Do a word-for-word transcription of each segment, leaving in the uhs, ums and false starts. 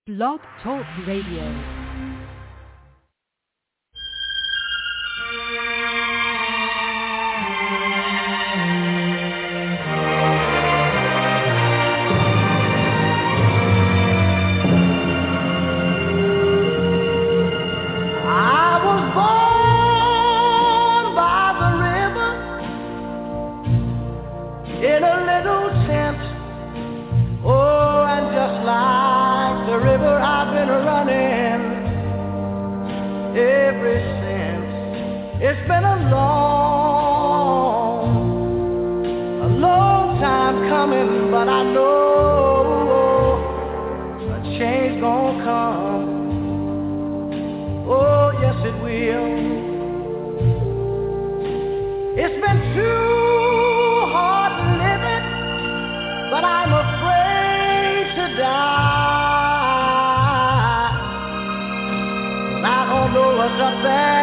Blog Talk Radio. It's been a long, a long time coming, but I know a change gonna come. Oh, yes it will. It's been too hard living, but I'm afraid to die. I don't know what's up there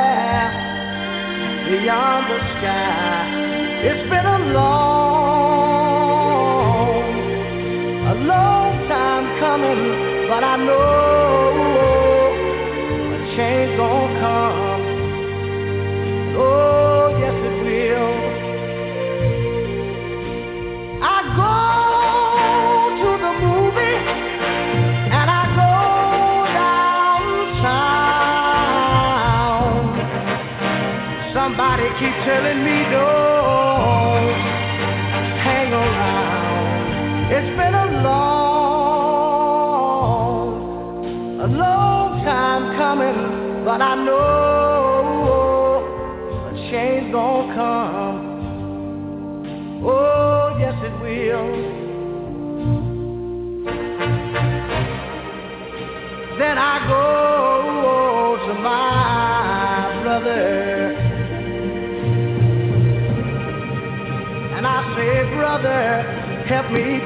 beyond the sky. It's been a long, a long time coming, but I know a change gonna come. Oh, yes it will. I go to the movie and I go downtown. Somebody keep telling me don't hang around. It's been a long, a long time coming, but I know a change gonna come. Oh, yes it will. Then I go to my brother and I say, brother, help me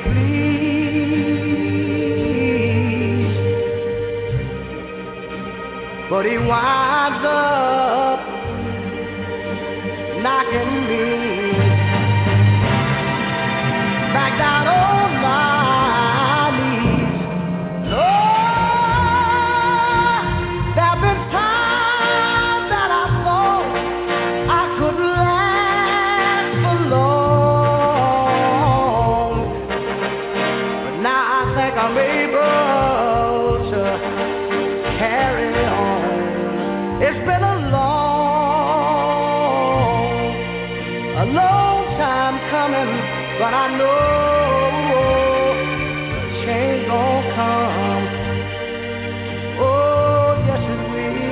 please. But he winds up knocking me back down on my knees. Lord, there've been times that I thought I could last for long, but now I think I'm able to carry on. It's been a long, a long time coming, but I know change gonna come. Oh, yes it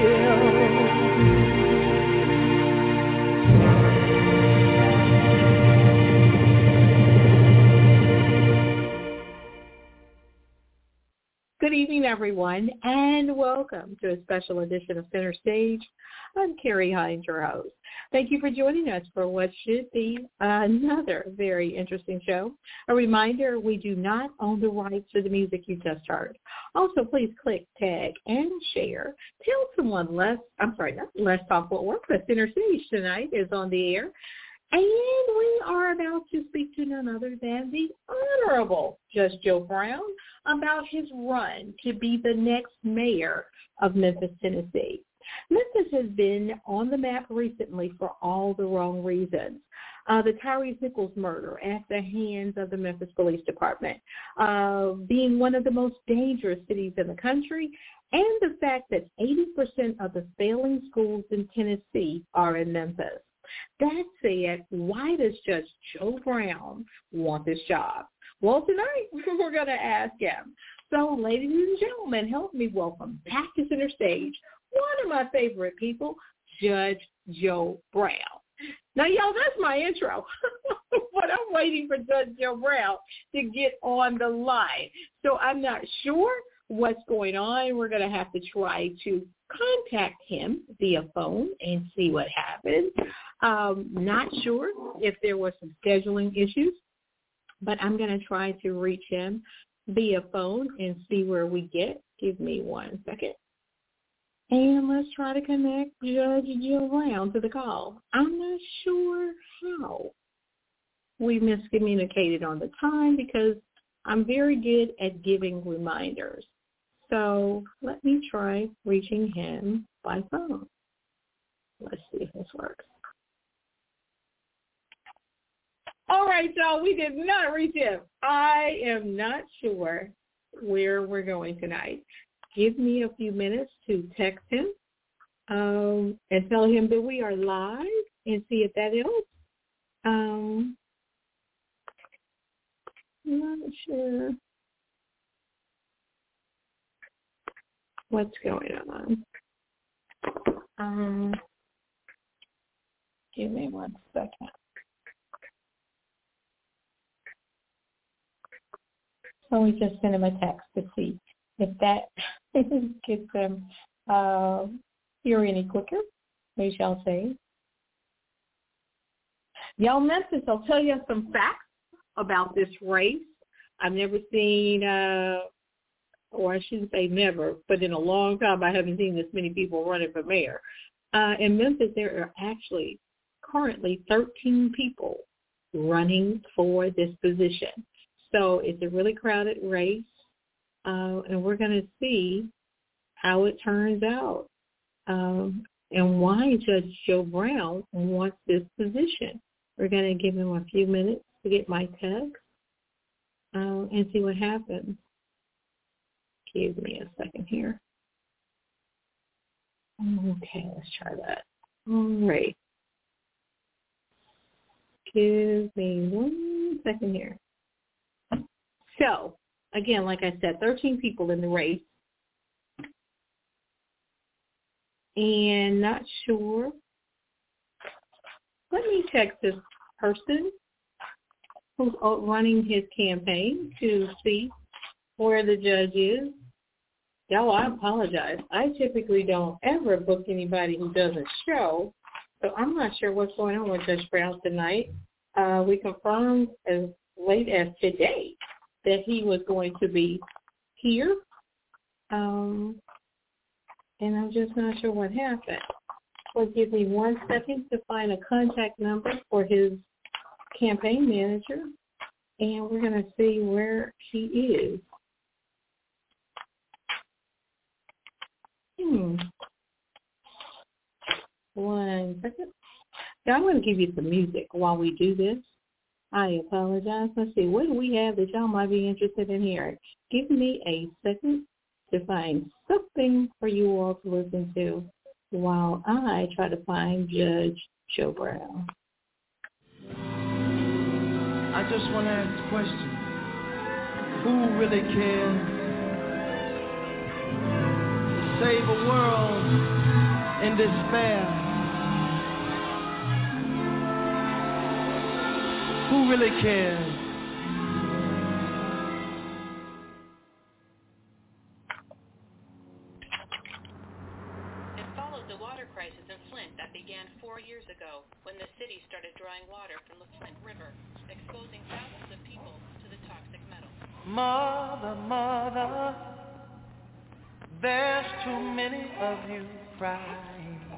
Good evening, everyone, and welcome to a special edition of Center Stage. I'm Carrie Hines, your host. Thank you for joining us for what should be another very interesting show. A reminder, we do not own the rights to the music you just heard. Also, please click, tag, and share. Tell someone less, I'm sorry, not Let's Talk What Works, but Center Stage tonight is on the air. And we are about to speak to none other than the Honorable Judge Joe Brown about his run to be the next mayor of Memphis, Tennessee. Memphis has been on the map recently for all the wrong reasons. Uh, the Tyrese Nichols murder at the hands of the Memphis Police Department, uh, being one of the most dangerous cities in the country, and the fact that eighty percent of the failing schools in Tennessee are in Memphis. That said, why does Judge Joe Brown want this job? Well, tonight we're going to ask him. So, ladies and gentlemen, help me welcome back to Center Stage one of my favorite people, Judge Joe Brown. Now, y'all, that's my intro, but I'm waiting for Judge Joe Brown to get on the line. So I'm not sure what's going on. We're going to have to try to contact him via phone and see what happens. Um, not sure if there were some scheduling issues, but I'm going to try to reach him via phone and see where we get. Give me one second. And let's try to connect Judge Joe Brown to the call. I'm not sure how we miscommunicated on the time because I'm very good at giving reminders. So let me try reaching him by phone. Let's see if this works. All right, y'all, we did not reach him. I am not sure where we're going tonight. Give me a few minutes to text him um, and tell him that we are live and see if that helps. Um, I'm not sure what's going on. Um, give me one second. So we just sent him a text to see if that gets him uh, here any quicker, we shall say. Y'all, Memphis, I'll tell you some facts about this race. I've never seen, uh, or I shouldn't say never, but in a long time I haven't seen this many people running for mayor. Uh, in Memphis, there are actually currently thirteen people running for this position. So it's a really crowded race, uh, and we're going to see how it turns out um, and why Judge Joe Brown wants this position. We're going to give him a few minutes to get my text uh, and see what happens. Give me a second here. Okay, let's try that. All right. Give me one second here. So, again, like I said, thirteen people in the race. And not sure. Let me text this person who's running his campaign to see where the judge is. Y'all, I apologize. I typically don't ever book anybody who doesn't show, so I'm not sure what's going on with Judge Brown tonight. Uh, we confirmed as late as today that he was going to be here, um, and I'm just not sure what happened. So give me one second to find a contact number for his campaign manager, and we're going to see where he is. Hmm. One second. Now, I'm going to give you some music while we do this. I apologize. Let's see. What do we have that y'all might be interested in hearing? Give me a second to find something for you all to listen to while I try to find Judge Joe Brown. I just want to ask the question. Who really cares to save a world in despair? Who really cares? It followed the water crisis in Flint that began four years ago when the city started drawing water from the Flint River, exposing thousands of people to the toxic metals. Mother, mother, there's too many of you crying.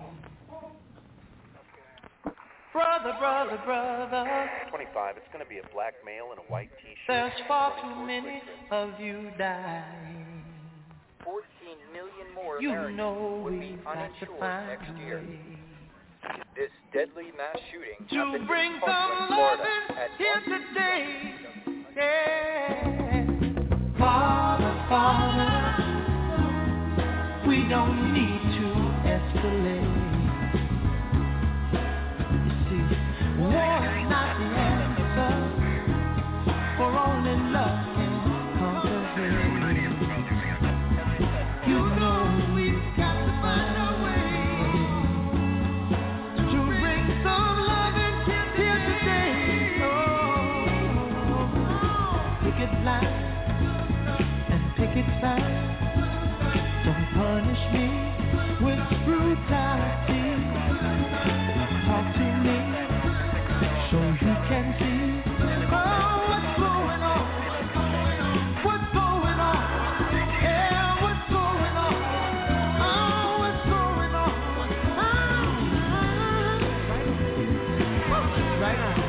Brother, brother, brother. twenty-five, it's going to be a black male in a white t-shirt. There's far too many of you dying. fourteen million more You Americans know would be we've got to uninsured find next a year. way This deadly mass shooting to happened bring in some Parkland, love Florida. At here today. Yeah. Father, Father, we don't need to escalate. War is not the answer, for only love can conquer hate. You know we've got to find a way to bring some love and here today. Oh, picket line and picket sign. Don't punish me with brutality. Talk to me so you can see oh, what's going on, what's going on, yeah, what's going on, oh, what's going on, oh, right on.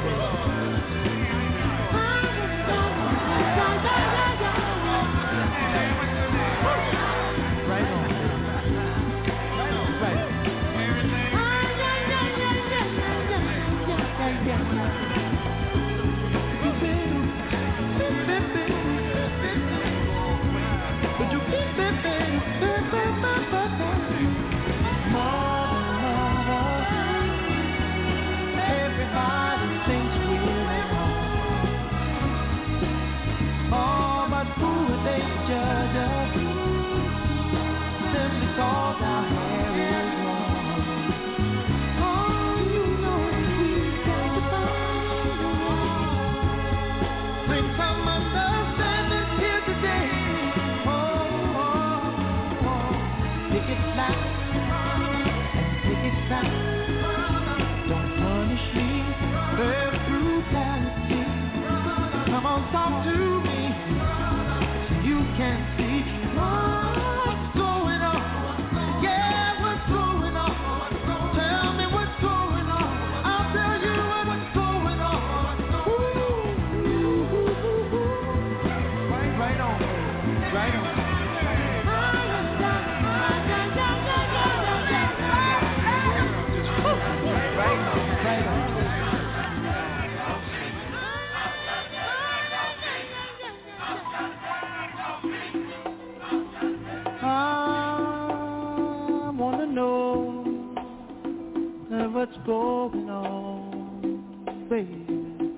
What's going on, baby?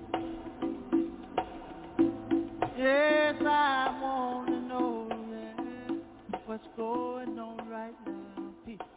Yes, I want to know that what's going on right now, people.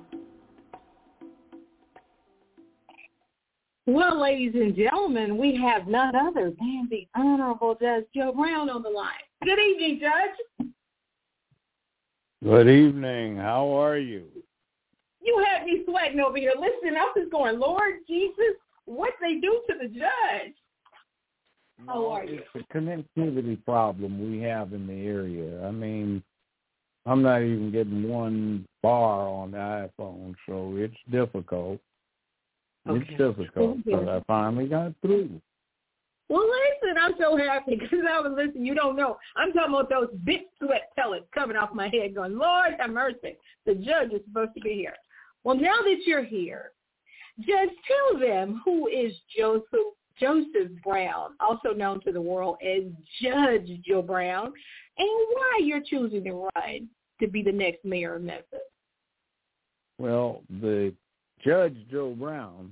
Well, ladies and gentlemen, we have none other than the Honorable Judge Joe Brown on the line. Good evening, Judge. Good evening. How are you? You had me sweating over here. Listen, I'm just going, Lord Jesus, what they do to the judge? How no, are you? It's a connectivity problem we have in the area. I mean, I'm not even getting one bar on the iPhone, so it's difficult. Okay. It's difficult, but I finally got through. Well, listen, I'm so happy because I was listening. You don't know. I'm talking about those big sweat pellets coming off my head going, Lord have mercy. The judge is supposed to be here. Well, now that you're here, Judge, tell them who is Joseph Joseph Brown, also known to the world as Judge Joe Brown, and why you're choosing to run to be the next mayor of Memphis. Well, the Judge Joe Brown,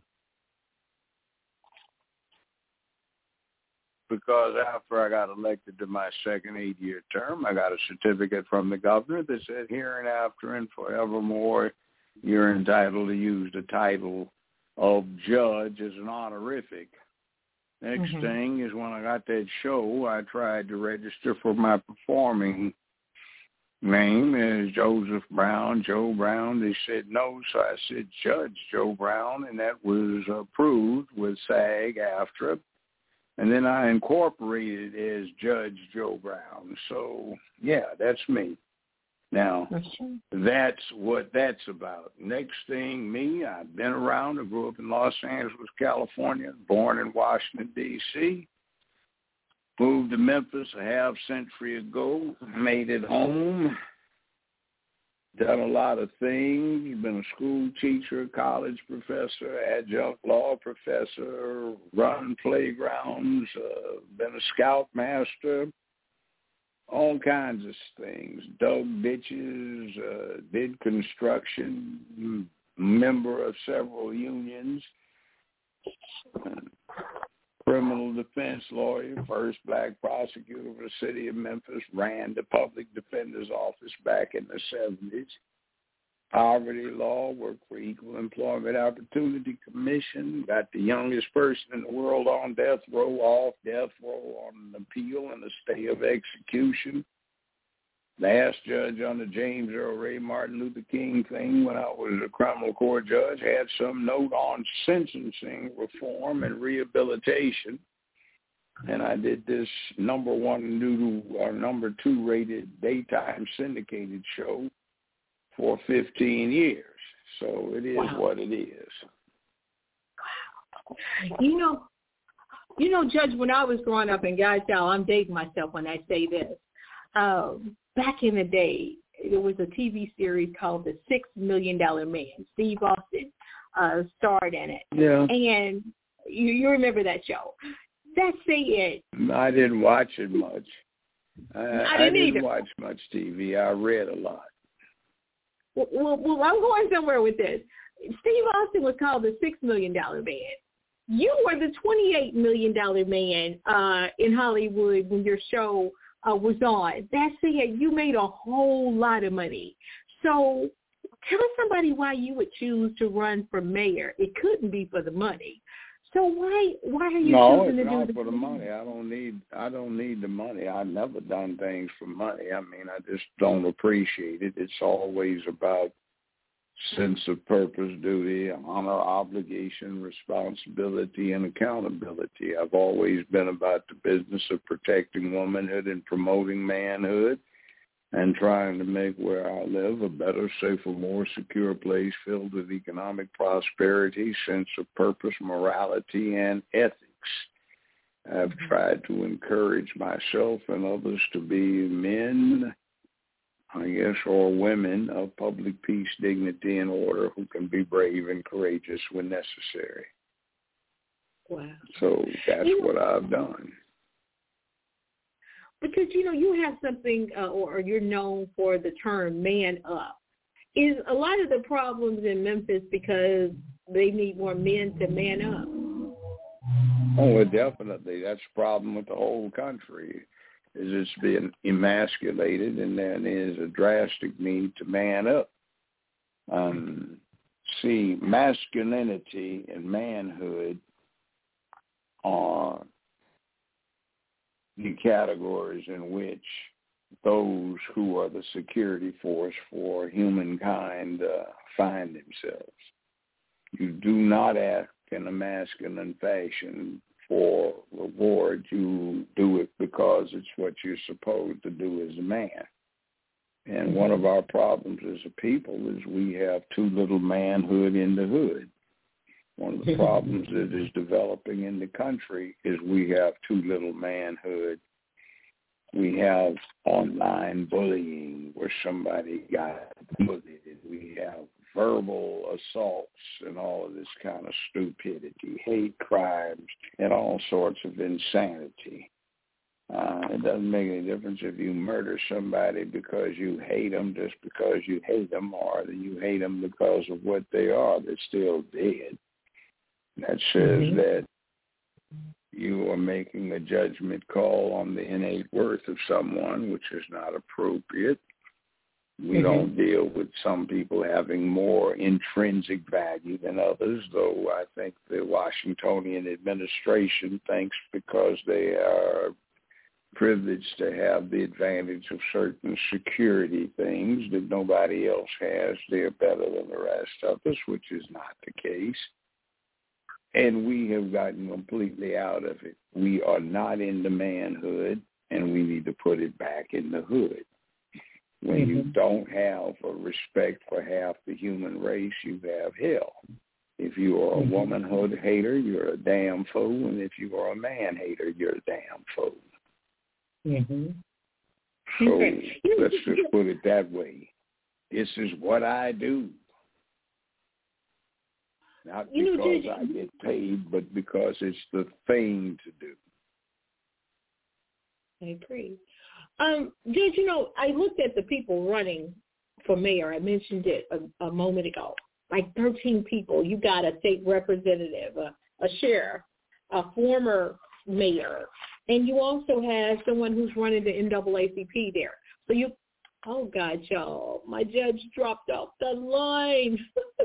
because after I got elected to my second eight-year term, I got a certificate from the governor that said hereinafter and forevermore, you're entitled to use the title of judge as an honorific. Next mm-hmm. thing is when I got that show, I tried to register for my performing name as Joseph Brown, Joe Brown. They said no, so I said Judge Joe Brown, and that was approved with SAG-AFTRA. And then I incorporated as Judge Joe Brown. So, yeah, that's me. Now, that's what that's about. Next thing, me, I've been around. I grew up in Los Angeles, California, born in Washington, D C Moved to Memphis a half century ago, made it home, done a lot of things, been a school teacher, college professor, adjunct law professor, run playgrounds, uh, been a scoutmaster, all kinds of things, dug ditches, uh, did construction, member of several unions, criminal defense lawyer, first black prosecutor of the city of Memphis, ran the public defender's office back in the seventies. Poverty law, worked for Equal Employment Opportunity Commission, got the youngest person in the world on death row, off death row on an appeal and a stay of execution. Last judge on the James Earl Ray Martin Luther King thing when I was a criminal court judge, had some note on sentencing reform and rehabilitation. And I did this number one new or number two rated daytime syndicated show for fifteen years. So it is wow. what it is. Wow. You know, you know, Judge, when I was growing up, and guys, y'all, I'm dating myself when I say this. Um, back in the day, there was a T V series called The Six Million Dollar Man. Steve Austin uh, starred in it. Yeah. And you, you remember that show. That said, I didn't watch it much. I, I didn't, I didn't either. watch much T V. I read a lot. Well, well, well, I'm going somewhere with this. Steve Austin was called the six million dollars man. You were the twenty-eight million dollars man uh, in Hollywood when your show uh, was on. That said, you made a whole lot of money. So tell somebody why you would choose to run for mayor. It couldn't be for the money. So why why are you no, choosing it's to do not the for the money. I don't need I don't need the money. I've never done things for money. I mean, I just don't appreciate it. It's always about sense of purpose, duty, honor, obligation, responsibility, and accountability. I've always been about the business of protecting womanhood and promoting manhood and trying to make where I live a better, safer, more secure place filled with economic prosperity, sense of purpose, morality, and ethics. I've tried to encourage myself and others to be men, I guess, or women of public peace, dignity, and order who can be brave and courageous when necessary. Wow. So that's you know, what I've done. Because, you know, you have something, uh, or you're known for the term man up. Is a lot of the problems in Memphis because they need more men to man up? Oh, well, definitely. That's the problem with the whole country. Is it's being emasculated, and there is a drastic need to man up. Um, see, masculinity and manhood are the categories in which those who are the security force for humankind uh, find themselves. You do not act in a masculine fashion for reward. You do it because it's what you're supposed to do as a man. And one of our problems as a people is we have too little manhood in the hood. One of the problems that is developing in the country is we have too little manhood. We have online bullying where somebody got bullied. We have verbal assaults and all of this kind of stupidity, hate crimes, and all sorts of insanity. Uh, it doesn't make any difference if you murder somebody because you hate them, just because you hate them, or that you hate them because of what they are. They're still dead. That says mm-hmm. that you are making a judgment call on the innate worth of someone, which is not appropriate. We mm-hmm. don't deal with some people having more intrinsic value than others, though I think the Washingtonian administration thinks because they are privileged to have the advantage of certain security things that nobody else has, they're better than the rest of us, which is not the case. And we have gotten completely out of it. We are not in the manhood, and we need to put it back in the hood. When mm-hmm. you don't have a respect for half the human race, you have hell. If you are a mm-hmm. womanhood hater, you're a damn fool. And if you are a man hater, you're a damn fool. Mm-hmm. So okay. let's just put it that way. This is what I do. Not because you know, Judge, I get paid, but because it's the thing to do. I agree. Um, Judge, you know, I looked at the people running for mayor. I mentioned it a, a moment ago. Like thirteen people. You got a state representative, a, a sheriff, a former mayor, and you also have someone who's running the N double A C P there. So you, oh, God, y'all, my judge dropped off the line.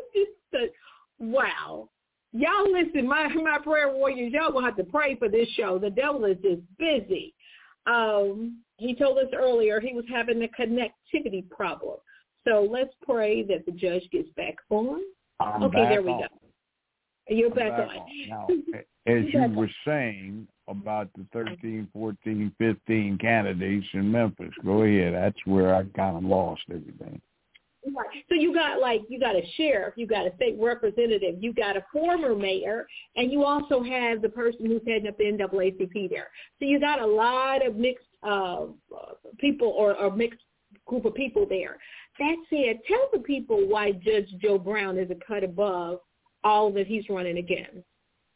Wow. Y'all listen, my, my prayer warriors, y'all will have to pray for this show. The devil is just busy. Um, he told us earlier he was having a connectivity problem. So let's pray that the judge gets back on. I'm okay, back there we on. go. You're I'm back, back on. on. Now, as you were on. saying about the thirteen, fourteen, fifteen candidates in Memphis, go ahead. That's where I kind of lost everything. Right. So you got like you got a sheriff, you got a state representative, you got a former mayor, and you also have the person who's heading up the N double A C P there. So you got a lot of mixed uh, people or, or mixed group of people there. That said, tell the people why Judge Joe Brown is a cut above all that he's running against.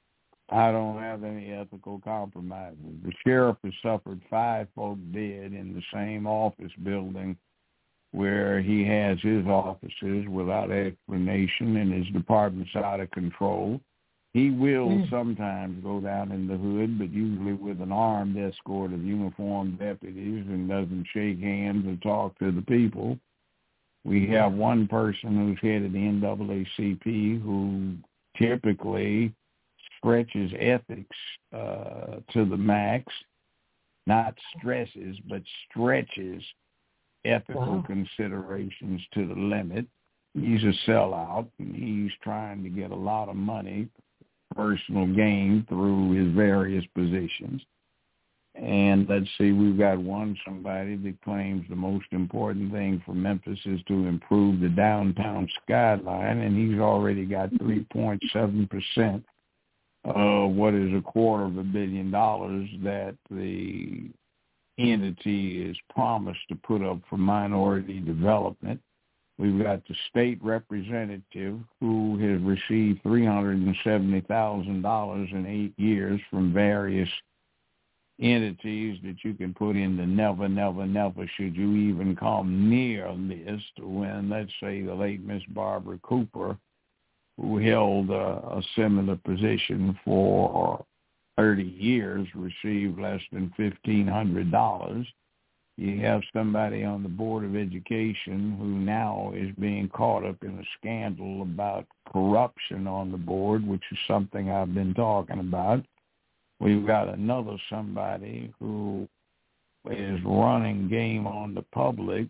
I don't have any ethical compromises. The sheriff has suffered five folk dead in the same office building where he has his offices without explanation, and his department's out of control. He will mm. sometimes go down in the hood, but usually with an armed escort of uniformed deputies, and doesn't shake hands or talk to the people. We have one person who's head of the N double A C P who typically stretches ethics uh, to the max, not stresses, but stretches ethical wow. considerations to the limit. He's a sellout, and he's trying to get a lot of money, personal gain, through his various positions. And let's see, we've got one somebody that claims the most important thing for Memphis is to improve the downtown skyline, and he's already got three point seven percent of what is a quarter of a billion dollars that the entity is promised to put up for minority development. We've got the state representative who has received three hundred seventy thousand dollars in eight years from various entities that you can put in the never, never, never should you even come near list when, let's say, the late Miss Barbara Cooper, who held a, a similar position for thirty years, received less than fifteen hundred dollars. You have somebody on the Board of Education who now is being caught up in a scandal about corruption on the board, which is something I've been talking about. We've got another somebody who is running game on the public.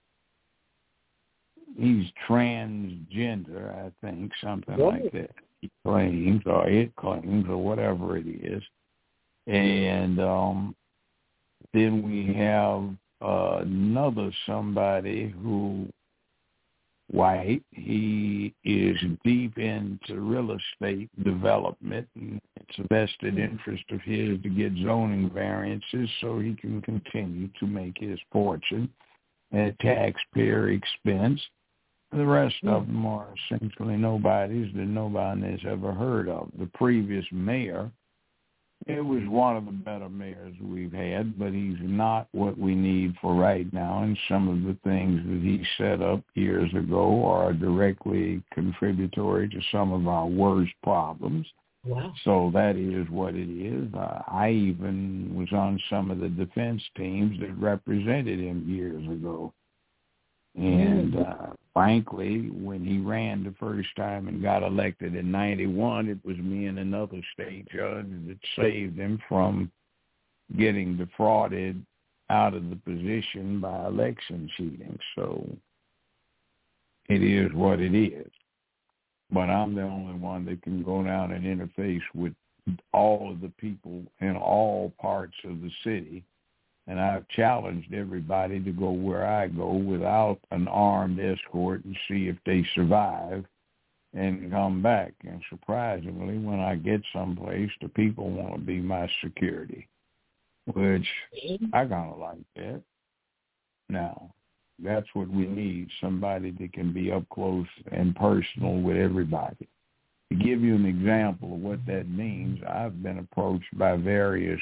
He's transgender, I think, something Whoa. like that. He claims, or it claims, or whatever it is. And um, then we have uh, another somebody who, white, he is deep into real estate development, and it's a vested interest of his to get zoning variances so he can continue to make his fortune at taxpayer expense. The rest of them are essentially nobodies that nobody has ever heard of. The previous mayor, it was one of the better mayors we've had, but he's not what we need for right now, and some of the things that he set up years ago are directly contributory to some of our worst problems. Wow. So that is what it is. Uh, I even was on some of the defense teams that represented him years ago. And uh, frankly, when he ran the first time and got elected in ninety-one, it was me and another state judge that saved him from getting defrauded out of the position by election cheating. So it is what it is. But I'm the only one that can go down and interface with all of the people in all parts of the city. And I've challenged everybody to go where I go without an armed escort and see if they survive and come back. And surprisingly, when I get someplace, the people want to be my security, which I kind of like that. Now, that's what we need, somebody that can be up close and personal with everybody. To give you an example of what that means, I've been approached by various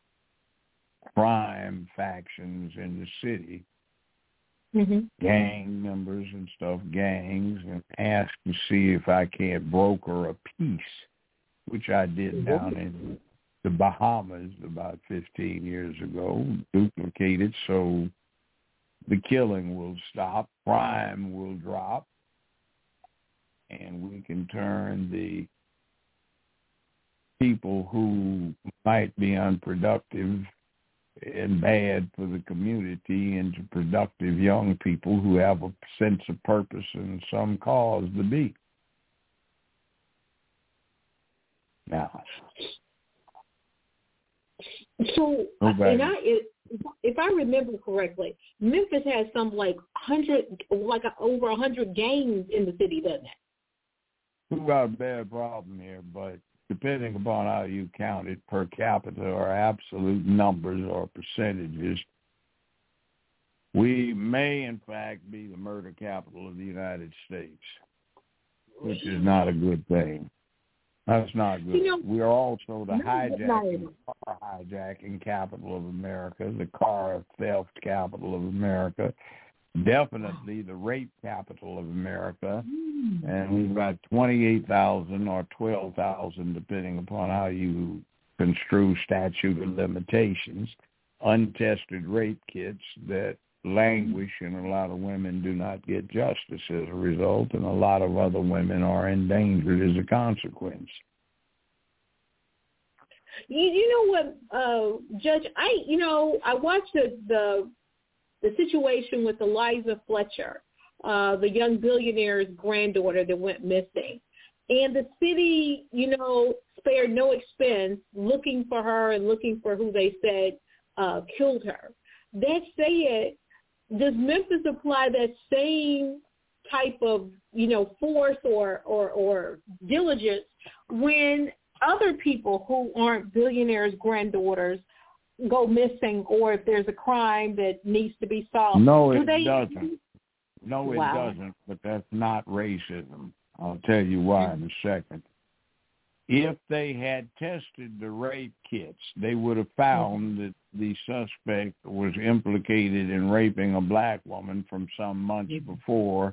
crime factions in the city, mm-hmm. gang members and stuff, gangs, and asked to see if I can't broker a peace, which I did mm-hmm. down in the Bahamas about fifteen years ago, duplicated so the killing will stop, crime will drop, and we can turn the people who might be unproductive and bad for the community into productive young people who have a sense of purpose and some cause to be. Now, so and I, if I remember correctly, Memphis has some like hundred, like over a hundred gangs in the city, doesn't it? We've got a bad problem here, but depending upon how you count it per capita or absolute numbers or percentages, we may in fact be the murder capital of the United States, which is not a good thing. That's not good. You know, we are also the no, hijacking, car hijacking capital of America, the car theft capital of America, definitely the rape capital of America, mm. and we've got twenty-eight thousand or twelve thousand, depending upon how you construe statute of limitations, untested rape kits that languish, and a lot of women do not get justice as a result, and a lot of other women are endangered as a consequence. You, you know what, uh, Judge? I you know I watched the the, the situation with Eliza Fletcher, uh, the young billionaire's granddaughter that went missing, and the city, you know, spared no expense looking for her and looking for who they said uh, killed her. That said, does Memphis apply that same type of, you know, force or, or, or diligence when other people who aren't billionaires' granddaughters go missing, or if there's a crime that needs to be solved? No, Do it they... doesn't. No, it wow. doesn't, but that's not racism. I'll tell you why in a second. If they had tested the rape kits, they would have found that the suspect was implicated in raping a black woman from some months before,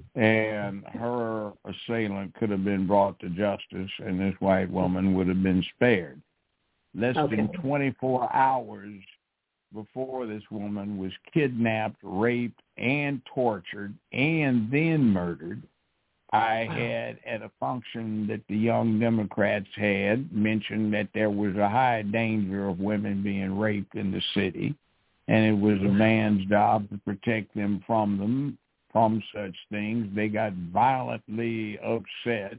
and her assailant could have been brought to justice, and this white woman would have been spared. Less okay. than twenty-four hours before this woman was kidnapped, raped, and tortured, and then murdered, I had, at a function that the Young Democrats had, mentioned that there was a high danger of women being raped in the city, and it was a man's job to protect them from them, from such things. They got violently upset,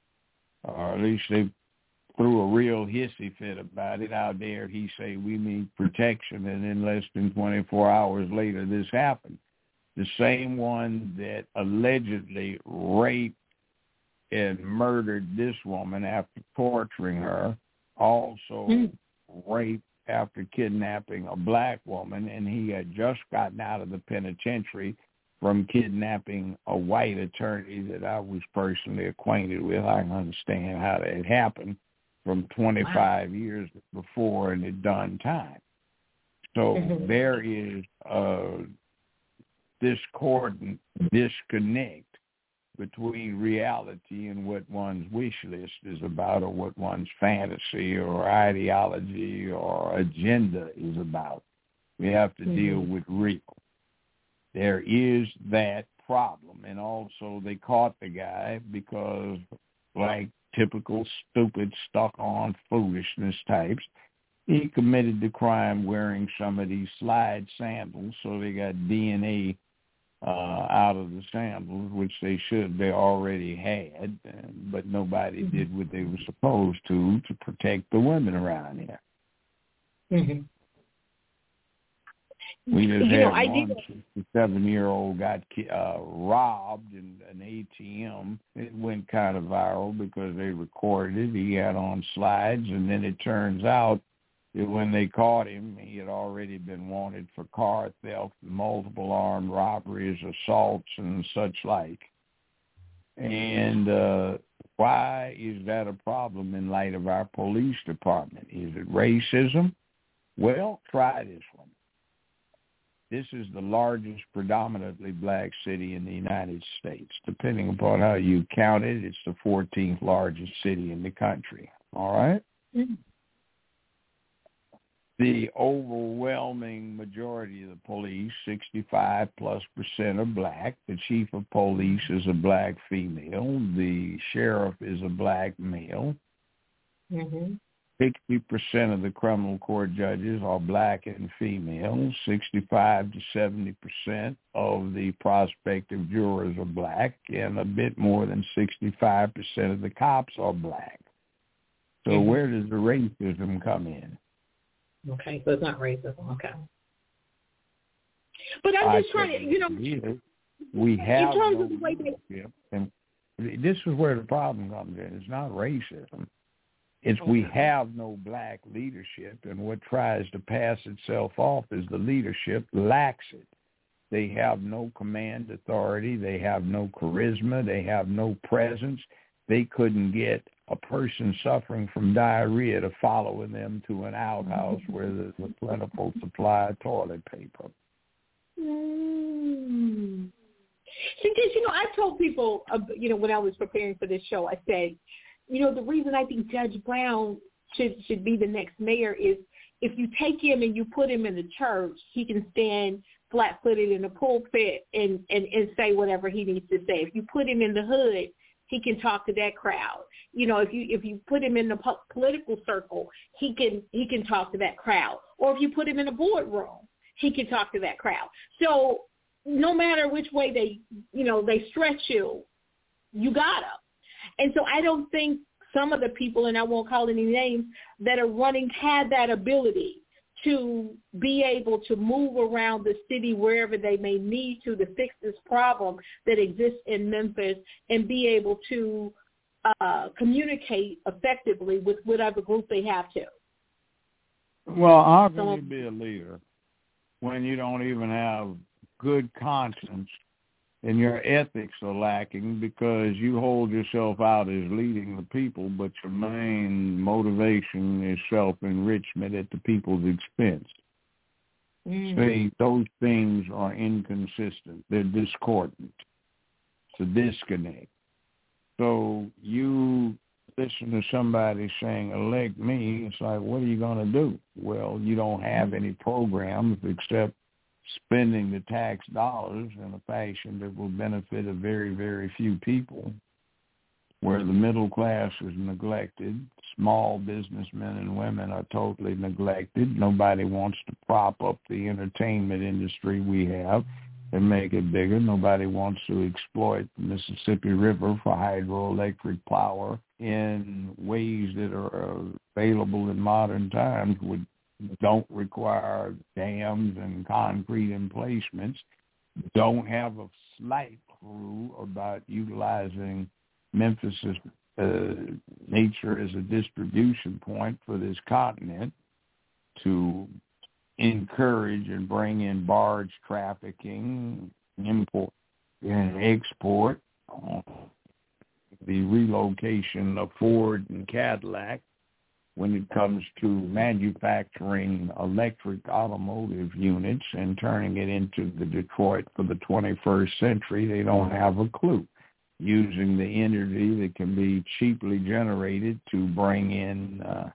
or at least they threw a real hissy fit about it. How dare he say we need protection, and then less than twenty-four hours later this happened. The same one that allegedly raped and murdered this woman after torturing her also mm. raped after kidnapping a black woman, and he had just gotten out of the penitentiary from kidnapping a white attorney that I was personally acquainted with. I can understand how that happened from twenty-five wow. years before and had done time. So mm-hmm. there is a discordant disconnect between reality and what one's wish list is about, or what one's fantasy or ideology or agenda is about. We have to mm-hmm. deal with real. There is that problem. And also they caught the guy because, like typical stupid, stuck-on foolishness types, he committed the crime wearing some of these slide sandals, so they got D N A uh, out of the sandals, which they should, they already had, but nobody mm-hmm. did what they were supposed to to protect the women around here. Mm-hmm. We just you had know, one sixty-seven-year-old got uh, robbed in an A T M. It went kind of viral because they recorded it. He had on slides, and then it turns out that when they caught him, he had already been wanted for car theft, multiple armed robberies, assaults, and such like. And uh, why is that a problem in light of our police department? Is it racism? Well, try this one. This is the largest predominantly black city in the United States. Depending upon how you count it, it's the fourteenth largest city in the country. All right? Mm-hmm. The overwhelming majority of the police, sixty-five plus percent, are black. The chief of police is a black female. The sheriff is a black male. Mm-hmm. sixty percent of the criminal court judges are black and female. sixty-five to seventy percent of the prospective jurors are black, and a bit more than sixty-five percent of the cops are black. So mm-hmm. where does the racism come in? Okay, so it's not racism. Okay. But I'm just I trying to, you know. We have in terms no of the way they... and this is where the problem comes in. It's not racism. It's okay. we have no black leadership, and what tries to pass itself off as the leadership lacks it. They have no command authority. They have no charisma. They have no presence. They couldn't get a person suffering from diarrhea to following them to an outhouse where there's a plentiful supply of toilet paper. Mm. See, just, you know, I told people, uh, you know, when I was preparing for this show, I said, you know, the reason I think Judge Brown should should be the next mayor is if you take him and you put him in the church, he can stand flat-footed in the pulpit and, and, and say whatever he needs to say. If you put him in the hood, he can talk to that crowd. You know, if you if you put him in the po- political circle, he can he can talk to that crowd. Or if you put him in a boardroom, he can talk to that crowd. So no matter which way they, you know, they stretch you, you got him. And so I don't think some of the people, and I won't call any names, that are running had that ability to be able to move around the city wherever they may need to to fix this problem that exists in Memphis and be able to uh, communicate effectively with whatever group they have to. Well, how can So, you be a leader when you don't even have good conscience and your ethics are lacking because you hold yourself out as leading the people, but your main motivation is self-enrichment at the people's expense? Mm. See, those things are inconsistent. They're discordant. It's a disconnect. So you listen to somebody saying, elect me, it's like, what are you going to do? Well, you don't have any programs except spending the tax dollars in a fashion that will benefit a very, very few people, where the middle class is neglected, small businessmen and women are totally neglected. Nobody wants to prop up the entertainment industry we have and make it bigger. Nobody wants to exploit the Mississippi River for hydroelectric power in ways that are available in modern times with don't require dams and concrete emplacements, don't have a slight clue about utilizing Memphis's uh, nature as a distribution point for this continent to encourage and bring in barge trafficking, import and export, uh, the relocation of Ford and Cadillac when it comes to manufacturing electric automotive units and turning it into the Detroit for the twenty-first century. They don't have a clue. Using the energy that can be cheaply generated to bring in uh,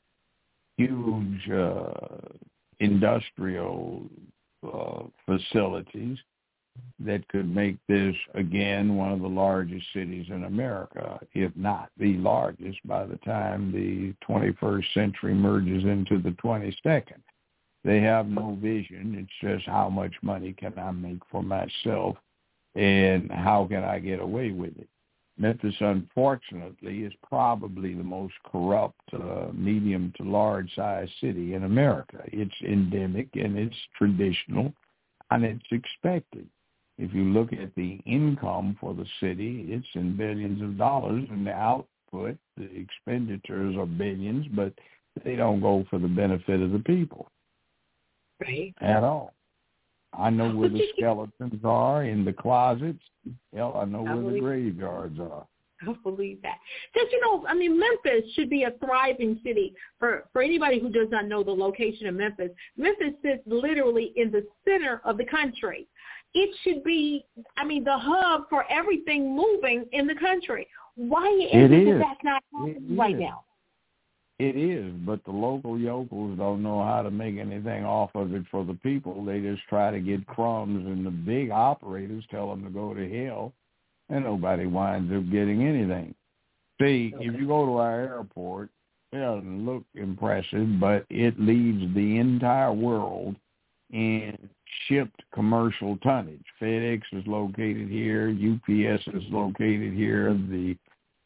huge uh, industrial uh, facilities that could make this, again, one of the largest cities in America, if not the largest, by the time the twenty-first century merges into the twenty-second. They have no vision. It's just how much money can I make for myself and how can I get away with it. Memphis, unfortunately, is probably the most corrupt uh, medium to large-sized city in America. It's endemic and it's traditional and it's expected. If you look at the income for the city, it's in billions of dollars, and the output, the expenditures are billions, but they don't go for the benefit of the people. Right. At all. I know where the skeletons are in the closets. Hell, I know I where the graveyards are. I believe that. Because, you know, I mean, Memphis should be a thriving city. For, for anybody who does not know the location of Memphis, Memphis sits literally in the center of the country. It should be, I mean, the hub for everything moving in the country. Why is it, it is. that that's not happening right now? It is, but the local yokels don't know how to make anything off of it for the people. They just try to get crumbs, and the big operators tell them to go to hell, and nobody winds up getting anything. See, okay. If you go to our airport, it doesn't look impressive, but it leads the entire world in shipped commercial tonnage. FedEx is located here. U P S is located here. The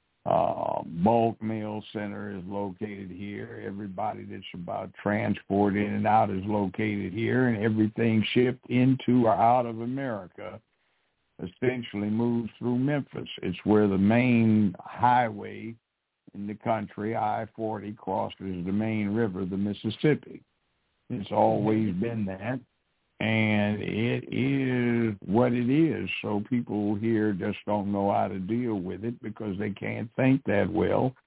uh, bulk mail center is located here. Everybody that's about transport in and out is located here, and everything shipped into or out of America essentially moves through Memphis. It's where the main highway in the country, I forty, crosses the main river, the Mississippi. It's always been that, and it is what it is. So people here just don't know how to deal with it because they can't think that well,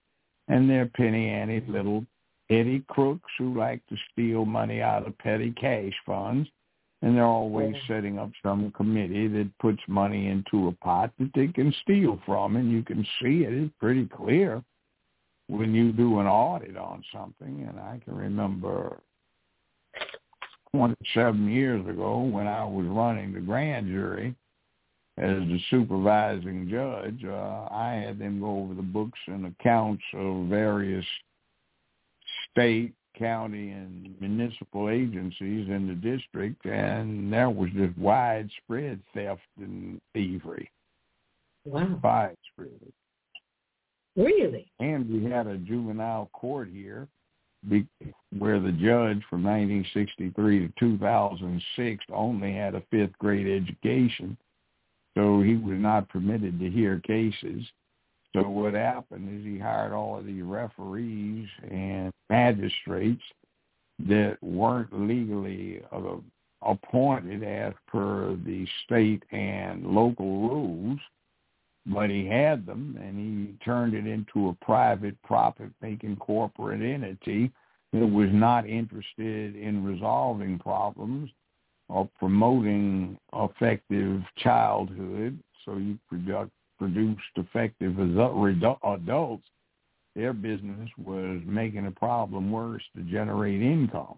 and they're penny-ante little petty crooks who like to steal money out of petty cash funds, and they're always yeah. setting up some committee that puts money into a pot that they can steal from, and you can see it. It's pretty clear when you do an audit on something. And I can remember twenty-seven years ago when I was running the grand jury as the supervising judge, uh, I had them go over the books and accounts of various state, county, and municipal agencies in the district, and there was just widespread theft and thievery. Wow. Widespread. Really? And we had a juvenile court here be, where the judge from nineteen sixty-three to two thousand six only had a fifth grade education, so he was not permitted to hear cases. So what happened is he hired all of these referees and magistrates that weren't legally uh, appointed as per the state and local rules, but he had them, and he turned it into a private profit-making corporate entity that was not interested in resolving problems or promoting effective childhood, so you product produced effective adults. Their business was making a problem worse to generate income.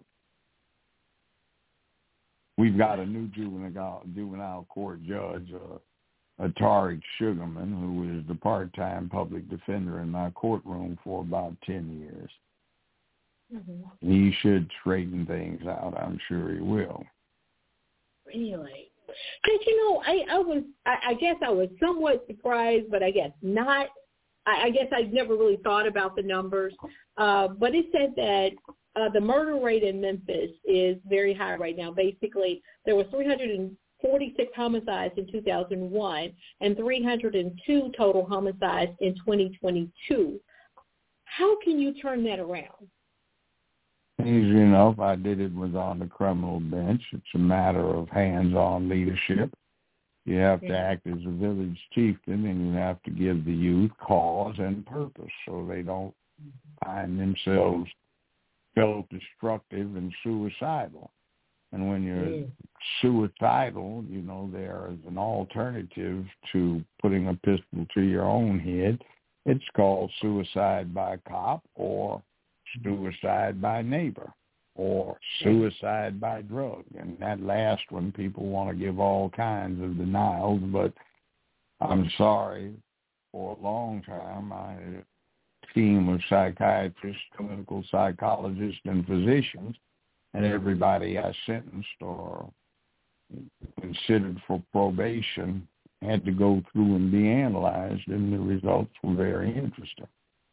We've got a new juvenile, juvenile court judge, uh, Tariq Sugarman, who is the part-time public defender in my courtroom for about ten years. Mm-hmm. He should straighten things out. I'm sure he will. Really? Because, you know, I, I was, I, I guess I was somewhat surprised, but I guess not. I, I guess I never really thought about the numbers. Uh, but it said that uh, the murder rate in Memphis is very high right now. Basically, there were three hundred forty-six homicides in two thousand one and three hundred two total homicides in twenty twenty-two. How can you turn that around? Easy enough. I did it was on the criminal bench. It's a matter of hands-on leadership. You have to act as a village chieftain, and you have to give the youth cause and purpose so they don't find themselves self-destructive and suicidal. And when you're yeah. suicidal, you know, there is an alternative to putting a pistol to your own head. It's called suicide by cop or suicide by neighbor or suicide by drug. And that last one, people want to give all kinds of denials, but I'm sorry, for a long time, I had a team of psychiatrists, clinical psychologists, and physicians, and everybody I sentenced or considered for probation had to go through and be analyzed, and the results were very interesting.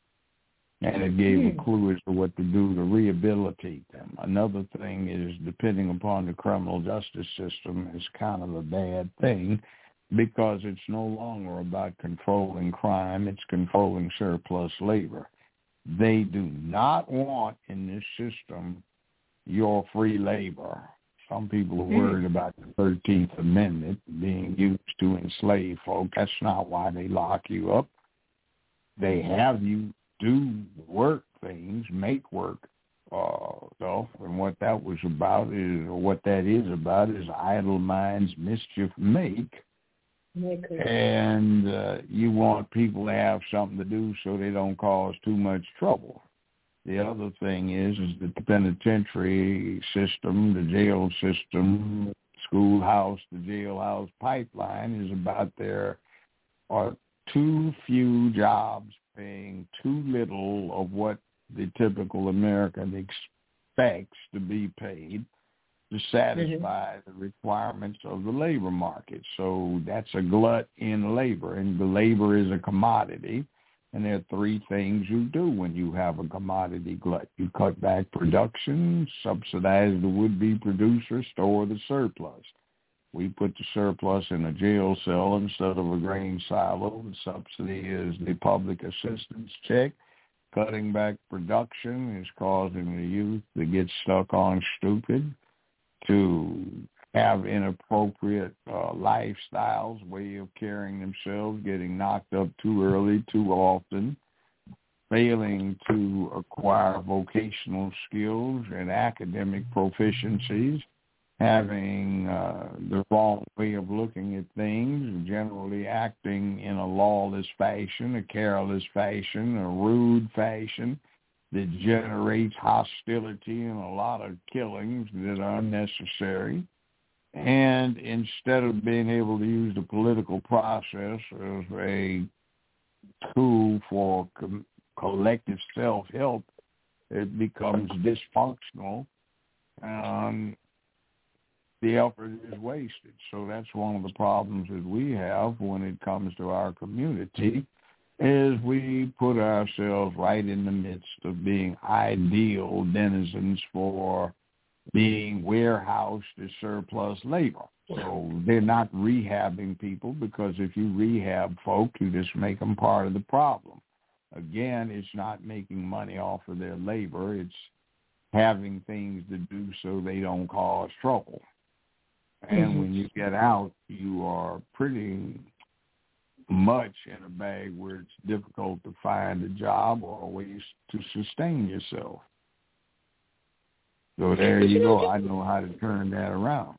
And it gave a clue as to what to do to rehabilitate them. Another thing is, depending upon the criminal justice system, is kind of a bad thing because it's no longer about controlling crime. It's controlling surplus labor. They do not want in this system your free labor. Some people are worried about the thirteenth Amendment being used to enslave folk. That's not why they lock you up. They have you do work things, make work uh, stuff, and what that was about is, or what that is about is idle minds mischief make. Okay. And uh, you want people to have something to do so they don't cause too much trouble. The other thing is, is that the penitentiary system, the jail system, schoolhouse, the jailhouse pipeline is about there are too few jobs paying too little of what the typical American expects to be paid to satisfy mm-hmm. the requirements of the labor market. So that's a glut in labor, and the labor is a commodity. And there are three things you do when you have a commodity glut. You cut back production, subsidize the would-be producer, store the surplus. We put the surplus in a jail cell instead of a grain silo. The subsidy is the public assistance check. Cutting back production is causing the youth to get stuck on stupid, to have inappropriate uh, lifestyles, way of carrying themselves, getting knocked up too early, too often. failing to acquire vocational skills and academic proficiencies, having uh, the wrong way of looking at things, generally acting in a lawless fashion, a careless fashion, a rude fashion that generates hostility and a lot of killings that are unnecessary. And instead of being able to use the political process as a tool for com- collective self-help, it becomes dysfunctional. Um, the effort is wasted. So that's one of the problems that we have when it comes to our community, is we put ourselves right in the midst of being ideal denizens for being warehoused as surplus labor. So they're not rehabbing people, because if you rehab folk, you just make them part of the problem. Again, it's not making money off of their labor. It's having things to do so they don't cause trouble. And mm-hmm. when you get out, you are pretty much in a bag where it's difficult to find a job or ways to sustain yourself. So there you go. I know how to turn that around.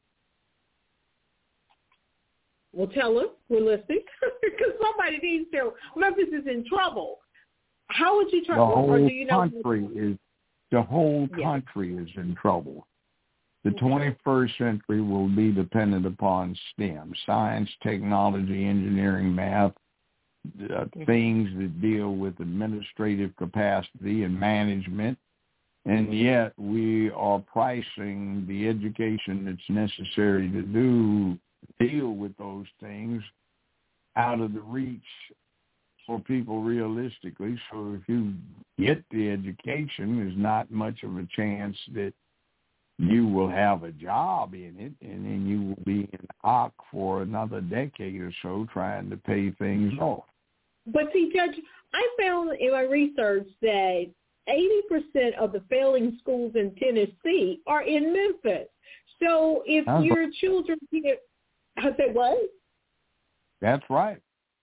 Well, tell us. We're listening. Because somebody needs to. Memphis is in trouble. How would you try? The whole or do you know country is the whole country yeah. is in trouble. The okay. twenty-first century will be dependent upon STEM: science, technology, engineering, math, uh, mm-hmm. things that deal with administrative capacity and management. And yet we are pricing the education that's necessary to do deal with those things out of the reach for people realistically. So if you get the education, there's not much of a chance that you will have a job in it, and then you will be in hock for another decade or so trying to pay things off. But see, Judge, I found in my research that eighty percent of the failing schools in Tennessee are in Memphis. So if That's your right. children get, I said what? That's right.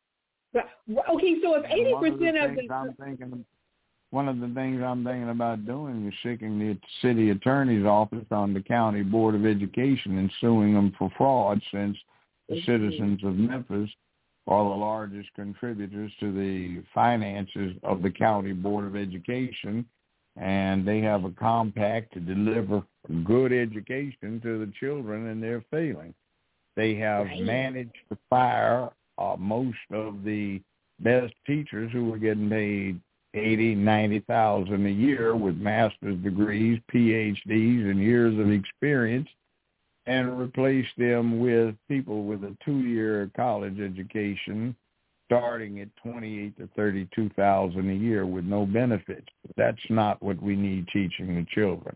Okay, so if eighty percent of the, I'm thinking, one of the things I'm thinking about doing is sticking the city attorney's office on the county board of education and suing them for fraud, since the mm-hmm. citizens of Memphis are the largest contributors to the finances of the county board of education, and they have a compact to deliver good education to the children, and they're failing. They have right. managed to fire uh, most of the best teachers who were getting paid eighty, ninety thousand a year with master's degrees, P H Ds, and years of experience, and replace them with people with a two-year college education starting at twenty-eight to thirty-two thousand a year with no benefits. That's not what we need teaching the children.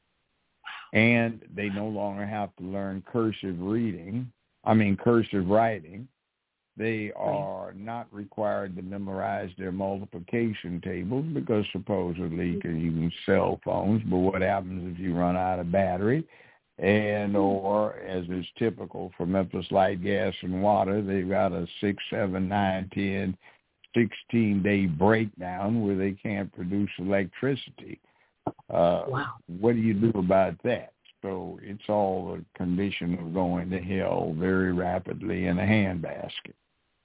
And they no longer have to learn cursive reading, I mean cursive writing. They are not required to memorize their multiplication tables, because supposedly you can use cell phones, but what happens if you run out of battery? And or, as is typical for Memphis Light, Gas, and Water, they've got a six, seven, nine, ten, sixteen-day breakdown where they can't produce electricity. Uh, wow. What do you do about that? So it's all a condition of going to hell very rapidly in a handbasket.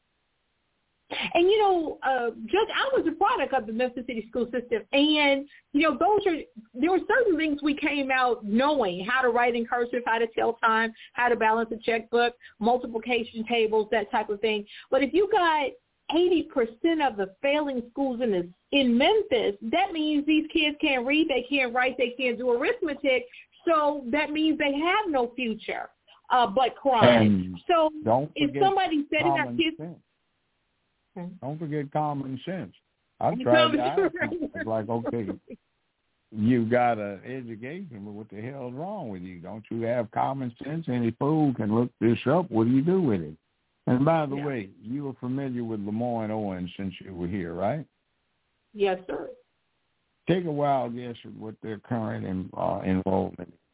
And, you know, uh, Judge, I was a product of the Memphis City school system. And, you know, those are, there were certain things we came out knowing: how to write in cursive, how to tell time, how to balance a checkbook, multiplication tables, that type of thing. But if you got eighty percent of the failing schools in, this, in Memphis, that means these kids can't read, they can't write, they can't do arithmetic. So that means they have no future uh, but crime. And so if somebody's setting up kids... Sense. Don't forget common sense. I've tried that. It's like, okay, you got an education, but what the hell's wrong with you? Don't you have common sense? Any fool can look this up. What do you do with it? And by the yeah. way, you were familiar with Lemoyne Owens since you were here, right? Yes, sir. Take a wild guess at what their current in, uh, enrollment is.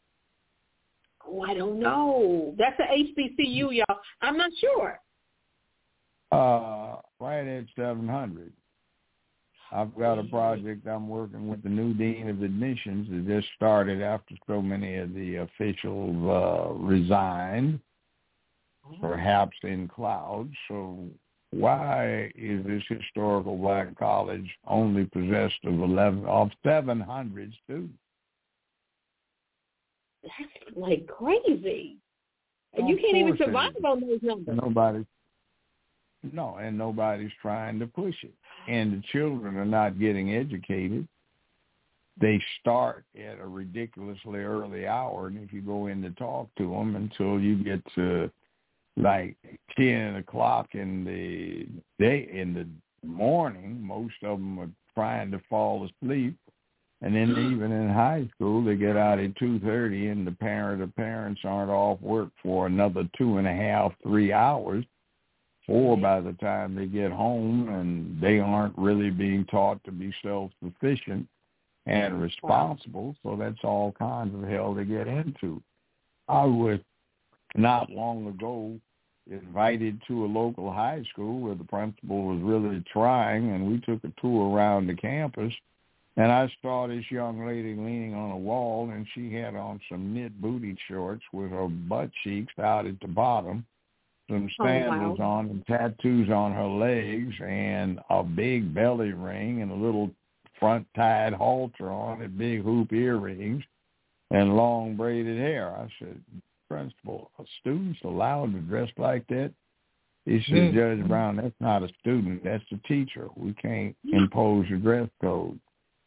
Oh, I don't know. That's the H B C U, y'all. I'm not sure. Uh, right at seven hundred. I've got a project I'm working with the new dean of admissions that just started after so many of the officials uh, resigned, perhaps in clouds. So why is this historical black college only possessed of eleven of seven hundred students? That's like crazy. And you can't even survive on those numbers. Nobody, no, and nobody's trying to push it. And the children are not getting educated. They start at a ridiculously early hour, and if you go in to talk to them until you get to like ten o'clock in the day, in the morning, most of them are trying to fall asleep. And then even in high school, they get out at two thirty, and the parent or parents aren't off work for another two and a half, three hours. Four by the time they get home, and they aren't really being taught to be self-sufficient and responsible. So that's all kinds of hell to get into. I was not long ago invited to a local high school where the principal was really trying, and we took a tour around the campus. And I saw this young lady leaning on a wall, and she had on some knit booty shorts with her butt cheeks out at the bottom, some sandals oh, wow. on and tattoos on her legs, and a big belly ring and a little front-tied halter on it, big hoop earrings, and long braided hair. I said, Principal, are students allowed to dress like that? He said, mm-hmm. Judge Brown, that's not a student. That's the teacher. We can't impose a dress code.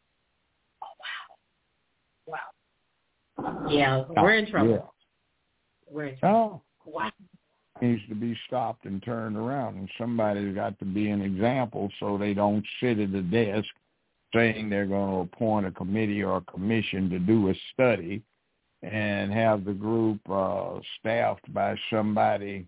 Oh, wow. Wow. Yeah, we're in trouble. Yeah. We're in trouble. Oh. Wow. Needs to be stopped and turned around, and somebody's got to be an example so they don't sit at a desk saying they're going to appoint a committee or a commission to do a study and have the group uh, staffed by somebody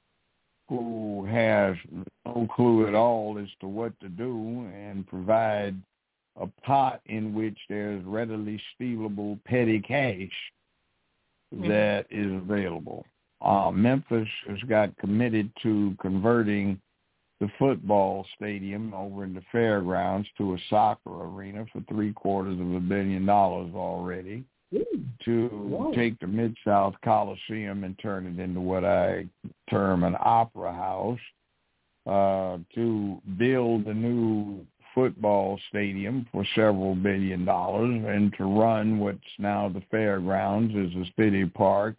who has no clue at all as to what to do and provide a pot in which there's readily stealable petty cash mm-hmm. that is available. Uh, Memphis has got committed to converting the football stadium over in the fairgrounds to a soccer arena for three quarters of a billion dollars already. Ooh. To Whoa. Take the Mid-South Coliseum and turn it into what I term an opera house, uh, to build a new football stadium for several billion dollars, and to run what's now the fairgrounds as a city park,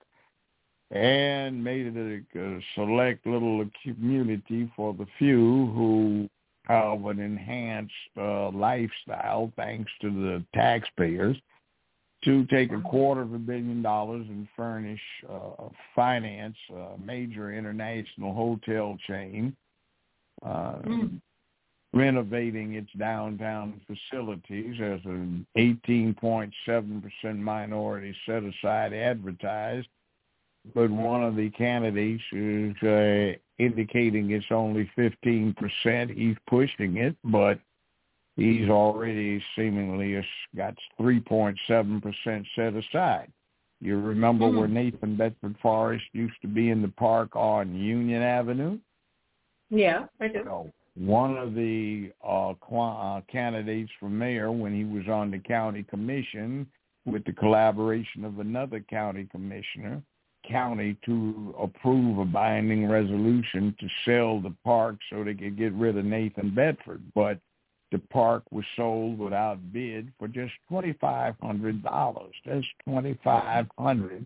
and made it a, a select little community for the few who have an enhanced uh, lifestyle thanks to the taxpayers, to take a quarter of a billion dollars and furnish, uh, finance a major international hotel chain, uh, mm. renovating its downtown facilities as an eighteen point seven percent minority set-aside advertised. But one of the candidates is uh, indicating it's only fifteen percent. He's pushing it, but he's already seemingly got three point seven percent set aside. You remember mm-hmm. where Nathan Bedford Forrest used to be in the park on Union Avenue? Yeah, I do. So one of the uh, qu- uh, candidates for mayor, when he was on the county commission, with the collaboration of another county commissioner, county to approve a binding resolution to sell the park so they could get rid of Nathan Bedford. But the park was sold without bid for just twenty-five hundred dollars. That's twenty-five hundred dollars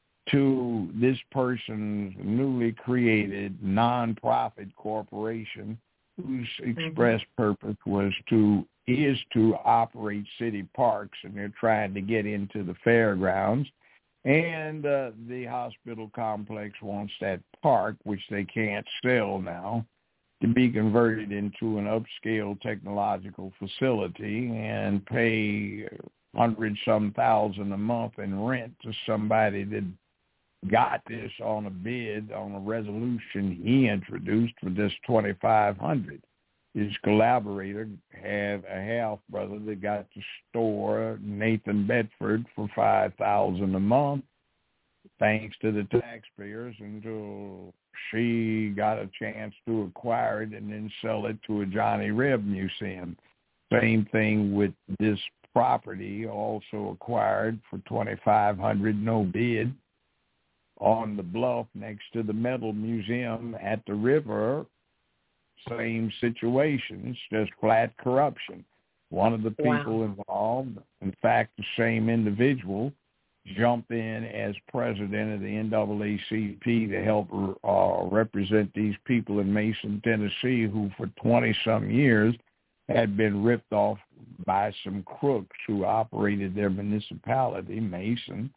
to this person's newly created nonprofit corporation whose express purpose was to is to operate city parks, and they're trying to get into the fairgrounds. And uh, the hospital complex wants that park, which they can't sell now, to be converted into an upscale technological facility and pay hundred some thousand a month in rent to somebody that got this on a bid on a resolution he introduced for just twenty-five hundred. His collaborator had a half brother that got to store Nathan Bedford for five thousand a month, thanks to the taxpayers, until she got a chance to acquire it and then sell it to a Johnny Reb museum. Same thing with this property, also acquired for twenty-five hundred dollars, no bid, on the bluff next to the Metal Museum at the river. Same situations, just flat corruption. One of the people wow. involved, in fact, the same individual, jumped in as president of the N double A C P to help uh, represent these people in Mason, Tennessee, who for twenty-some years had been ripped off by some crooks who operated their municipality, Mason.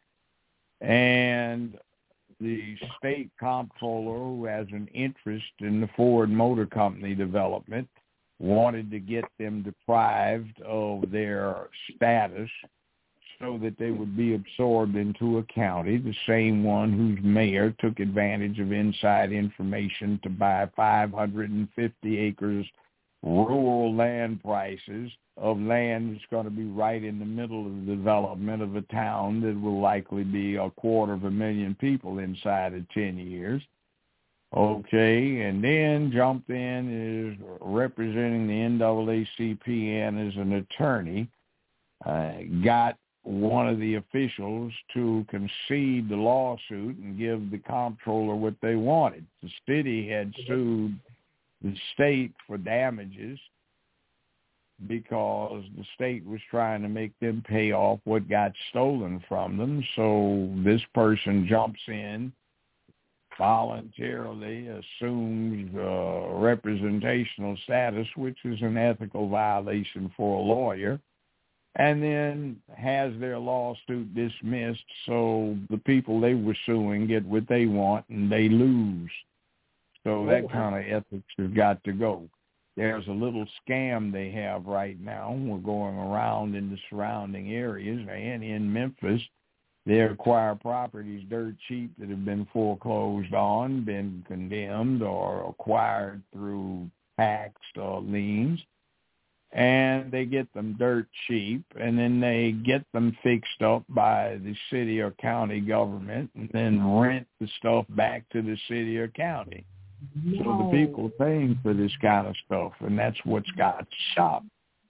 And the state comptroller, who has an interest in the Ford Motor Company development, wanted to get them deprived of their status so that they would be absorbed into a county, the same one whose mayor took advantage of inside information to buy five hundred fifty acres rural land prices of land that's going to be right in the middle of the development of a town that will likely be a quarter of a million people inside of ten years. Okay, and then jumped in is representing the N double A C P N as an attorney, uh, got one of the officials to concede the lawsuit and give the comptroller what they wanted. The city had sued the state for damages because the state was trying to make them pay off what got stolen from them. So this person jumps in, voluntarily assumes uh, representational status, which is an ethical violation for a lawyer, and then has their lawsuit dismissed so the people they were suing get what they want and they lose. So that kind of ethics has got to go. There's a little scam they have right now. We're going around in the surrounding areas and in Memphis. They acquire properties dirt cheap that have been foreclosed on, been condemned, or acquired through tax or liens. And they get them dirt cheap, and then they get them fixed up by the city or county government and then rent the stuff back to the city or county. No. So the people are paying for this kind of stuff, and that's what's got shopped.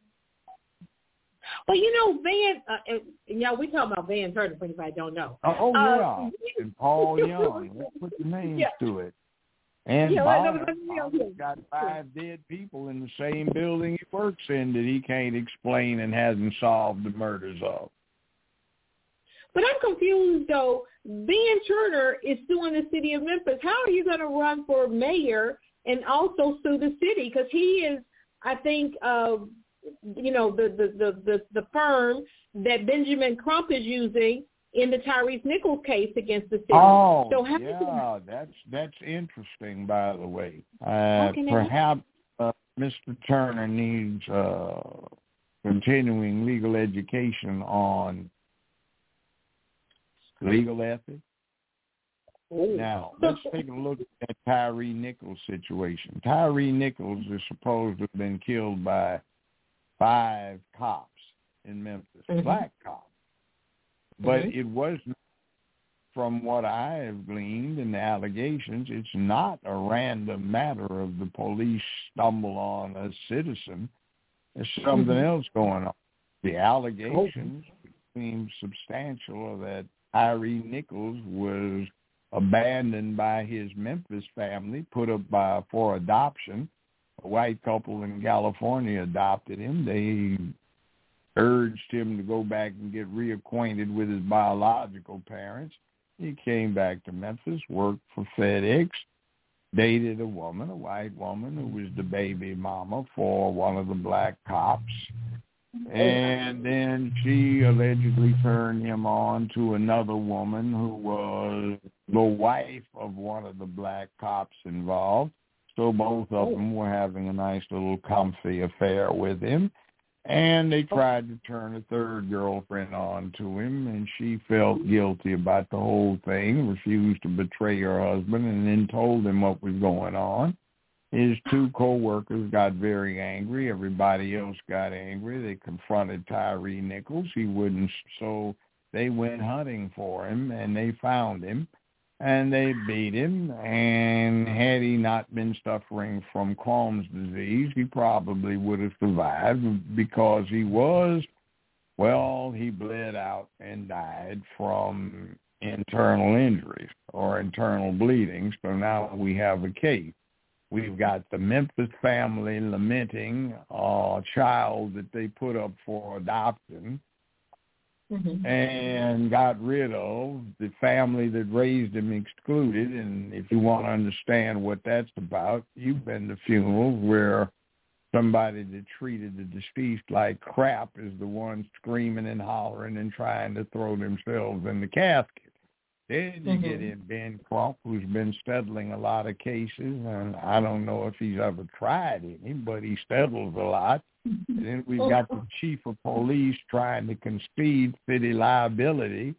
Well, you know, Van, uh, and y'all, we talk about Van Turner, for anybody don't know. Oh, uh, yeah, and Paul Young. Let's put the names yeah. to it. And yeah, Bob, Bob Bob's got five dead people in the same building he works in that he can't explain and hasn't solved the murders of. But I'm confused, though. Van Turner is suing the city of Memphis. How are you going to run for mayor and also sue the city? Because he is, I think, uh, you know, the, the, the, the, the firm that Benjamin Crump is using in the Tyrese Nichols case against the city. Oh, so how yeah, you... that's that's interesting, by the way. Uh, perhaps uh, Mister Turner needs uh, continuing legal education on legal ethics. Ooh. Now, let's take a look at that Tyre Nichols situation. Tyre Nichols is supposed to have been killed by five cops in Memphis, mm-hmm. black cops. But mm-hmm. it was, from what I have gleaned in the allegations, it's not a random matter of the police stumble on a citizen. There's something mm-hmm. else going on. The allegations oh. seem substantial that Tyre Nichols was abandoned by his Memphis family, put up by for adoption. A white couple in California adopted him. They urged him to go back and get reacquainted with his biological parents. He came back to Memphis, worked for FedEx, dated a woman, a white woman, who was the baby mama for one of the black cops. And then she allegedly turned him on to another woman who was the wife of one of the black cops involved. So both of them were having a nice little comfy affair with him. And they tried to turn a third girlfriend on to him, and she felt guilty about the whole thing, refused to betray her husband, and then told him what was going on. His two co-workers got very angry. Everybody else got angry. They confronted Tyre Nichols. He wouldn't, so they went hunting for him, and they found him. and they beat him. And had he not been suffering from Crohn's disease, he probably would have survived because he was, well, he bled out and died from internal injuries or internal bleeding. So now we have a case. We've got the Memphis family lamenting a child that they put up for adoption mm-hmm. and got rid of. The family that raised him excluded. And if you want to understand what that's about, you've been to funerals where somebody that treated the deceased like crap is the one screaming and hollering and trying to throw themselves in the casket. Then you mm-hmm. get in Ben Crump, who's been settling a lot of cases, and I don't know if he's ever tried any, but he settles a lot. And then we've got the chief of police trying to concede city liability,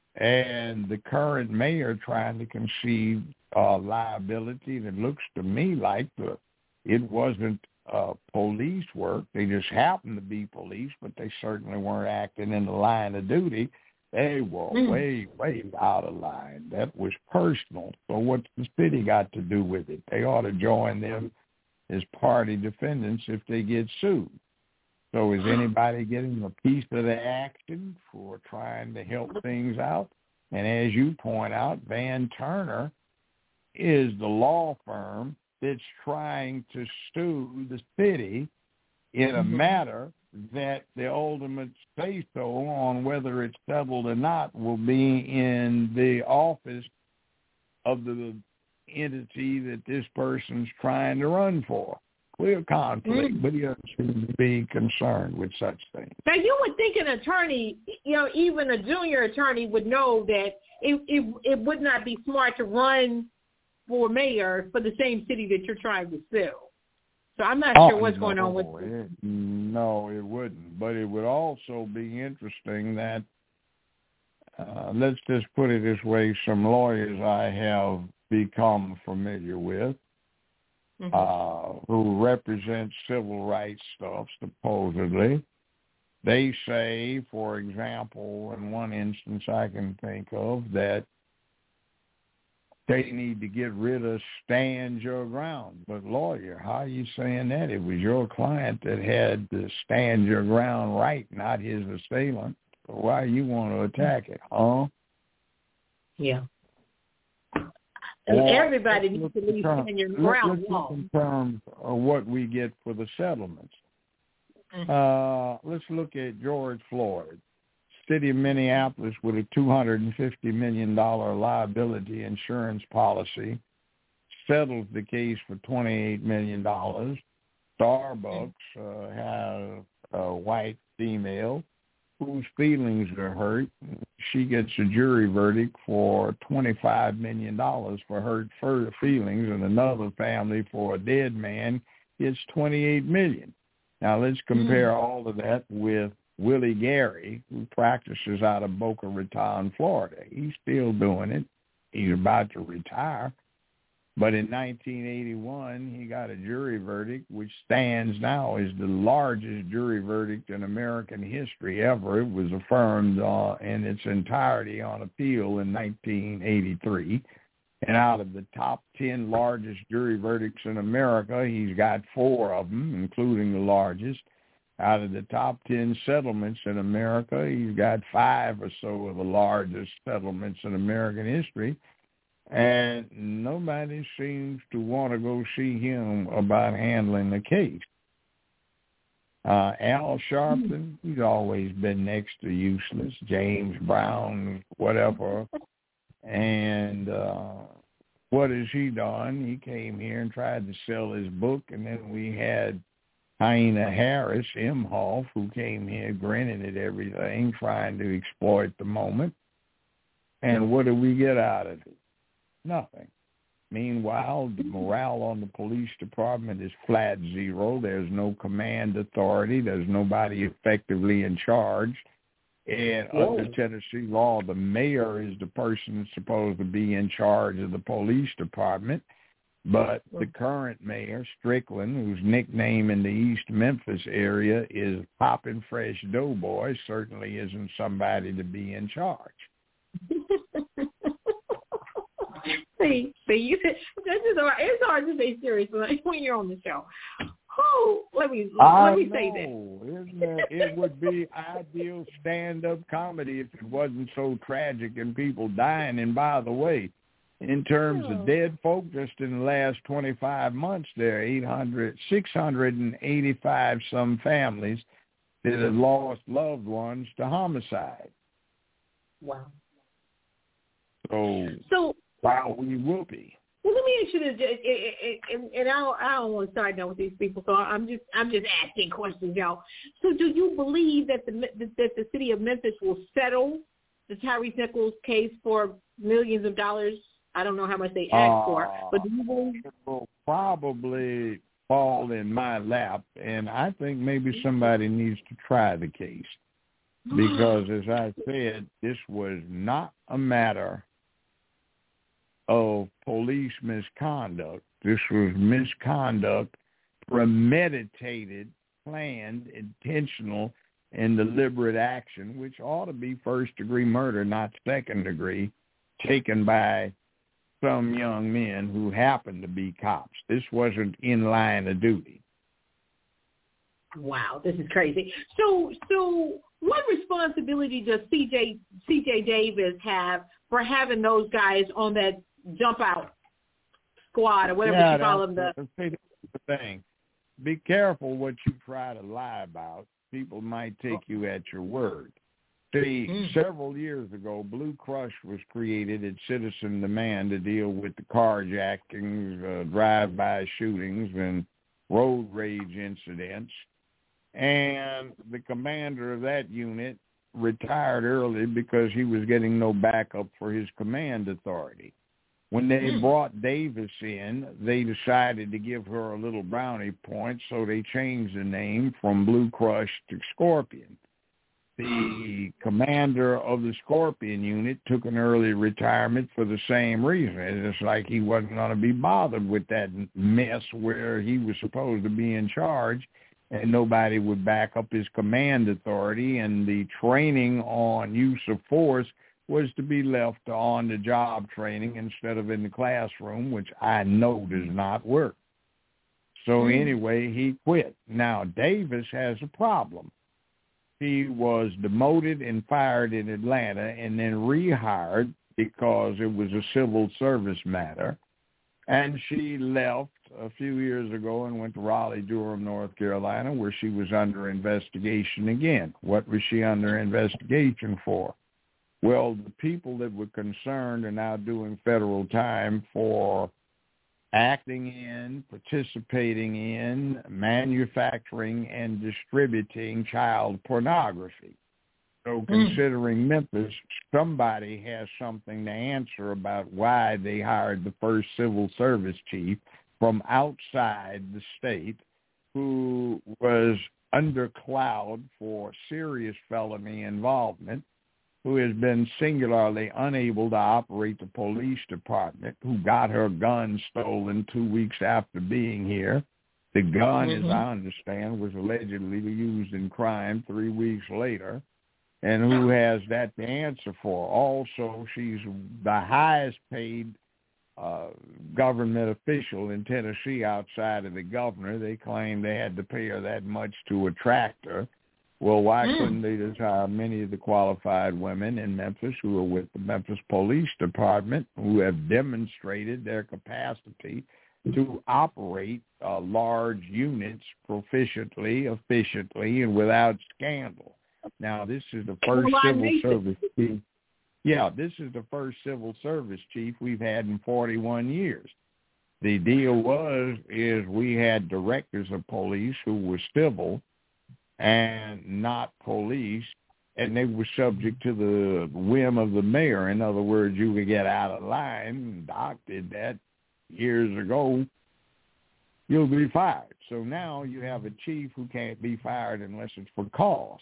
and the current mayor trying to concede uh, liability. And it looks to me like the, it wasn't uh, police work. They just happened to be police, but they certainly weren't acting in the line of duty. They were mm. way, way out of line. That was personal. So what's the city got to do with it? They ought to join them as party defendants if they get sued. So is anybody getting a piece of the action for trying to help things out? And as you point out, Van Turner is the law firm that's trying to sue the city in a mm-hmm. matter that the ultimate say-so on whether it's settled or not will be in the office of the entity that this person's trying to run for. Clear conflict, mm-hmm. but he doesn't seem to be concerned with such things. Now, you would think an attorney, you know, even a junior attorney would know that it, it, it would not be smart to run for mayor for the same city that you're trying to sue. So I'm not oh, sure what's no, going on with it. No, it wouldn't. But it would also be interesting that, uh, let's just put it this way, some lawyers I have become familiar with mm-hmm. uh, who represent civil rights stuff, supposedly, they say, for example, in one instance I can think of, that they need to get rid of stand your ground. But lawyer, how are you saying that? It was your client that had the stand your ground right, not his assailant. So why you want to attack it, huh? Yeah. And uh, everybody needs to leave stand your ground. Let's look in terms of what we get for the settlements. Mm-hmm. Uh, let's look at George Floyd. City of Minneapolis with a two hundred fifty million dollars liability insurance policy settles the case for twenty-eight million dollars. Starbucks uh, has a white female whose feelings are hurt. She gets a jury verdict for twenty-five million dollars for hurt further feelings, and another family for a dead man gets twenty-eight million dollars. Now let's compare mm-hmm. all of that with Willie Gary, who practices out of Boca Raton, Florida. He's still doing it. He's about to retire. But in nineteen eighty-one, he got a jury verdict, which stands now as the largest jury verdict in American history ever. It was affirmed uh, in its entirety on appeal in nineteen eighty-three. And out of the top ten largest jury verdicts in America, he's got four of them, including the largest. Out of the top ten settlements in America, he's got five or so of the largest settlements in American history. And nobody seems to want to go see him about handling the case. Uh, Al Sharpton, he's always been next to useless. James Brown, whatever. And uh, what has he done? He came here and tried to sell his book, and then we had Hyena Harris, Imhoff, who came here grinning at everything, trying to exploit the moment. And what do we get out of it? Nothing. Meanwhile, the morale on the police department is flat zero. There's no command authority. There's nobody effectively in charge. And under Tennessee law, the mayor is the person that's supposed to be in charge of the police department. But the current mayor, Strickland, whose nickname in the East Memphis area is Poppin' Fresh Doughboy, certainly isn't somebody to be in charge. see, see, you said this is hard. It's hard to stay serious when you're on the show. Oh, let me I let me know. say this. Isn't it, it would be ideal stand-up comedy if it wasn't so tragic and people dying. And by the way, in terms oh. of dead folk, just in the last twenty-five months, there are eight hundred, six hundred eighty-five some families that have lost loved ones to homicide. Wow. So, so wow, we will be. Well, let me ask you this, and, and I don't, I don't want to start down with these people, so I'm just I'm just asking questions, y'all. So, do you believe that the that the city of Memphis will settle the Tyrese Nichols case for millions of dollars? I don't know how much they asked uh, for, but do you believe it will probably fall in my lap, and I think maybe somebody needs to try the case because, as I said, this was not a matter of police misconduct. This was misconduct, premeditated, planned, intentional, and deliberate action, which ought to be first-degree murder, not second-degree, taken by some young men who happened to be cops. This wasn't in line of duty. Wow, this is crazy. So, so what responsibility does C J C J Davis have for having those guys on that jump out squad or whatever yeah, you call them? The that's the thing. Be careful what you try to lie about. People might take you at your word. See, mm. several years ago, Blue Crush was created at Citizen Demand to deal with the carjackings, uh, drive-by shootings, and road rage incidents. And the commander of that unit retired early because he was getting no backup for his command authority. When they mm. brought Davis in, they decided to give her a little brownie point, so they changed the name from Blue Crush to Scorpion. The commander of the Scorpion unit took an early retirement for the same reason. It's like he wasn't going to be bothered with that mess where he was supposed to be in charge and nobody would back up his command authority, and the training on use of force was to be left to on-the-job training instead of in the classroom, which I know does not work. So anyway, he quit. Now, Davis has a problem. He was demoted and fired in Atlanta and then rehired because it was a civil service matter. And she left a few years ago and went to Raleigh-Durham, North Carolina, where she was under investigation again. What was she under investigation for? Well, the people that were concerned are now doing federal time for acting in, participating in, manufacturing, and distributing child pornography. So considering mm. Memphis, somebody has something to answer about why they hired the first civil service chief from outside the state who was under cloud for serious felony involvement, who has been singularly unable to operate the police department, who got her gun stolen two weeks after being here. The gun, mm-hmm. as I understand, was allegedly used in crime three weeks later, and who has that to answer for. Also, she's the highest paid uh, government official in Tennessee outside of the governor. They claim they had to pay her that much to attract her. Well, why mm. couldn't they just hire many of the qualified women in Memphis who are with the Memphis Police Department, who have demonstrated their capacity to operate uh, large units proficiently, efficiently, and without scandal? Now, this is the first well, civil service chief. Yeah, this is the first civil service chief we've had in forty-one years. The deal was is we had directors of police who were civil and not police, and they were subject to the whim of the mayor. In other words, you could get out of line. Doc did that years ago. You'll be fired. So now you have a chief who can't be fired unless it's for cause.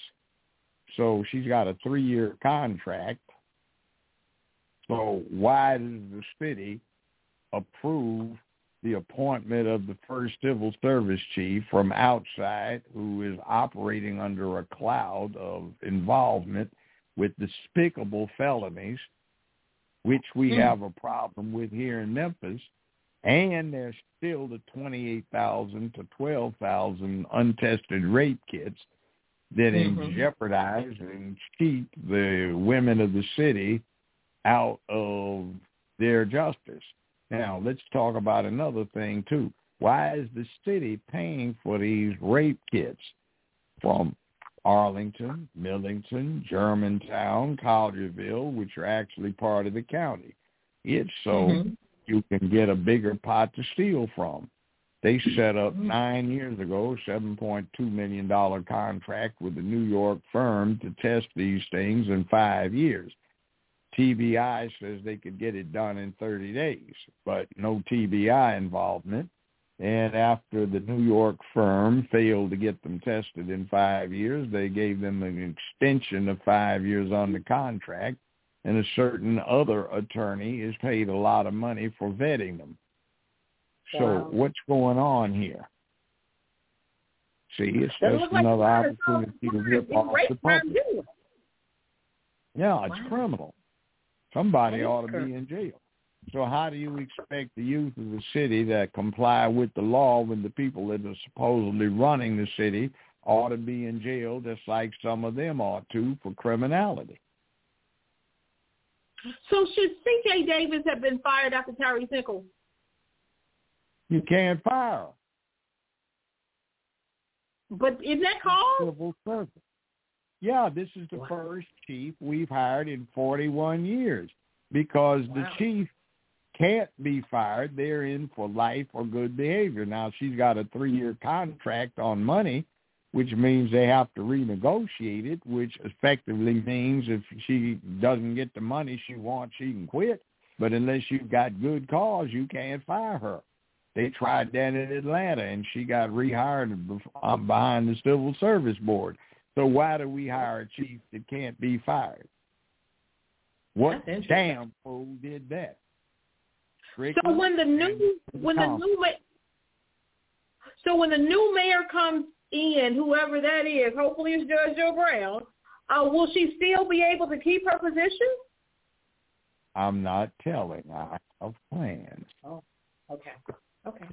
So she's got a three-year contract. So why does the city approve the appointment of the first civil service chief from outside who is operating under a cloud of involvement with despicable felonies which we Mm. have a problem with here in Memphis. And there's still the twenty-eight thousand to twelve thousand untested rape kits that Mhm. jeopardize and keep the women of the city out of their justice. Now, let's talk about another thing, too. Why is the city paying for these rape kits from Arlington, Millington, Germantown, Collierville, which are actually part of the county? It's so Mhm. you can get a bigger pot to steal from. They set up nine years ago, seven point two million dollars contract with a New York firm to test these things in five years. T B I says they could get it done in thirty days, but no T B I involvement. And after the New York firm failed to get them tested in five years, they gave them an extension of five years on the contract, and a certain other attorney is paid a lot of money for vetting them. So Wow. what's going on here? See, it's Doesn't just look like another it's opportunity to rip it's off rape the crime, public. too. Yeah, it's Wow. criminal. Somebody That is ought to criminal. be in jail. So how do you expect the youth of the city that comply with the law when the people that are supposedly running the city ought to be in jail just like some of them ought to for criminality? So should C J Davis have been fired after Tyrese Nichols? You can't fire them. But isn't that called? Civil service. Yeah, this is the Wow. first chief we've hired in forty-one years because the Wow. chief can't be fired. They're in for life or good behavior. Now, she's got a three-year contract on money, which means they have to renegotiate it, which effectively means if she doesn't get the money she wants, she can quit. But unless you've got good cause, you can't fire her. They tried that in Atlanta, and she got rehired bef- behind the Civil Service Board. So why do we hire a chief that can't be fired? What That's interesting. damn fool did that? So Strickland when the new and when the Thomas. new ma- so when the new mayor comes in, whoever that is, hopefully it's Judge Joe Brown, uh, will she still be able to keep her position? I'm not telling. I have plans. Oh, okay. Okay.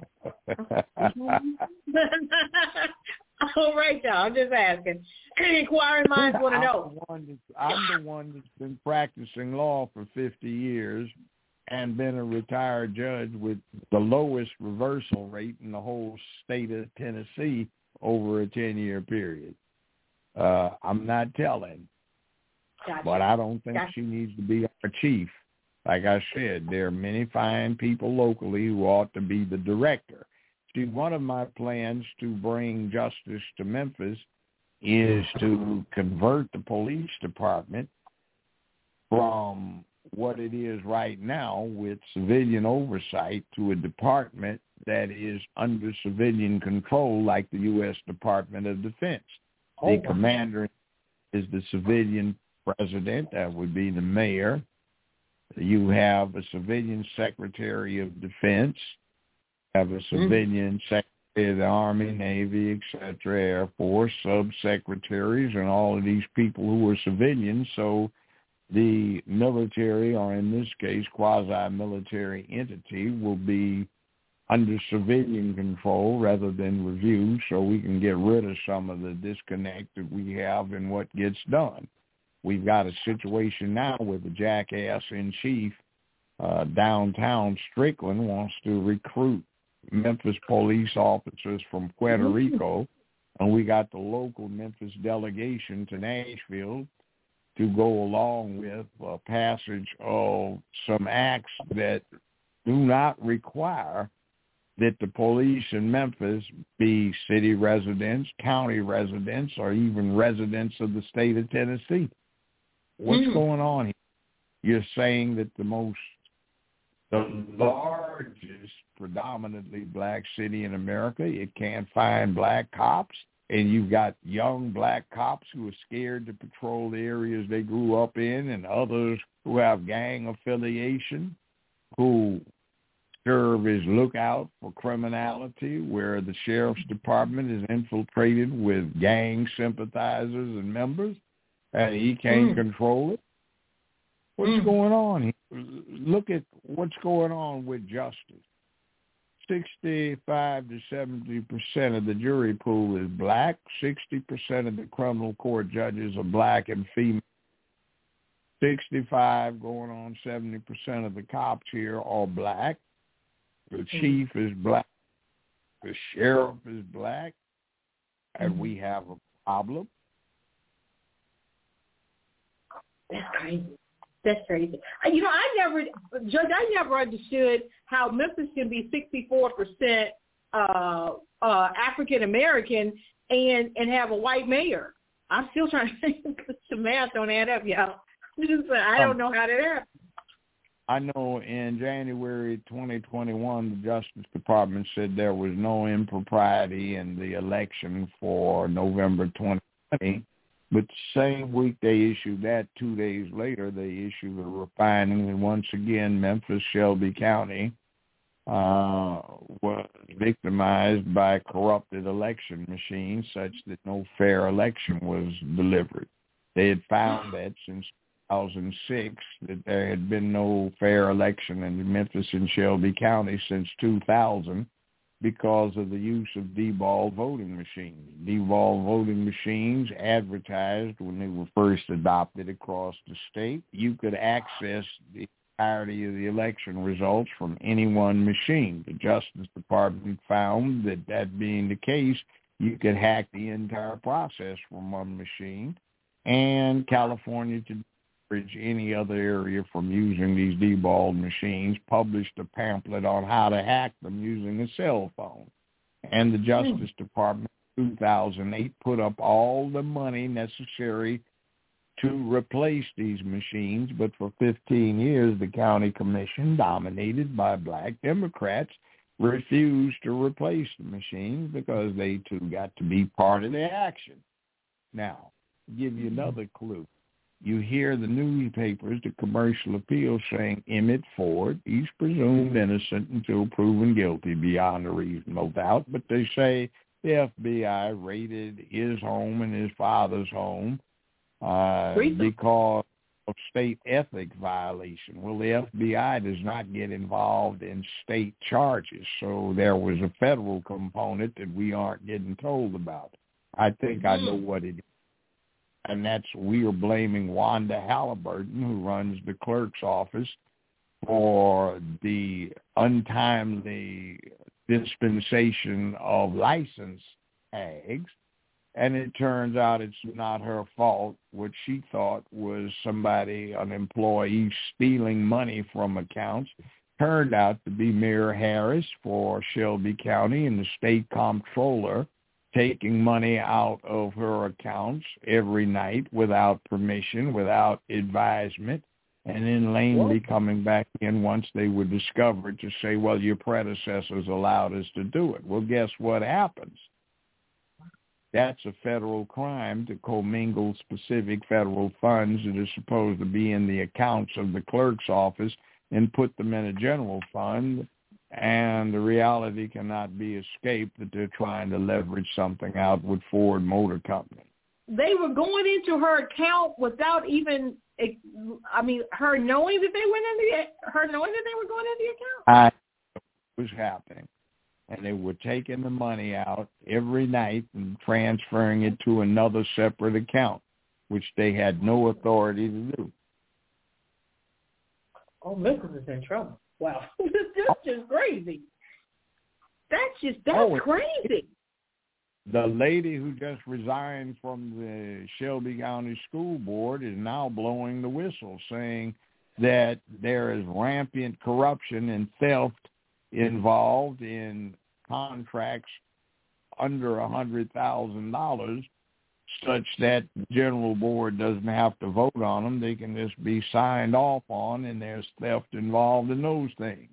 All right, y'all. I'm just asking. Inquiring minds want to I'm know. the one that's, I'm the one that's been practicing law for fifty years and been a retired judge with the lowest reversal rate in the whole state of Tennessee over a ten-year period. Uh, I'm not telling, Gotcha. but I don't think Gotcha. she needs to be our chief. Like I said, there are many fine people locally who ought to be the director. See, one of my plans to bring justice to Memphis is to convert the police department from what it is right now with civilian oversight to a department that is under civilian control like the U S Department of Defense. Oh, the wow. commander is the civilian president. That would be the mayor. You have a civilian secretary of defense, have a civilian mm-hmm. secretary of the Army, Navy, et cetera, Air Force, subsecretaries, and all of these people who are civilians. So the military, or in this case, quasi-military entity, will be under civilian control rather than review, so we can get rid of some of the disconnect that we have in what gets done. We've got a situation now with the jackass in chief uh, downtown Strickland wants to recruit Memphis police officers from Puerto Rico, and we got the local Memphis delegation to Nashville to go along with a passage of some acts that do not require that the police in Memphis be city residents, county residents, or even residents of the state of Tennessee. What's mm. going on here? You're saying that the most, the largest predominantly black city in America, it can't find black cops, and you've got young black cops who are scared to patrol the areas they grew up in, and others who have gang affiliation, who serve as lookout for criminality, where the sheriff's department is infiltrated with gang sympathizers and members, and he can't mm. control it. What's Mm. going on here? Look at what's going on with justice. sixty-five to seventy percent of the jury pool is black. sixty percent of the criminal court judges are black and female. sixty-five going on seventy percent of the cops here are black. The chief is black. The sheriff is black. And we have a problem. That's crazy. That's crazy. You know, I never, Judge, I never understood how Memphis can be sixty-four percent uh, uh, African American and and have a white mayor. I'm still trying to think. The math don't add up, y'all. Just, I don't know how that happened. I know in January twenty twenty-one, the Justice Department said there was no impropriety in the election for November twenty twenty. But the same week they issued that, two days later, they issued a refining. And once again, Memphis, Shelby County uh, was victimized by corrupted election machines such that no fair election was delivered. They had found that since two thousand six that there had been no fair election in Memphis and Shelby County since two thousand. Because of the use of D-ball voting machines. D-ball voting machines advertised when they were first adopted across the state. You could access the entirety of the election results from any one machine. The Justice Department found that that being the case, you could hack the entire process from one machine, and California to discourage any other area from using these deballed machines, published a pamphlet on how to hack them using a cell phone. And the Justice Department in two thousand eight put up all the money necessary to replace these machines, but for fifteen years, the county commission, dominated by black Democrats, refused to replace the machines because they too got to be part of the action. Now, to give you another clue, you hear the newspapers, the commercial appeal saying Emmett Ford, he's presumed innocent until proven guilty beyond a reasonable doubt, but they say the F B I raided his home and his father's home uh, because of state ethics violation. Well, the F B I does not get involved in state charges, so there was a federal component that we aren't getting told about. I think I know what it is. And that's, we are blaming Wanda Halliburton, who runs the clerk's office, for the untimely dispensation of license tags. And it turns out it's not her fault. What she thought was somebody, an employee, stealing money from accounts, turned out to be Mayor Harris for Shelby County and the state comptroller, taking money out of her accounts every night without permission, without advisement, and then lamely coming back in once they were discovered to say, well, your predecessors allowed us to do it. Well, guess what happens? That's a federal crime to commingle specific federal funds that are supposed to be in the accounts of the clerk's office and put them in a general fund. And the reality cannot be escaped that they're trying to leverage something out with Ford Motor Company. They were going into her account without even, I mean, her knowing that they went in the, her knowing that they were going in the account? I was happening. And they were taking the money out every night and transferring it to another separate account, which they had no authority to do. Oh, Memphis is in trouble. Wow. That's just crazy. That's just, that's oh, crazy. The lady who just resigned from the Shelby County School Board is now blowing the whistle, saying that there is rampant corruption and theft involved in contracts under one hundred thousand dollars, such that the general board doesn't have to vote on them. They can just be signed off on, and there's theft involved in those things.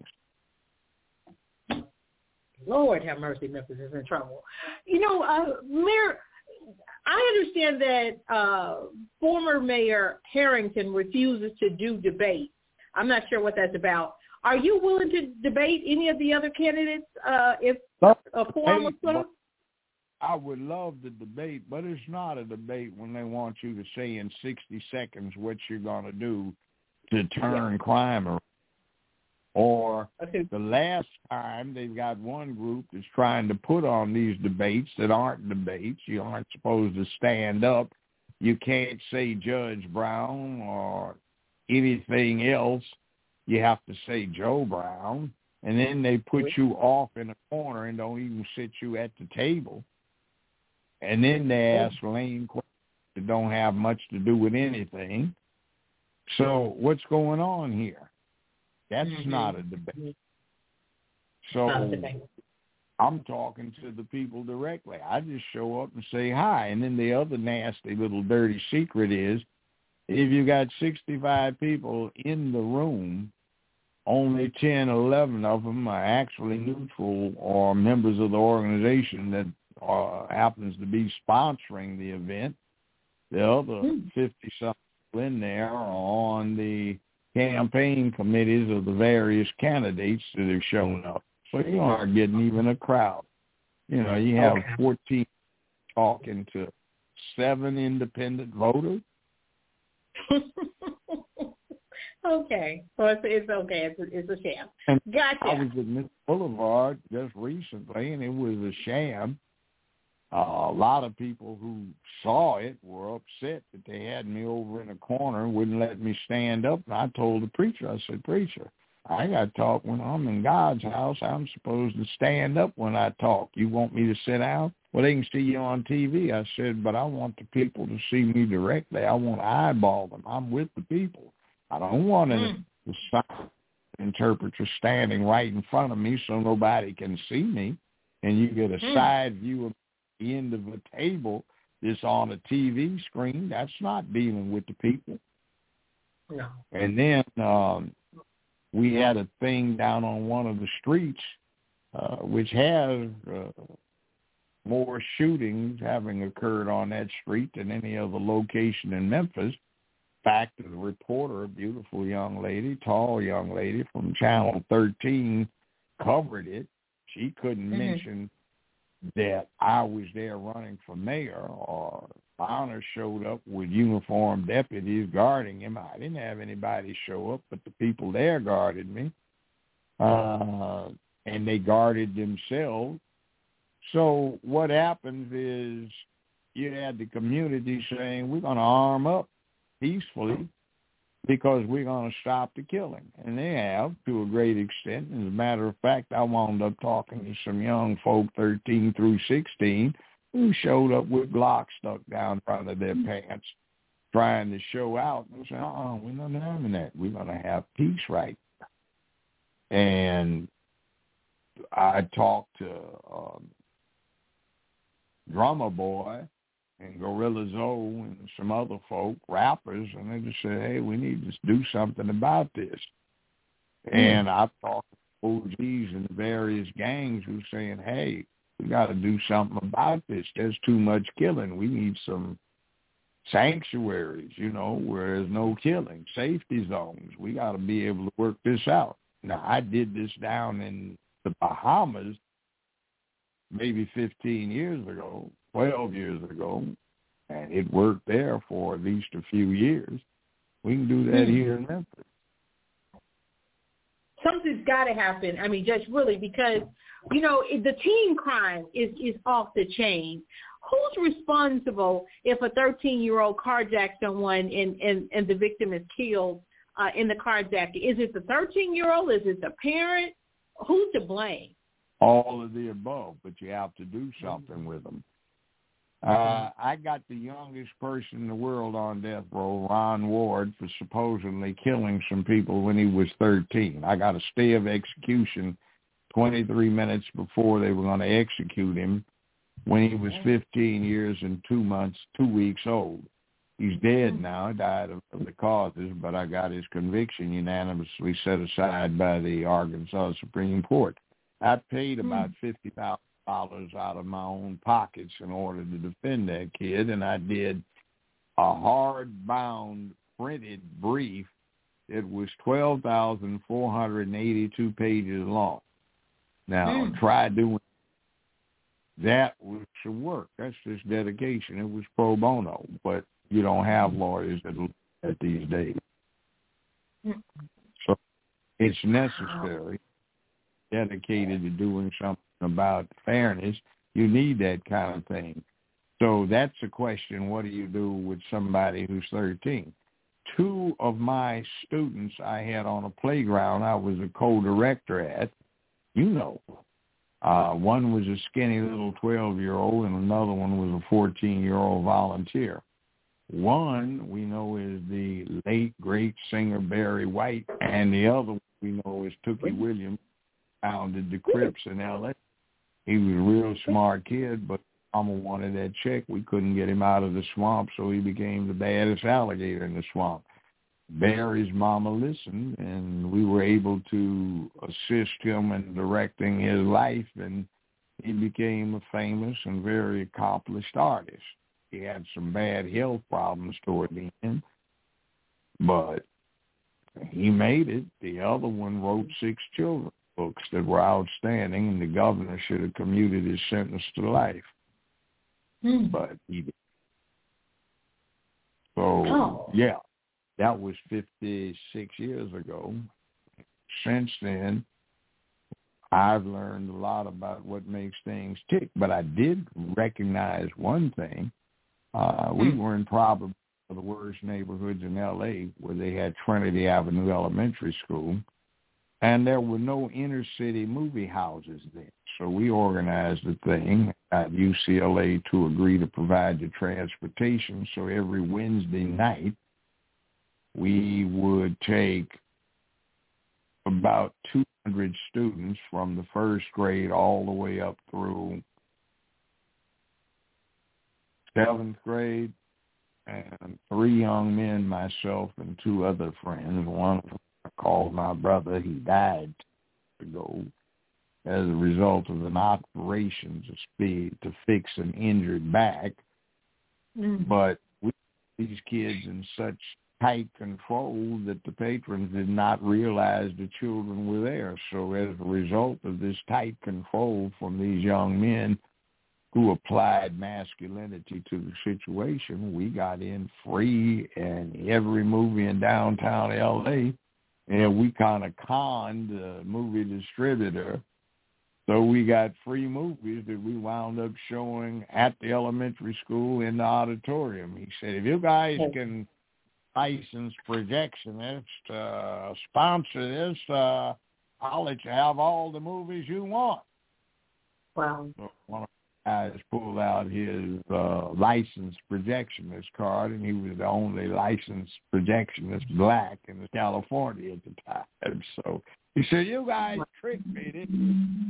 Lord have mercy, Memphis is in trouble. You know, uh, Mayor, I understand that uh, former Mayor Harrington refuses to do debate. I'm not sure what that's about. Are you willing to debate any of the other candidates uh, if a forum was put up? I would love the debate, but it's not a debate when they want you to say in sixty seconds what you're going to do to turn yeah. crime around. Or okay. the last time they've got one group that's trying to put on these debates that aren't debates. You aren't supposed to stand up. You can't say Judge Brown or anything else. You have to say Joe Brown. And then they put you off in a corner and don't even sit you at the table. And then they ask lame questions that don't have much to do with anything. So what's going on here? That's mm-hmm. not a debate. So not a debate. I'm talking to the people directly. I just show up and say hi. And then the other nasty little dirty secret is if you got sixty-five people in the room, only ten, eleven of them are actually neutral or members of the organization that uh, happens to be sponsoring the event. The other fifty-something people in there are on the campaign committees of the various candidates that have shown up. So you aren't getting even a crowd. You know, you have okay. fourteen talking to seven independent voters. Okay. Well, it's, it's okay. It's a, it's a sham. And gotcha. I was at Miss Boulevard just recently, and it was a sham. Uh, a lot of people who saw it were upset that they had me over in a corner and wouldn't let me stand up. And I told the preacher, I said, preacher, I got to talk when I'm in God's house. I'm supposed to stand up when I talk. You want me to sit down? Well, they can see you on T V. I said, but I want the people to see me directly. I want to eyeball them. I'm with the people. I don't want mm. the sign interpreter standing right in front of me so nobody can see me. And you get a mm. side view of the end of a table that's on a T V screen. That's not dealing with the people. No. And then um, we had a thing down on one of the streets, uh, which has uh, more shootings having occurred on that street than any other location in Memphis. In fact, the reporter, a beautiful young lady, tall young lady from Channel thirteen, covered it. She couldn't mm-hmm. mention that I was there running for mayor, or Bonner showed up with uniformed deputies guarding him. I didn't have anybody show up, but the people there guarded me, uh, and they guarded themselves. So what happens is you had the community saying, we're going to arm up peacefully because we're going to stop the killing. And they have, to a great extent. As a matter of fact, I wound up talking to some young folk, thirteen through sixteen, who showed up with Glocks stuck down front of their pants, trying to show out. And said, oh, we're not having that. We're going to have peace right now. And I talked to um, Drummer Boy and Gorilla Zoe and some other folk, rappers, and they just said, hey, we need to do something about this. Mm. And I've talked to O Gs and various gangs who are saying, hey, we got to do something about this. There's too much killing. We need some sanctuaries, you know, where there's no killing, safety zones. We got to be able to work this out. Now, I did this down in the Bahamas maybe fifteen years ago, twelve years ago, and it worked there for at least a few years. We can do that mm-hmm. here in Memphis. Something's got to happen. I mean, just really, because, you know, the teen crime is, is off the chain. Who's responsible if a thirteen-year-old carjacks someone and, and, and the victim is killed uh, in the carjacking? Is it the thirteen-year-old? Is it the parent? Who's to blame? All of the above, but you have to do something with them. Uh, I got the youngest person in the world on death row, Ron Ward, for supposedly killing some people when he was thirteen. I got a stay of execution twenty-three minutes before they were going to execute him when he was fifteen years and two months, two weeks old. He's dead now, died of the causes, but I got his conviction unanimously set aside by the Arkansas Supreme Court. I paid about fifty thousand dollars out of my own pockets in order to defend that kid, and I did a hard-bound printed brief. It was twelve thousand four hundred eighty-two pages long. Now, mm. try doing that with some work. That's just dedication. It was pro bono, but you don't have lawyers that do that these days. So it's necessary, dedicated to doing something about fairness. You need that kind of thing. So that's the question, what do you do with somebody who's thirteen? Two of my students I had on a playground I was a co-director at, you know. Uh, one was a skinny little twelve-year-old and another one was a fourteen-year-old volunteer. One we know is the late, great singer Barry White, and the other we know is Tookie Williams, founded the Crips in L A. He was a real smart kid, but Mama wanted that check. We couldn't get him out of the swamp, so he became the baddest alligator in the swamp. Barry's mama listened, and we were able to assist him in directing his life, and he became a famous and very accomplished artist. He had some bad health problems toward the end, but he made it. The other one wrote six children's books that were outstanding, and the governor should have commuted his sentence to life. Hmm. But he did. So, oh. yeah, that was fifty-six years ago. Since then, I've learned a lot about what makes things tick. But I did recognize one thing. Uh, we hmm. were in probably one of the worst neighborhoods in L A, where they had Trinity Avenue Elementary School, and there were no inner-city movie houses then. So we organized a thing at U C L A to agree to provide the transportation. So every Wednesday night, we would take about two hundred students from the first grade all the way up through seventh grade, and three young men, myself and two other friends. One I called my brother. He died ago as a result of an operation to speed to fix an injured back. Mm. But we these kids in such tight control that the patrons did not realize the children were there. So as a result of this tight control from these young men who applied masculinity to the situation, we got in free and every movie in downtown L A, and we kind of conned the movie distributor. So we got free movies that we wound up showing at the elementary school in the auditorium. He said, if you guys can license projectionists to uh, sponsor this, uh, I'll let you have all the movies you want. Wow. So one of the guys pulled out his uh, licensed projectionist card, and he was the only licensed projectionist black in California at the time. So he said, you guys tricked me, didn't you?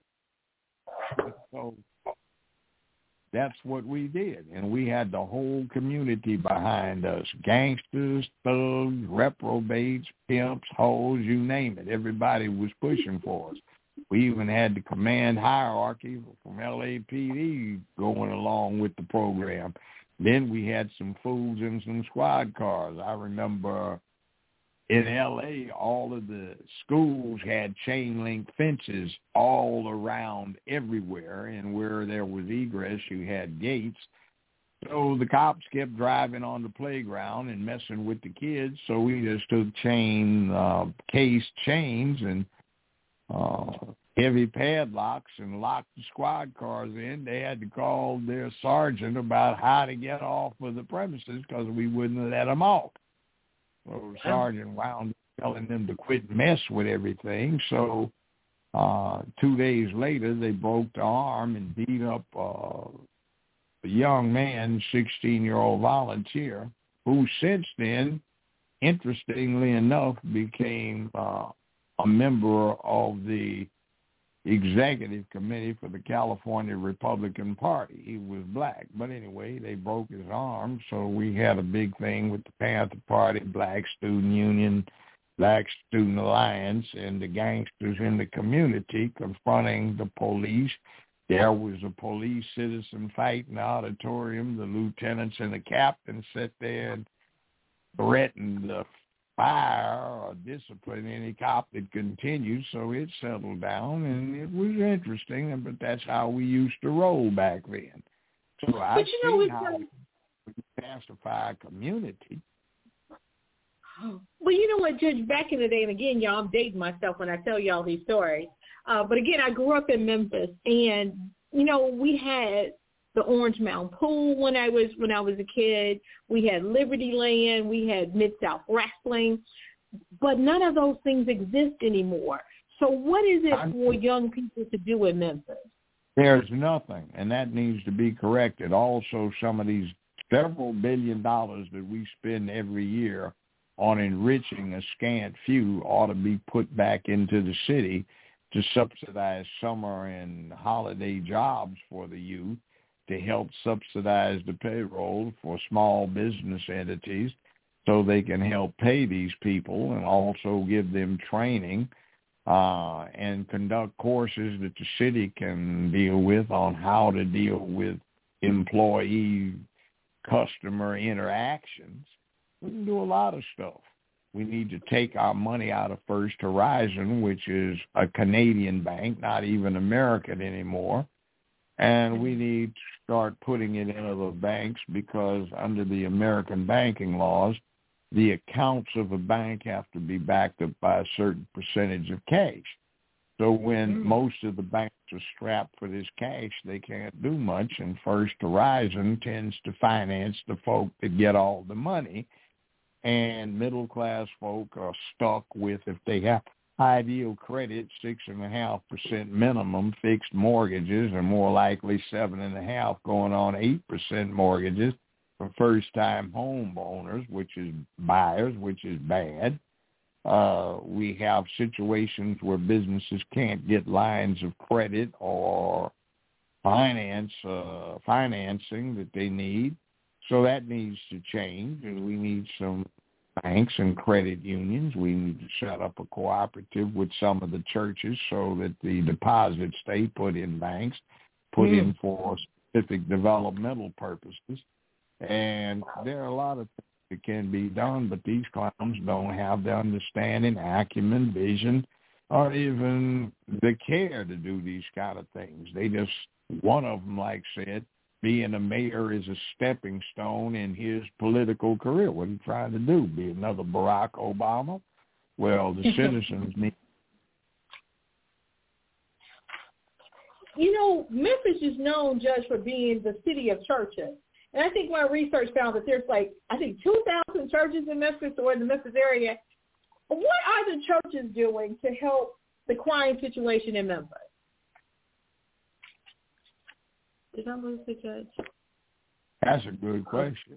So that's what we did, and we had the whole community behind us, gangsters, thugs, reprobates, pimps, hoes, you name it. Everybody was pushing for us. We even had the command hierarchy from L A P D going along with the program. Then we had some fools in some squad cars. I remember in L A, all of the schools had chain link fences all around everywhere, and where there was egress, you had gates. So the cops kept driving on the playground and messing with the kids, so we just took chain, uh, case chains and uh, heavy padlocks and locked the squad cars in. They had to call their sergeant about how to get off of the premises because we wouldn't let them off. So the sergeant wound up telling them to quit mess with everything. So uh, two days later, they broke the arm and beat up uh, a young man, sixteen-year-old volunteer, who since then, interestingly enough, became uh, a member of the executive committee for the California Republican Party. He was black. But anyway, they broke his arm, so we had a big thing with the Panther Party, Black Student Union, Black Student Alliance, and the gangsters in the community confronting the police. There was a police citizen fight in the auditorium. The lieutenants and the captains sat there and threatened the fire or discipline any cop that continued, so it settled down, and it was interesting, but that's how we used to roll back then. So I see how we pacify a community. Well, you know what, Judge, back in the day, and again, y'all, I'm dating myself when I tell y'all these stories. Uh, but again, I grew up in Memphis, and, you know, we had the Orange Mound Pool when I was when I was a kid. We had Liberty Land. We had Mid-South Wrestling. But none of those things exist anymore. So what is it for young people to do in Memphis? There's nothing, and that needs to be corrected. Also, some of these several billion dollars that we spend every year on enriching a scant few ought to be put back into the city to subsidize summer and holiday jobs for the youth, to help subsidize the payroll for small business entities so they can help pay these people, and also give them training uh, and conduct courses that the city can deal with on how to deal with employee customer interactions. We can do a lot of stuff. We need to take our money out of First Horizon, which is a Canadian bank, not even American anymore, and we need to start putting it into the banks, because under the American banking laws, the accounts of a bank have to be backed up by a certain percentage of cash. So when mm-hmm. most of the banks are strapped for this cash, they can't do much, and First Horizon tends to finance the folk that get all the money, and middle-class folk are stuck with, if they have high-yield credit, six point five percent minimum fixed mortgages, or more likely seven point five going on eight percent mortgages for first-time home owners, which is buyers, which is bad. Uh, we have situations where businesses can't get lines of credit or finance uh, financing that they need. So that needs to change, and we need some banks and credit unions. We need to set up a cooperative with some of the churches so that the deposits they put in banks put mm. in for specific developmental purposes. And there are a lot of things that can be done, but these clowns don't have the understanding, acumen, vision, or even the care to do these kind of things. They just, one of them, like said, being a mayor is a stepping stone in his political career. What are you trying to do? Be another Barack Obama? Well, the citizens need. You know, Memphis is known, Judge, for being the city of churches. And I think my research found that there's like, I think two thousand churches in Memphis or in the Memphis area. What are the churches doing to help the crime situation in Memphis? Did I lose the judge? That's a good question.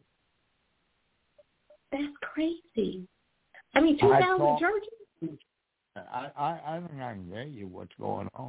That's crazy. I mean, two thousand churches? I, I, I don't know, I can tell you what's going on.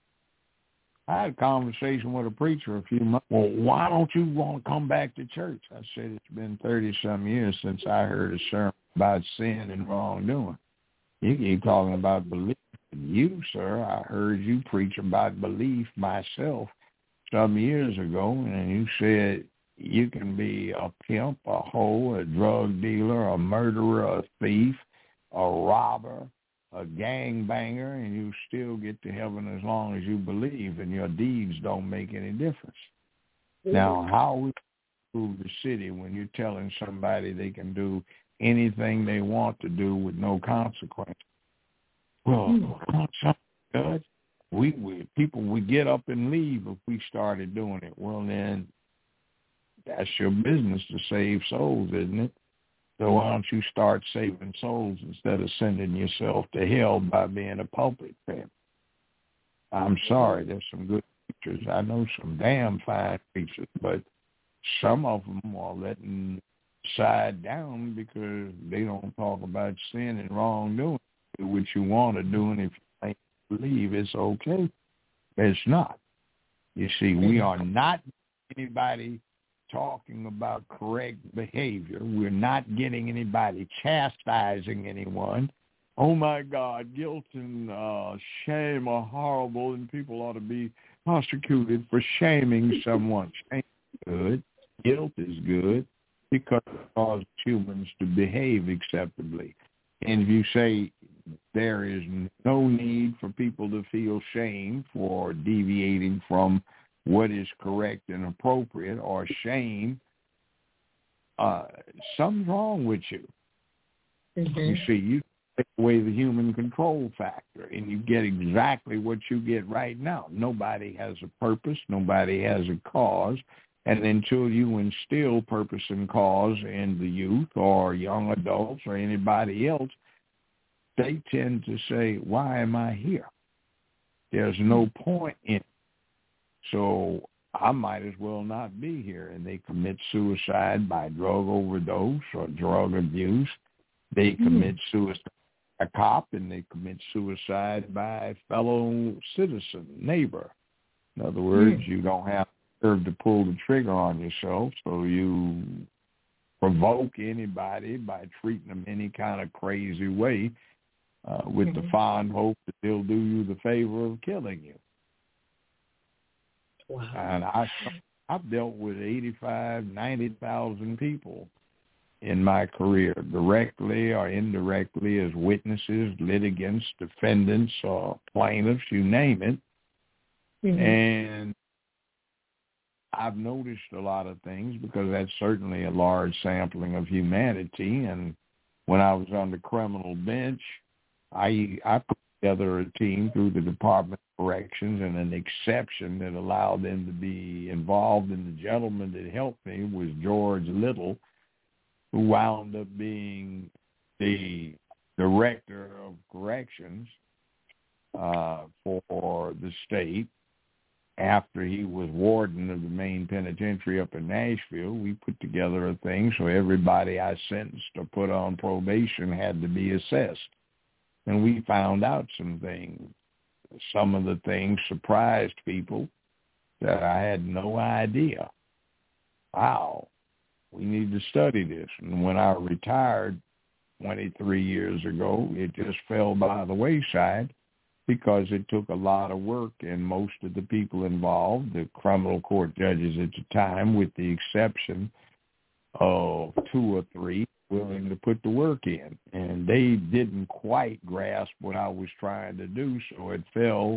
I had a conversation with a preacher a few months. Well, why don't you want to come back to church? I said, it's been thirty-some years since I heard a sermon about sin and wrongdoing. You keep talking about belief. You, sir, I heard you preach about belief myself some years ago, and you said you can be a pimp, a hoe, a drug dealer, a murderer, a thief, a robber, a gangbanger, and you still get to heaven as long as you believe, and your deeds don't make any difference. Mm-hmm. Now, how we prove the city when you're telling somebody they can do anything they want to do with no consequence? Well, mm-hmm. Judge, we, we people would get up and leave if we started doing it. Well, then that's your business to save souls, isn't it? So why don't you start saving souls instead of sending yourself to hell by being a pulpit fan? I'm sorry, there's some good preachers. I know some damn fine preachers, but some of them are letting side down because they don't talk about sin and wrongdoing. Do what you want to do, and if you think believe it's okay, it's not. You see, we are not anybody talking about correct behavior. We're not getting anybody chastising anyone. Oh, my God, guilt and uh, shame are horrible, and people ought to be prosecuted for shaming someone. Shame is good. Guilt is good because it causes humans to behave acceptably. And if you say there is no need for people to feel shame for deviating from what is correct and appropriate, or shame, uh, something's wrong with you. Mm-hmm. You see, you take away the human control factor, and you get exactly what you get right now. Nobody has a purpose. Nobody has a cause. And until you instill purpose and cause in the youth or young adults or anybody else, they tend to say, why am I here? There's no point in it. So I might as well not be here. And they commit suicide by drug overdose or drug abuse. They commit mm-hmm. suicide by a cop, and they commit suicide by a fellow citizen, neighbor. In other words, mm-hmm. you don't have the nerve to pull the trigger on yourself, so you provoke anybody by treating them any kind of crazy way uh, with mm-hmm. the fond hope that they'll do you the favor of killing you. Wow. And I, I've dealt with eighty-five, ninety thousand people in my career, directly or indirectly, as witnesses, litigants, defendants, or plaintiffs, you name it. Mm-hmm. And I've noticed a lot of things because that's certainly a large sampling of humanity. And when I was on the criminal bench, I, I put together a team through the Department of Corrections and an exception that allowed them to be involved. And the gentleman that helped me was George Little, who wound up being the director of corrections uh, for the state. After he was warden of the main penitentiary up in Nashville, we put together a thing so everybody I sentenced or put on probation had to be assessed. And we found out some things. Some of the things surprised people that I had no idea. Wow, we need to study this. And when I retired twenty-three years ago, it just fell by the wayside, because it took a lot of work, and most of the people involved, the criminal court judges at the time, with the exception of two or three, willing to put the work in. And they didn't quite grasp what I was trying to do, so it fell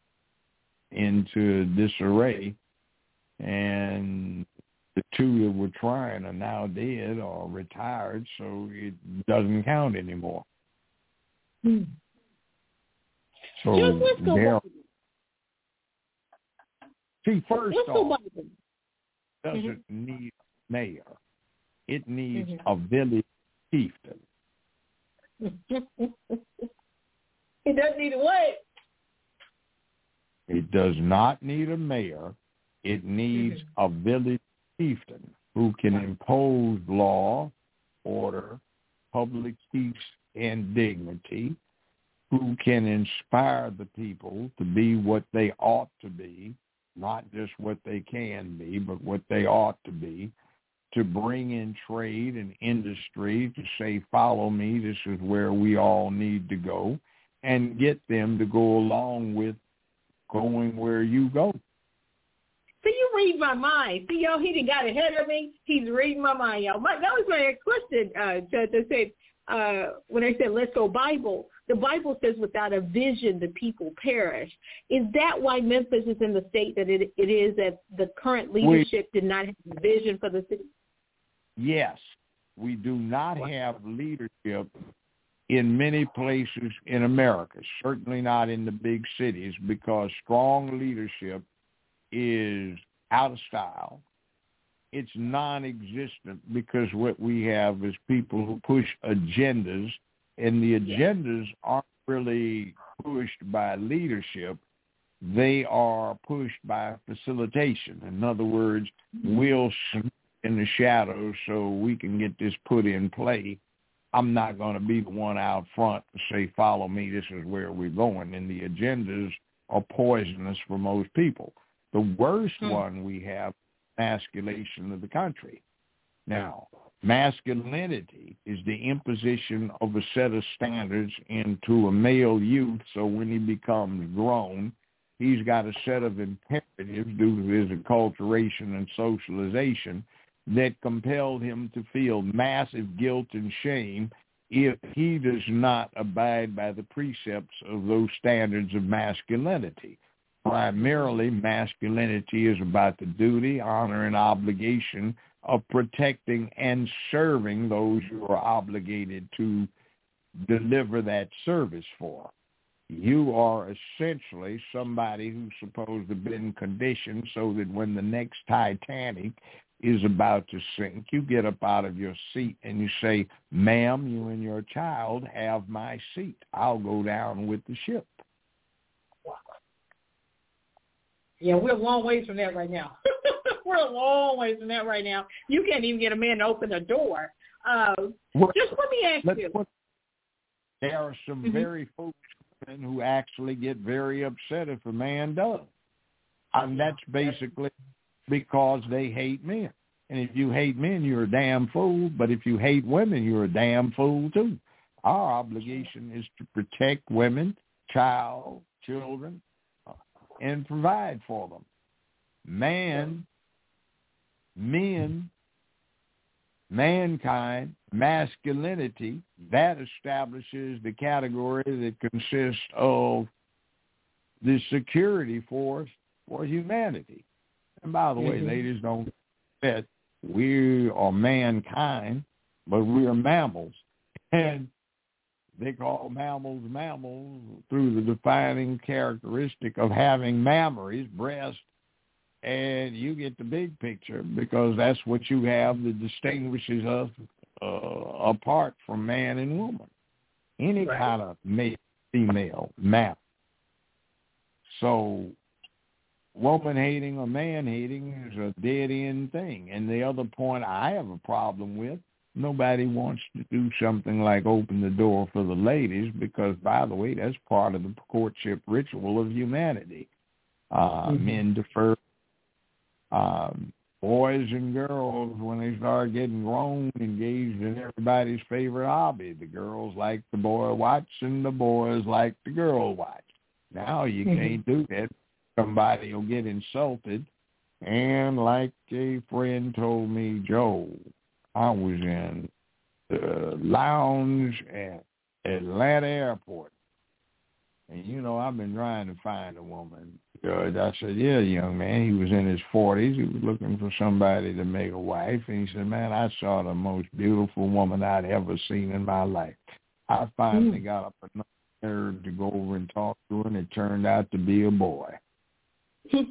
into disarray. And the two that were trying are now dead or retired, so it doesn't count anymore. Hmm. So Just let's go there, see, first let's off, go doesn't mm-hmm. need a mayor. It needs mm-hmm. a village chieftain. It doesn't need a what? It does not need a mayor. It needs mm-hmm. a village chieftain who can impose law, order, public peace, and dignity, who can inspire the people to be what they ought to be, not just what they can be, but what they ought to be, to bring in trade and industry, to say, follow me, this is where we all need to go, and get them to go along with going where you go. So you read my mind. See, y'all, he done got ahead of me. He's reading my mind, y'all. My, that was my next question, uh, Judge. I said, uh, when I said, let's go Bible, the Bible says without a vision, the people perish. Is that why Memphis is in the state that it, it is, that the current leadership we, did not have a vision for the city? Yes. We do not have leadership in many places in America, certainly not in the big cities, because strong leadership is out of style. It's non-existent because what we have is people who push agendas, and the agendas aren't really pushed by leadership. They are pushed by facilitation. In other words, we'll sneak in the shadows so we can get this put in play. I'm not going to be the one out front to say, follow me, this is where we're going. And the agendas are poisonous for most people. The worst hmm. one we have, masculation of the country. Now, masculinity is the imposition of a set of standards into a male youth, so when he becomes grown, he's got a set of imperatives due to his acculturation and socialization that compelled him to feel massive guilt and shame if he does not abide by the precepts of those standards of masculinity. Primarily, masculinity is about the duty, honor, and obligation of protecting and serving those who are obligated to deliver that service for. You are essentially somebody who's supposed to have been conditioned so that when the next Titanic is about to sink, you get up out of your seat and you say, ma'am, you and your child have my seat. I'll go down with the ship. Yeah, we're a long ways from that right now. We're a long ways from that right now. You can't even get a man to open the door. Uh, well, just let me ask let, you. What, there are some mm-hmm. very foolish women who actually get very upset if a man does. And that's basically because they hate men. And if you hate men, you're a damn fool. But if you hate women, you're a damn fool, too. Our obligation is to protect women, child, children, and provide for them. Man, men, mankind, masculinity, that establishes the category that consists of the security force for humanity. And by the way, mm-hmm. ladies, don't forget, we are mankind, but we are mammals. And they call mammals mammals through the defining characteristic of having mammaries, breasts, and you get the big picture because that's what you have that distinguishes us uh, apart from man and woman. Any right. kind of male, female, mammal. So woman hating or man hating is a dead end thing. And the other point I have a problem with, nobody wants to do something like open the door for the ladies because, by the way, that's part of the courtship ritual of humanity. Uh, mm-hmm. Men defer. Um, boys and girls, when they start getting grown, engaged in everybody's favorite hobby. The girls like the boy watch and the boys like the girl watch. Now you mm-hmm. can't do that. Somebody will get insulted. And like a friend told me, Joe, I was in the lounge at Atlanta Airport. And, you know, I've been trying to find a woman. Uh, I said, yeah, young man. He was in his forties. He was looking for somebody to make a wife. And he said, man, I saw the most beautiful woman I'd ever seen in my life. I finally mm. got up enough nerve to go over and talk to her, and it turned out to be a boy. He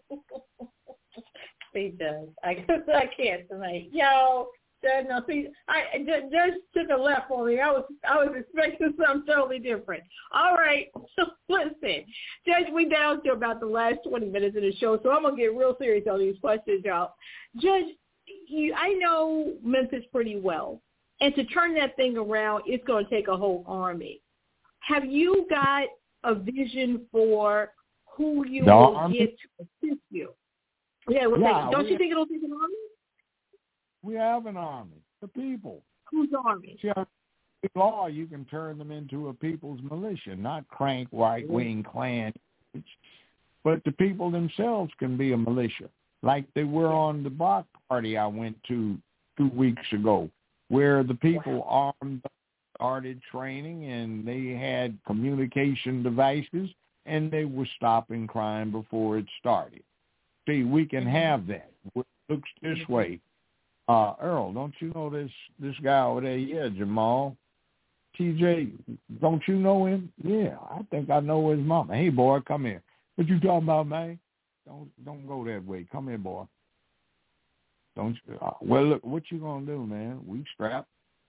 does. I, I can't tonight. Yo. No, see, I just took a left on me. I was I was expecting something totally different. All right, so listen, Judge, we down to about the last twenty minutes of the show, so I'm gonna get real serious on these questions, y'all. Judge, you, I know Memphis pretty well, and to turn that thing around, it's gonna take a whole army. Have you got a vision for who you the will army? get to assist you? Yeah, well, yeah don't we, you think it'll take an army? We have an army, the people. Whose army? See, law, you can turn them into a people's militia, not crank right-wing Klan. But the people themselves can be a militia, like they were on the block party I went to two weeks ago, where the people armed started training and they had communication devices and they were stopping crime before it started. See, we can have that. It looks this way. Uh, Earl, don't you know this this guy over there? Yeah, Jamal. T J, don't you know him? Yeah, I think I know his mama. Hey, boy, come here. What you talking about, man? Don't don't go that way. Come here, boy. Don't you? Uh, well, look, what you gonna do, man? We strapped.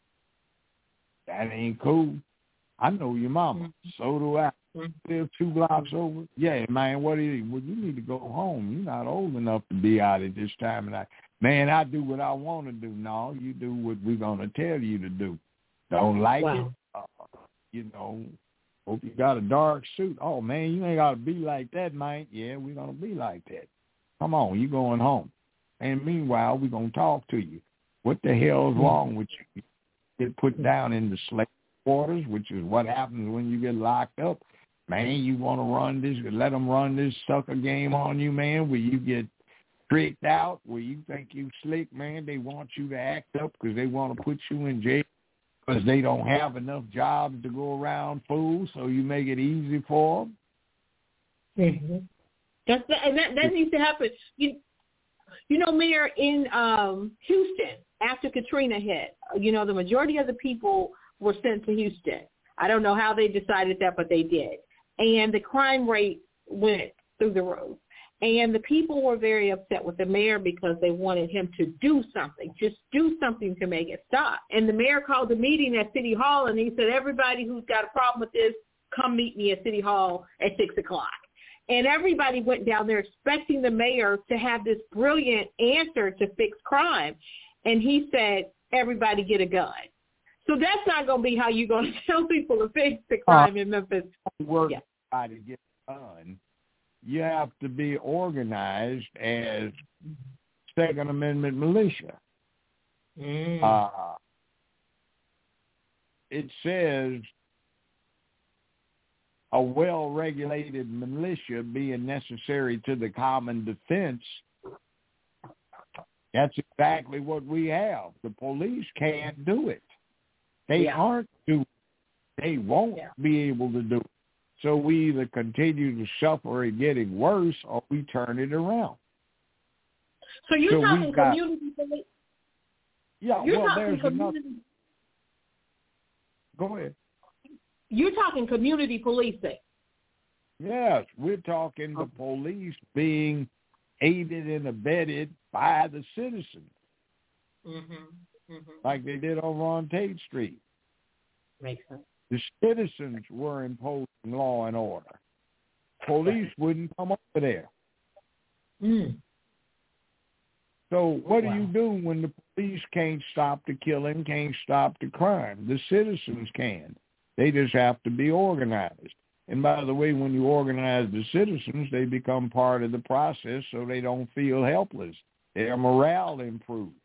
That ain't cool. I know your mama. So do I. Live two blocks over. Yeah, man. What is it? Well, you need to go home. You're not old enough to be out at this time of night. Man, I do what I want to do. No, you do what we're going to tell you to do. Don't like wow. it? Uh, you know, hope you got a dark suit. Oh, man, you ain't got to be like that, man. Yeah, we're going to be like that. Come on, you going home. And meanwhile, we're going to talk to you. What the hell's wrong with you? You get put down in the slave quarters, which is what happens when you get locked up. Man, you want to run this, let them run this sucker game on you, man, where you get tricked out, where you think you slick, man. They want you to act up because they want to put you in jail because they don't have enough jobs to go around, fool, so you make it easy for them. Mm-hmm. That's the, and that, that needs to happen. You, you know, Mayor, in um, Houston, after Katrina hit, you know, the majority of the people were sent to Houston. I don't know how they decided that, but they did. And the crime rate went through the roof. And the people were very upset with the mayor because they wanted him to do something, just do something to make it stop. And the mayor called a meeting at City Hall, and he said, everybody who's got a problem with this, come meet me at City Hall at six o'clock. And everybody went down there expecting the mayor to have this brilliant answer to fix crime. And he said, everybody get a gun. So that's not going to be how you're going to tell people to fix the crime uh, in Memphis. Work yeah. to get done. You have to be organized as Second Amendment militia. Mm. Uh, it says a well-regulated militia being necessary to the common defense. That's exactly what we have. The police can't do it. They yeah. aren't doing it. They won't yeah. be able to do it. So we either continue to suffer it getting worse or we turn it around. So you're so talking got, community police? Yeah, you're well, talking there's community. enough. Go ahead. You're talking community policing. Yes, we're talking the police being aided and abetted by the citizens, mm-hmm. Mm-hmm. like they did over on Tate Street. Makes sense. The citizens were imposing law and order. Police wouldn't come over there. Mm. So what wow. do you do when the police can't stop the killing, can't stop the crime? The citizens can. They just have to be organized. And by the way, when you organize the citizens, they become part of the process so they don't feel helpless. Their morale improves.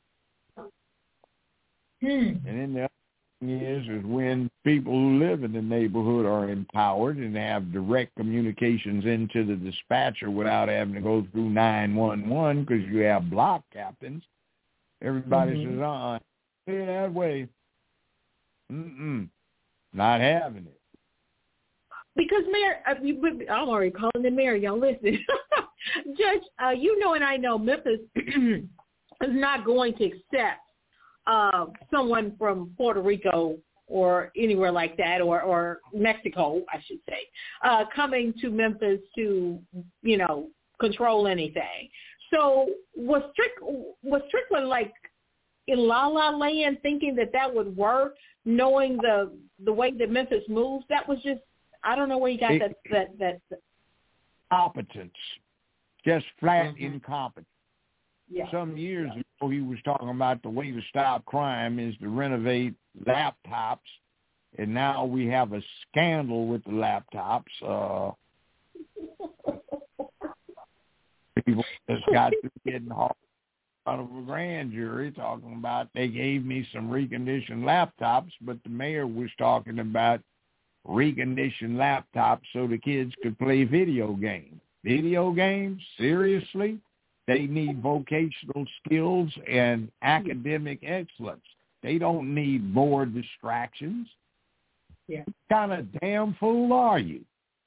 Hmm. And then the other thing is, is when people who live in the neighborhood are empowered and have direct communications into the dispatcher without having to go through nine one one because you have block captains, everybody mm-hmm. says, uh-uh, stay that way. Mm-mm, not having it. Because, Mayor, I'm already calling the mayor. Y'all listen. Judge, uh, you know and I know Memphis is not going to accept uh, someone from Puerto Rico or anywhere like that, or, or Mexico, I should say, uh, coming to Memphis to, you know, control anything. So was, Strick, was Strickland like in La La Land thinking that that would work, knowing the the way that Memphis moves? That was just, I don't know where you got it, that, that that competence, just flat mm-hmm. incompetence. Yeah. Some years ago, he was talking about the way to stop crime is to renovate laptops, and now we have a scandal with the laptops. Uh, people just got to getting hauled out of a grand jury talking about they gave me some reconditioned laptops, but the mayor was talking about reconditioned laptops so the kids could play video games. Video games? Seriously? They need vocational skills and academic excellence. They don't need more distractions. Yeah. What kind of damn fool are you?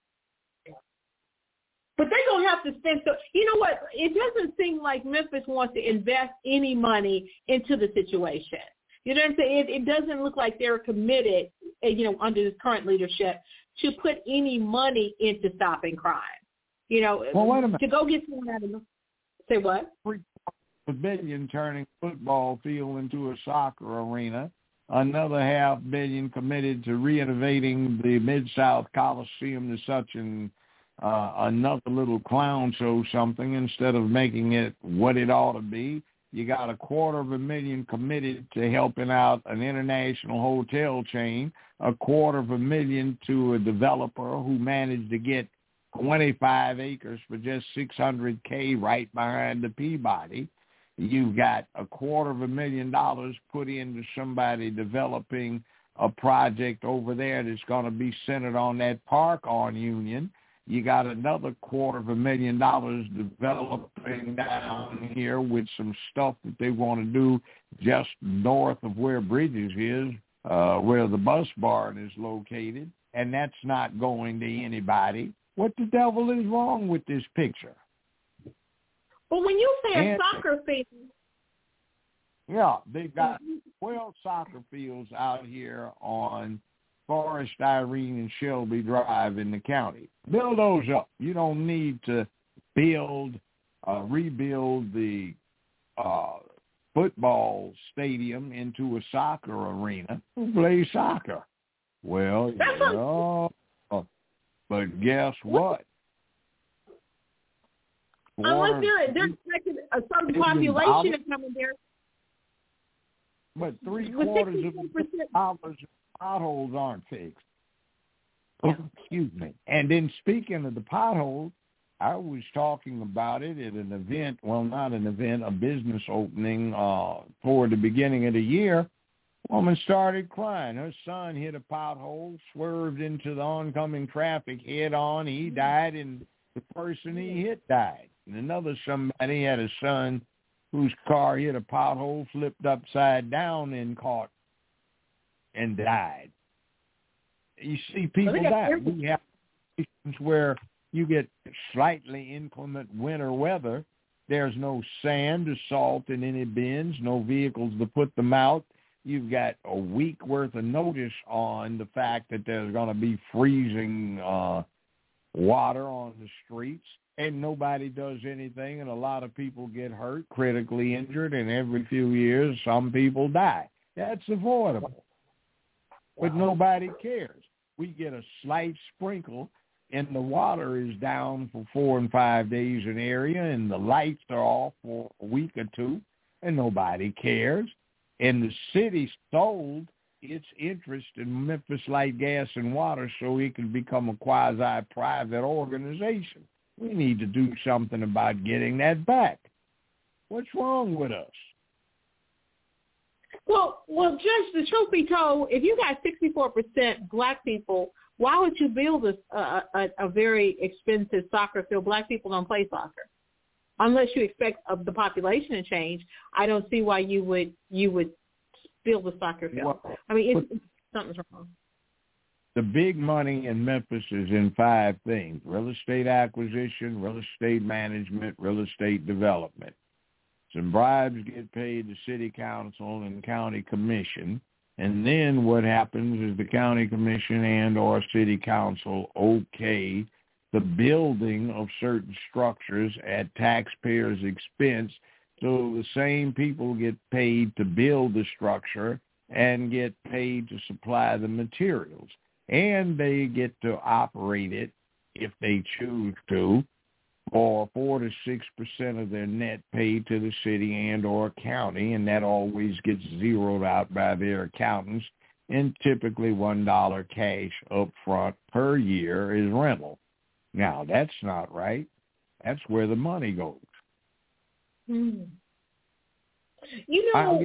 But they're going to have to spend, so, you know what, it doesn't seem like Memphis wants to invest any money into the situation. You know what I'm saying? It, it doesn't look like they're committed, you know, under this current leadership to put any money into stopping crime. You know, well, wait a minute. To go get someone out of the, say what? A billion turning football field into a soccer arena. Another half billion committed to renovating the Mid-South Coliseum to such an uh, another little clown show something instead of making it what it ought to be. You got a quarter of a million committed to helping out an international hotel chain, a quarter of a million to a developer who managed to get twenty-five acres for just six hundred K right behind the Peabody. You've got a quarter of a million dollars put into somebody developing a project over there that's going to be centered on that park on Union. You got another quarter of a million dollars developing down here with some stuff that they want to do just north of where Bridges is, uh, where the bus barn is located, and that's not going to anybody. What the devil is wrong with this picture? Well, when you say and, a soccer field, Yeah, they've got twelve soccer fields out here on Forest, Irene, and Shelby Drive in the county. Build those up. You don't need to build, uh, rebuild the uh, football stadium into a soccer arena. Who plays soccer? Well, yeah, uh, but guess what? Unless they're, they're expecting a certain population to come in there. But three quarters of the potholes aren't fixed. Oh, excuse me. And then speaking of the potholes, I was talking about it at an event, well, not an event, a business opening uh, toward the beginning of the year. Woman started crying. Her son hit a pothole, swerved into the oncoming traffic head on. He died, and the person he hit died. And another somebody had a son whose car hit a pothole, flipped upside down, and caught and died. You see people die. We have situations where you get slightly inclement winter weather. There's no sand or salt in any bins, no vehicles to put them out. You've got a week worth of notice on the fact that there's going to be freezing uh, water on the streets, and nobody does anything, and a lot of people get hurt, critically injured, and every few years some people die. That's avoidable. But nobody cares. We get a slight sprinkle, and the water is down for four and five days in area, and the lights are off for a week or two, and nobody cares. And the city sold its interest in Memphis Light, Gas, and Water so it can become a quasi-private organization. We need to do something about getting that back. What's wrong with us? Well, well, Judge, the truth be told, if you got sixty-four percent black people, why would you build a, a, a very expensive soccer field? Black people don't play soccer. Unless you expect uh, the population to change, I don't see why you would you would build a soccer field. Well, I mean, it's, something's wrong. The big money in Memphis is in five things: real estate acquisition, real estate management, real estate development. Some bribes get paid to city council and county commission, and then what happens is the county commission and or city council okay the building of certain structures at taxpayers' expense, so the same people get paid to build the structure and get paid to supply the materials. And they get to operate it, if they choose to, for four to six percent of their net paid to the city and or county, and that always gets zeroed out by their accountants, and typically one dollar cash up front per year is rental. Now, that's not right. That's where the money goes. Hmm. You know,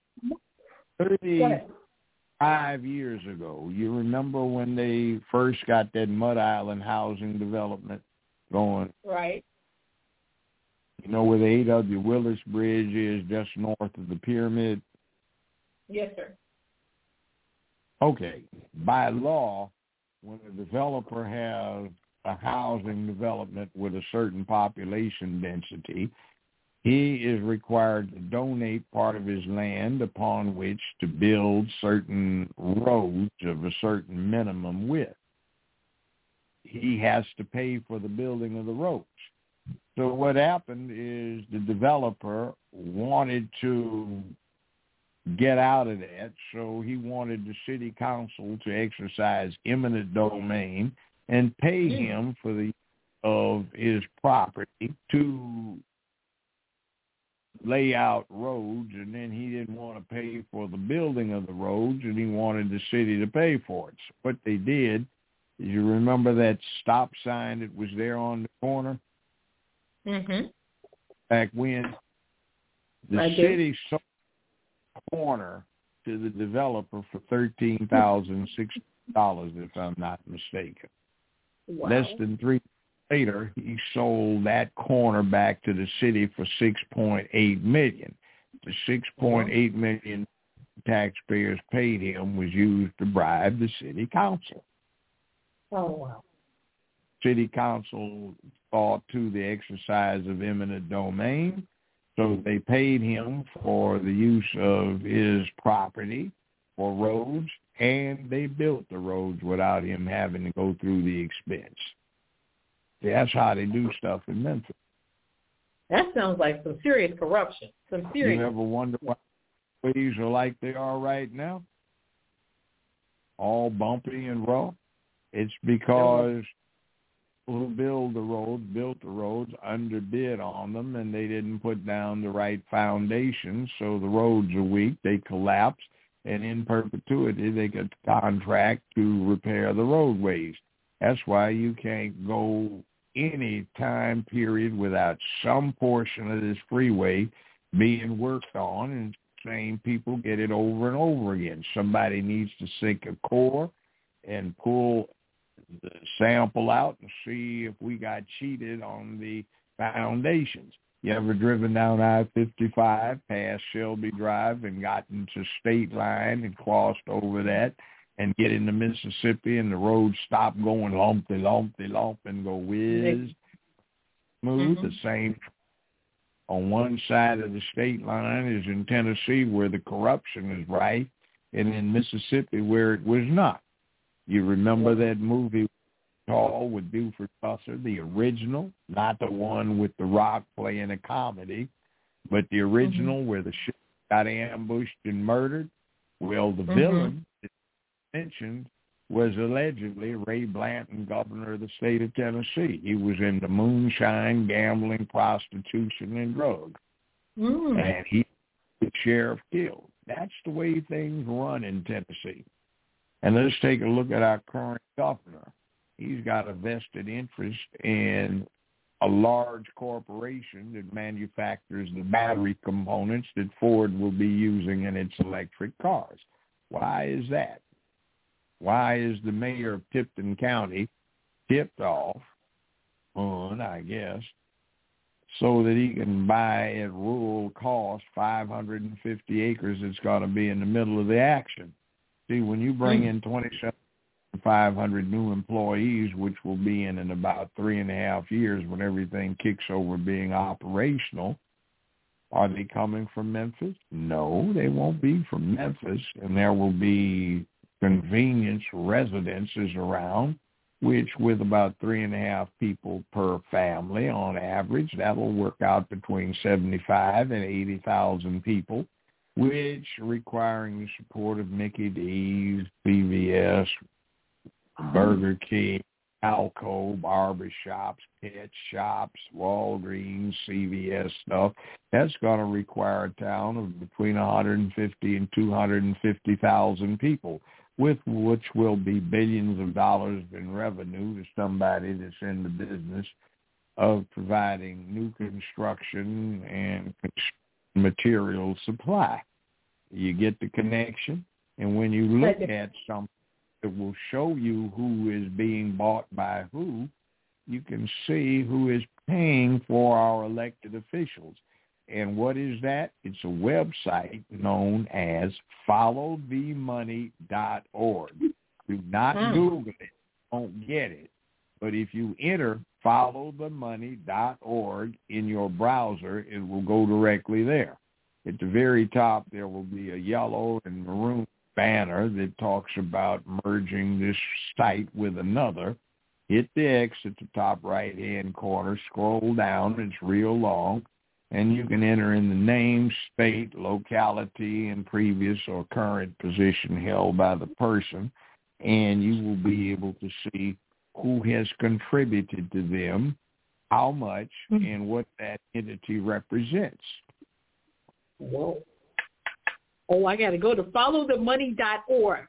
thirty-five years ago, you remember when they first got that Mud Island housing development going? Right. You know where the A W Willis Bridge is, just north of the pyramid? Yes, sir. Okay. By law, when a developer has a housing development with a certain population density, he is required to donate part of his land upon which to build certain roads of a certain minimum width. He has to pay for the building of the roads. So what happened is the developer wanted to get out of that, so he wanted the city council to exercise eminent domain and pay him for the of his property to lay out roads, and then he didn't want to pay for the building of the roads, and he wanted the city to pay for it. So what they did is, you remember that stop sign that was there on the corner? Mm-hmm. Back when? The I city do. sold the corner to the developer for thirteen thousand six hundred dollars, if I'm not mistaken. Wow. Less than three months later, he sold that corner back to the city for six point eight million dollars. The six point eight million dollars taxpayers paid him was used to bribe the city council. Oh, wow. City council thought to the exercise of eminent domain, So they paid him for the use of his property for roads, and they built the roads without him having to go through the expense. That's how they do stuff in Memphis. That sounds like some serious corruption. Some serious. You ever wonder why ways are like they are right now? All bumpy and rough. It's because who build the roads, built the roads, underbid on them, and they didn't put down the right foundation, so the roads are weak. They collapse, and in perpetuity, they get the contract to repair the roadways. That's why you can't go any time period without some portion of this freeway being worked on, and same people get it over and over again. Somebody needs to sink a core and pull the sample out and see if we got cheated on the foundations. You ever driven down I fifty-five past Shelby Drive and gotten to State Line and crossed over that and get into Mississippi and the road stop going lumpy, lumpy, lump and go whiz smooth? Mm-hmm. The same on one side of the state line is in Tennessee where the corruption is rife, and in Mississippi where it was not. You remember that movie Tall with Buford Pusser, the original, not the one with The Rock playing a comedy, but the original mm-hmm. where the ship got ambushed and murdered? Well, the mm-hmm. villain that mentioned was allegedly Ray Blanton, governor of the state of Tennessee. He was into moonshine, gambling, prostitution, and drugs. Mm. And he was the sheriff killed. That's the way things run in Tennessee. And let's take a look at our current governor. He's got a vested interest in a large corporation that manufactures the battery components that Ford will be using in its electric cars. Why is that? Why is the mayor of Tipton County tipped off on, I guess, so that he can buy at rural cost five hundred fifty acres that's going to be in the middle of the action? See, when you bring in twenty-seven thousand five hundred new employees, which will be in in about three and a half years when everything kicks over being operational, are they coming from Memphis? No, they won't be from Memphis, and there will be convenience residences around, which with about three and a half people per family on average, that will work out between seventy-five and eighty thousand people, which requiring the support of Mickey D's, C V S, Burger King, Alco, barber shops, pet shops, Walgreens, C V S stuff. That's going to require a town of between one hundred fifty and two hundred fifty thousand people, with which will be billions of dollars in revenue to somebody that's in the business of providing new construction and material supply. You get the connection, and when you look at something that will show you who is being bought by who, you can see who is paying for our elected officials. And what is that? It's a website known as follow the money dot org. Do not mm. Google it. Don't get it. But if you enter follow the money dot org in your browser, it will go directly there. At the very top, there will be a yellow and maroon banner that talks about merging this site with another. Hit the X at the top right-hand corner. Scroll down. It's real long. And you can enter in the name, state, locality, and previous or current position held by the person, and you will be able to see who has contributed to them, how much, mm-hmm. and what that entity represents. Whoa. Oh, I got to go to follow the money dot org.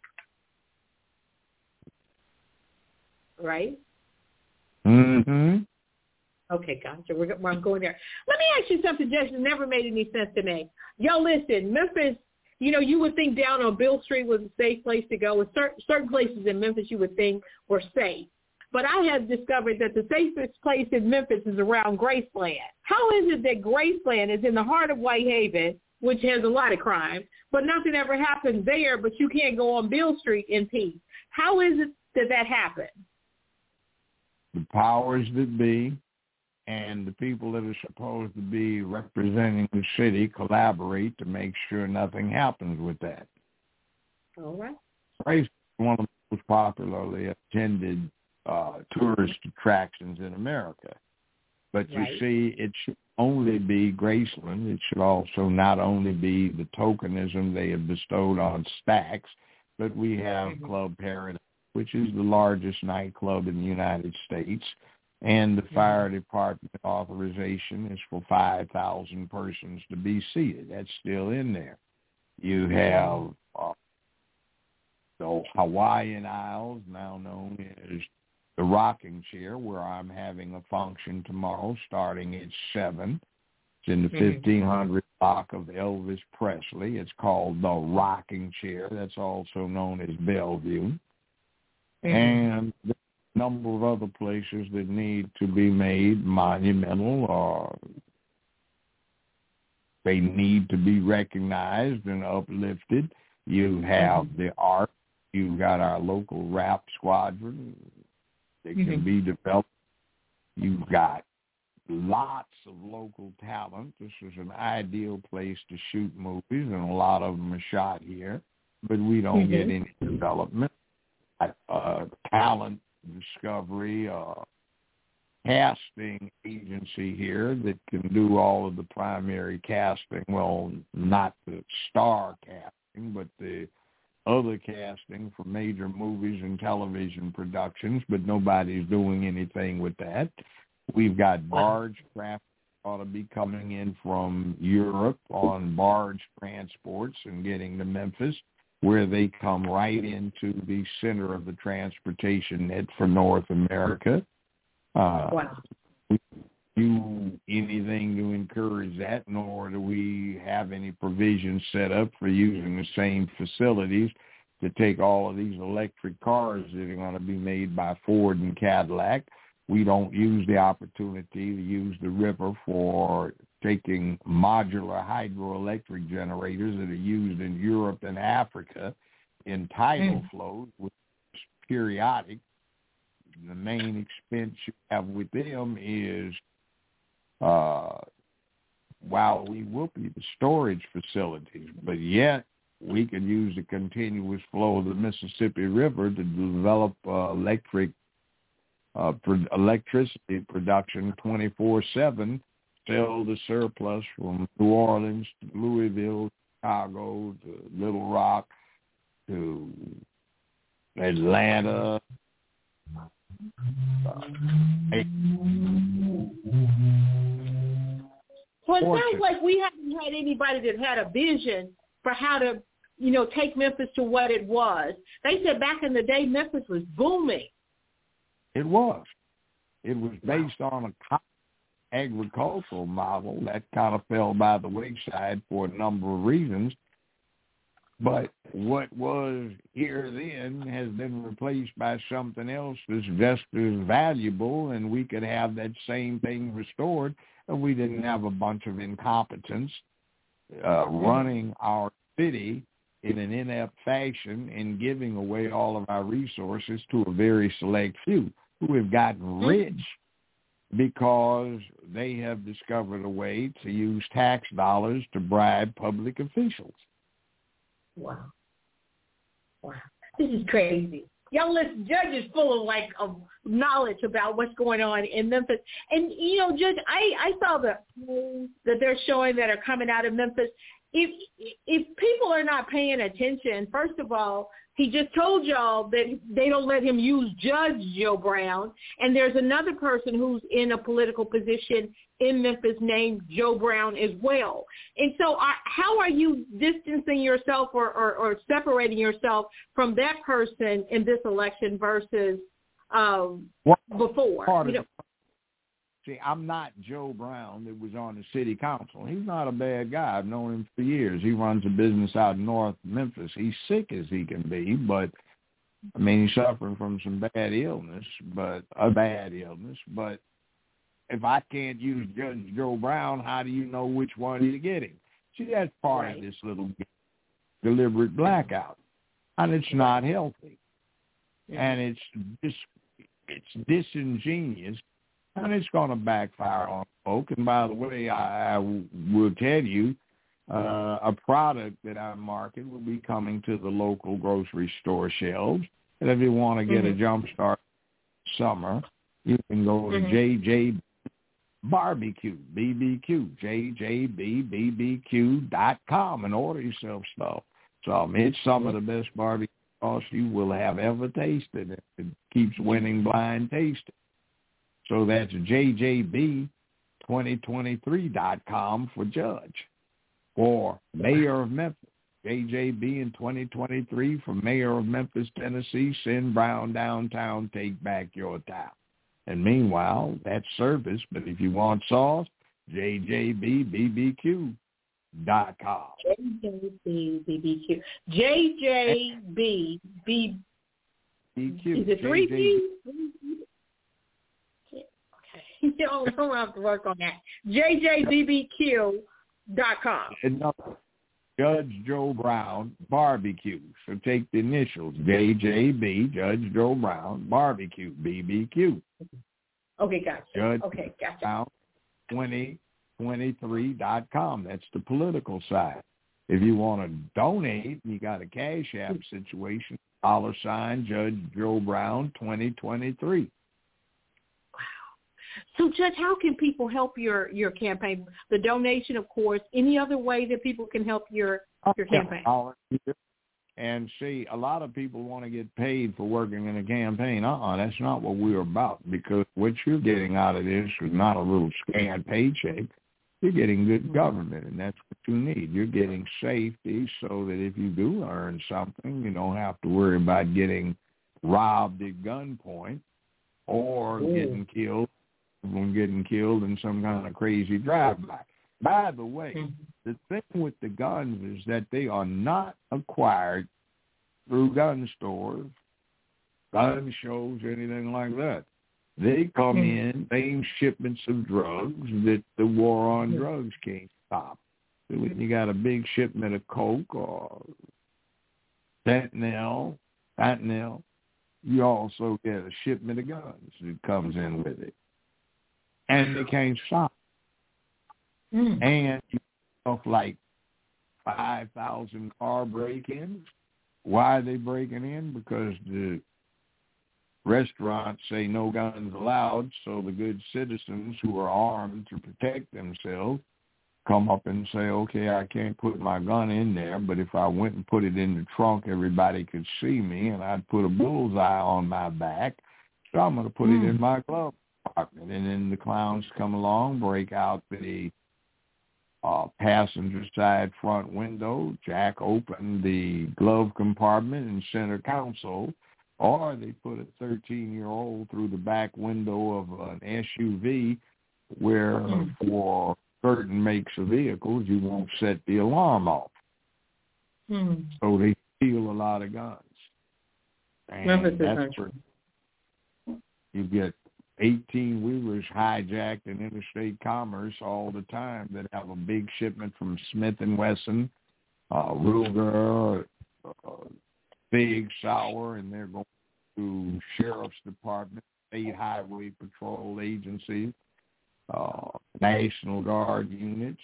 Right? Mm-hmm. Okay, gotcha. We're, I'm going there. Let me ask you something, Judge, that never made any sense to me. Y'all listen, Memphis, you know, you would think down on Bill Street was a safe place to go. With certain, certain places in Memphis you would think were safe. But I have discovered that the safest place in Memphis is around Graceland. How is it that Graceland is in the heart of Whitehaven, which has a lot of crime, but nothing ever happens there, but you can't go on Bill Street in peace? How is it that that happened? The powers that be and the people that are supposed to be representing the city collaborate to make sure nothing happens with that. All right. Race is one of the most popularly attended uh, tourist attractions in America. But you Right. see, it should only be Graceland. It should also not only be the tokenism they have bestowed on Stax, but we have Mm-hmm. Club Paradise, which is the largest nightclub in the United States, and the Mm-hmm. fire department authorization is for five thousand persons to be seated. That's still in there. You have uh, the Hawaiian Isles, now known as the Rocking Chair, where I'm having a function tomorrow starting at seven. It's in the Mhm. fifteen hundred block of Elvis Presley. It's called the Rocking Chair. That's also known as Bellevue. Mhm. And there's a number of other places that need to be made monumental, or they need to be recognized and uplifted. You have the art. You've got our local rap squadron that can Mhm. be developed. You've got lots of local talent. This is an ideal place to shoot movies, and a lot of them are shot here, but we don't Mhm. get any development. Uh, talent discovery, uh, casting agency here that can do all of the primary casting. Well, not the star casting, but the other casting for major movies and television productions, but nobody's doing anything with that. We've got barge craft ought to be coming in from Europe on barge transports and getting to Memphis, where they come right into the center of the transportation net for North America. Uh, Wow. we don't do anything to encourage that, nor do we have any provisions set up for using the same facilities to take all of these electric cars that are going to be made by Ford and Cadillac. We don't use the opportunity to use the river for taking modular hydroelectric generators that are used in Europe and Africa in tidal Mm. flows, which is periodic. The main expense you have with them is, uh, while we will be the storage facilities, but yet we could use the continuous flow of the Mississippi River to develop uh, electric uh, pro- electricity production twenty-four seven, sell the surplus from New Orleans to Louisville, Chicago, to Little Rock, to Atlanta. Uh, Well, it Fortune. sounds like we haven't had anybody that had a vision for how to, you know, take Memphis to what it was. They said back in the day Memphis was booming. It was. It was based on a agricultural model that kind of fell by the wayside for a number of reasons. But what was here then has been replaced by something else that's just as valuable, and we could have that same thing restored if we didn't have a bunch of incompetents uh, running our city in an inept fashion and giving away all of our resources to a very select few who have gotten rich because they have discovered a way to use tax dollars to bribe public officials. Wow. Wow. This is crazy. Y'all listen, Judge is full of like of knowledge about what's going on in Memphis. And you know, Judge, I, I saw the that they're showing that are coming out of Memphis. If if people are not paying attention, first of all, he just told y'all that they don't let him use Judge Joe Brown, and there's another person who's in a political position in Memphis named Joe Brown as well. And so I, how are you distancing yourself or, or, or separating yourself from that person in this election versus um, Well, before? part You of know, See, I'm not Joe Brown that was on the city council. He's not a bad guy. I've known him for years. He runs a business out in North Memphis. He's sick as he can be, but, I mean, he's suffering from some bad illness, but a bad illness. But if I can't use Judge Joe Brown, how do you know which one you're getting? See, that's part Right. of this little deliberate blackout, and it's not healthy. Yeah. And it's dis- it's disingenuous and it's going to backfire on folk. And by the way, I, I will tell you, uh, a product that I market will be coming to the local grocery store shelves. And if you want to get mm-hmm. a jump start summer, you can go to mm-hmm. J J Barbecue, B B Q, J J B B B Q dot com and order yourself stuff. So um, it's some of the best barbecue sauce you will have ever tasted. It keeps winning blind tasting. So that's J J B twenty twenty-three dot com for Judge. Or Mayor of Memphis, J J B in twenty twenty-three for Mayor of Memphis, Tennessee. Send Brown downtown, take back your town. And meanwhile, that's service. But if you want sauce, J J B B B Q dot com. J J B B B Q. J J B B B Q. Is it three B? Okay. Don't have to work on that. J J B B Q dot com. Judge Joe Brown Barbecue. So take the initials, J J B, Judge Joe Brown Barbecue, B B Q. Okay, gotcha. Judge okay, gotcha. Brown twenty twenty-three dot com. That's the political side. If you want to donate, you got a Cash App situation, dollar sign Judge Joe Brown twenty twenty-three. So, Judge, how can people help your, your campaign? The donation, of course. Any other way that people can help your your campaign? And see, a lot of people want to get paid for working in a campaign. Uh-uh, that's not what we're about, because what you're getting out of this is not a little scant paycheck. You're getting good government, and that's what you need. You're getting safety so that if you do earn something, you don't have to worry about getting robbed at gunpoint or Ooh. getting killed. When getting killed in some kind of crazy drive-by. By the way, mm-hmm. the thing with the guns is that they are not acquired through gun stores, gun shows, anything like that. They come mm-hmm. in, same shipments of drugs that the war on mm-hmm. drugs can't stop. So when you got a big shipment of coke or fentanyl, fentanyl, you also get a shipment of guns that comes in with it. And they can't stop. Mm. And you stuff like five thousand car break-ins. Why are they breaking in? Because the restaurants say no guns allowed, so the good citizens who are armed to protect themselves come up and say, okay, I can't put my gun in there, but if I went and put it in the trunk, everybody could see me, and I'd put a bullseye on my back, so I'm going to put mm. it in my glove. And then the clowns come along, break out the uh, passenger side front window, jack open the glove compartment and center console, or they put a thirteen-year-old through the back window of an S U V where mm-hmm. for certain makes of vehicles you won't set the alarm off. Mm-hmm. So they steal a lot of guns. And no, that's where you get eighteen-wheelers hijacked in interstate commerce all the time that have a big shipment from Smith and Wesson, uh, Ruger, uh, Big Sauer, and they're going to sheriff's department, state highway patrol agencies, uh, National Guard units,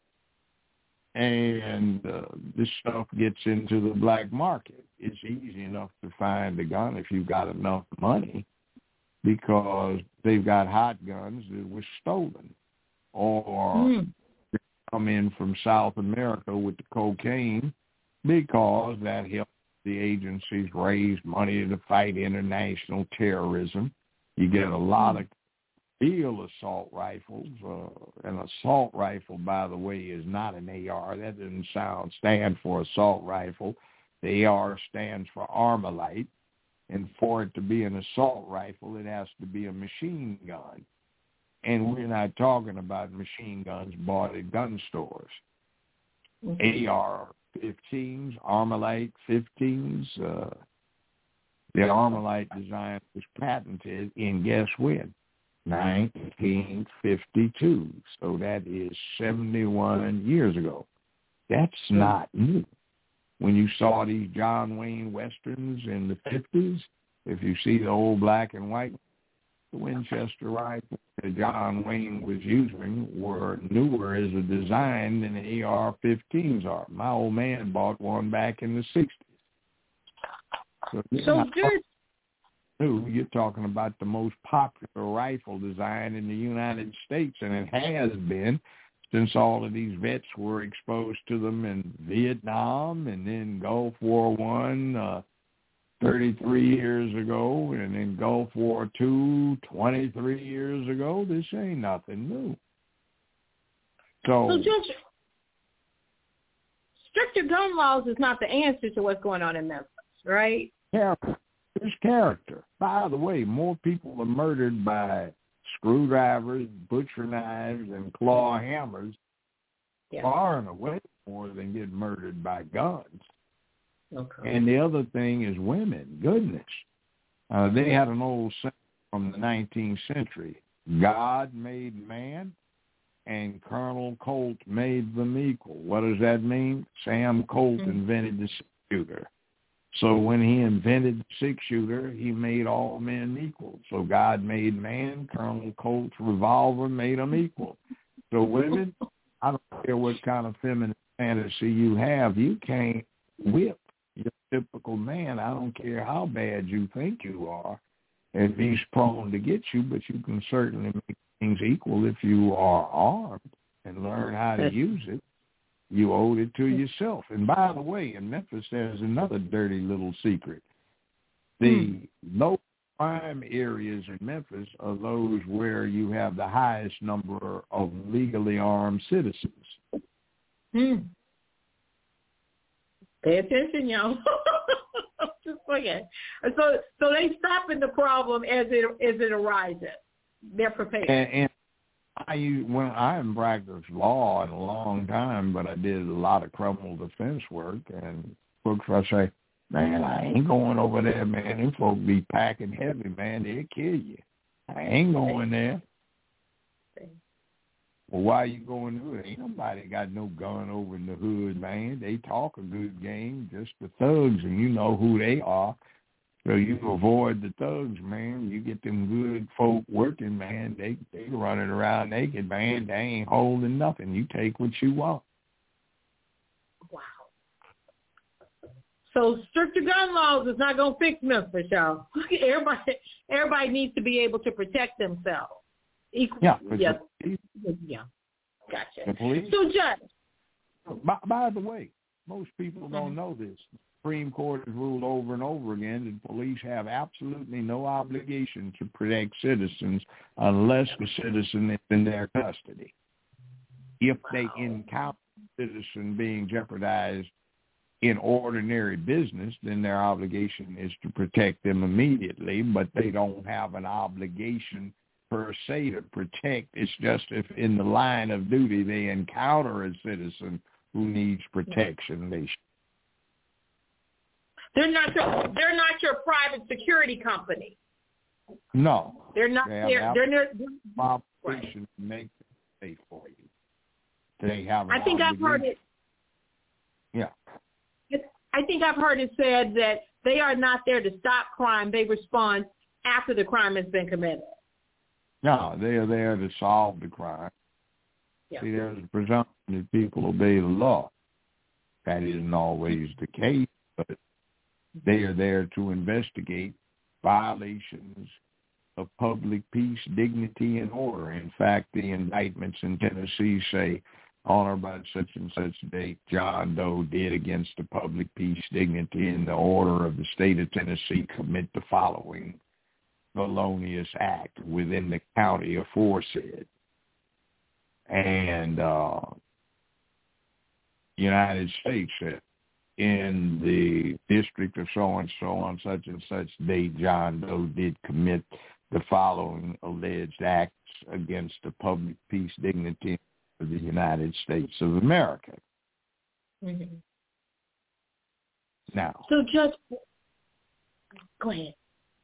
and uh, this stuff gets into the black market. It's easy enough to find a gun if you've got enough money, because they've got hot guns that were stolen, or mm. they come in from South America with the cocaine, because that helps the agencies raise money to fight international terrorism. You get a lot of field assault rifles. Uh, an assault rifle, by the way, is not an A R. That doesn't sound stand for assault rifle. The A R stands for Armalite. And for it to be an assault rifle, it has to be a machine gun. And we're not talking about machine guns bought at gun stores. Mm-hmm. A R fifteens, Armalite fifteens. Uh, the Armalite design was patented in, guess when? nineteen fifty-two. So that is seventy-one years ago. That's mm-hmm. not new. When you saw these John Wayne Westerns in the fifties, if you see the old black and white, the Winchester rifle that John Wayne was using were newer as a design than the A R fifteens are. My old man bought one back in the sixties. So, So good. New, you're talking about the most popular rifle design in the United States, and it has been since all of these vets were exposed to them in Vietnam and then Gulf War One uh, thirty-three years ago, and then Gulf War Two twenty-three years ago. This ain't nothing new. So, So Judge, stricter gun laws is not the answer to what's going on in Memphis, right? character. There's character. By the way, more people are murdered by screwdrivers, butcher knives, and claw hammers Yeah. far and away more than get murdered by guns. Okay. And the other thing is women. Goodness. Uh, they had an old saying from the nineteenth century. God made man, and Colonel Colt made them equal. What does that mean? Sam Colt mm-hmm. invented the six-shooter. So when he invented the six-shooter, he made all men equal. So God made man, Colonel Colt's revolver made them equal. So women, I don't care what kind of feminine fantasy you have, you can't whip your typical man. I don't care how bad you think you are, if he's prone to get you, but you can certainly make things equal if you are armed and learn how to use it. You owed it to yourself. And by the way, in Memphis, there's another dirty little secret. The hmm. low crime areas in Memphis are those where you have the highest number of legally armed citizens. Hmm. Pay attention, y'all. Just forget. So, so they stopping the problem as it as it arises. They're prepared. And, and I when I haven't practiced law in a long time, but I did a lot of criminal defense work, and folks I say, man, I ain't going over there, man. Them folks be packing heavy, man. They'll kill you. I ain't going there. Well, why you going to it? Ain't nobody got no gun over in the hood, man. They talk a good game, just the thugs, and you know who they are. So you avoid the thugs, man. You get them good folk working, man. They they running around naked, man. They ain't holding nothing. You take what you want. Wow. So stricter gun laws is not going to fix Memphis, y'all. Everybody, everybody needs to be able to protect themselves. Equal, yeah. Yeah. The, yeah. Gotcha. The police. So, Judge. By, by the way, most people don't mm-hmm. know this. The Supreme Court has ruled over and over again that police have absolutely no obligation to protect citizens unless the citizen is in their custody. If they encounter a citizen being jeopardized in ordinary business, then their obligation is to protect them immediately, but they don't have an obligation per se to protect. It's just if in the line of duty they encounter a citizen who needs protection, they should. They're not your, they're not your private security company. No. They're not they they're, they're, they're obligation to make them safe for you. They have an I think obligation. I've heard it. Yeah. I think I've heard it said that they are not there to stop crime. They respond after the crime has been committed. No, they are there to solve the crime. Yeah. See, there's a presumption that people obey the law. That isn't always the case, but they are there to investigate violations of public peace, dignity, and order. In fact, the indictments in Tennessee say, on or about such and such date, John Doe did against the public peace, dignity, and the order of the state of Tennessee commit the following felonious act within the county aforesaid. And uh, United States said, in the district of so-and-so on such and such date, John Doe did commit the following alleged acts against the public peace, dignity of the United States of America. Mm-hmm. Now. So, Judge, go ahead.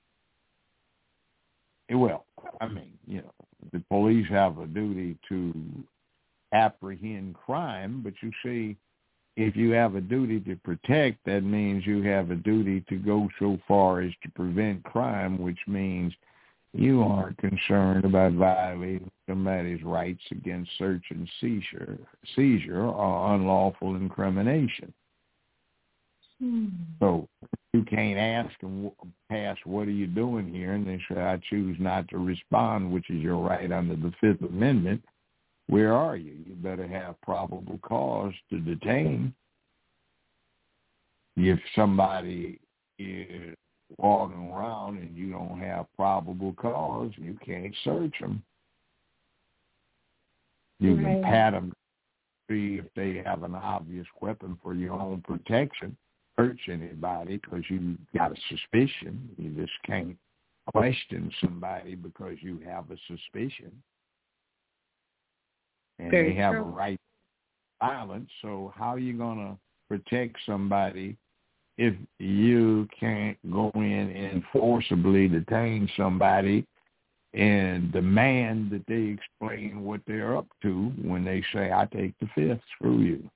Well, I mean, you know, the police have a duty to apprehend crime, but you see, if you have a duty to protect, that means you have a duty to go so far as to prevent crime, which means You aren't concerned about violating somebody's rights against search and seizure, seizure or unlawful incrimination. Hmm. So you can't ask them past, what are you doing here? And they say, I choose not to respond, which is your right under the Fifth Amendment. Where are you? You better have probable cause to detain. If somebody is walking around and you don't have probable cause, you can't search them. You Right. can pat them, see if they have an obvious weapon for your own protection. Search anybody because you got a suspicion. You just can't question somebody because you have a suspicion. And Very they have true. a right to violence. So how are you going to protect somebody if you can't go in and forcibly detain somebody and demand that they explain what they're up to when they say, I take the Fifth, screw you?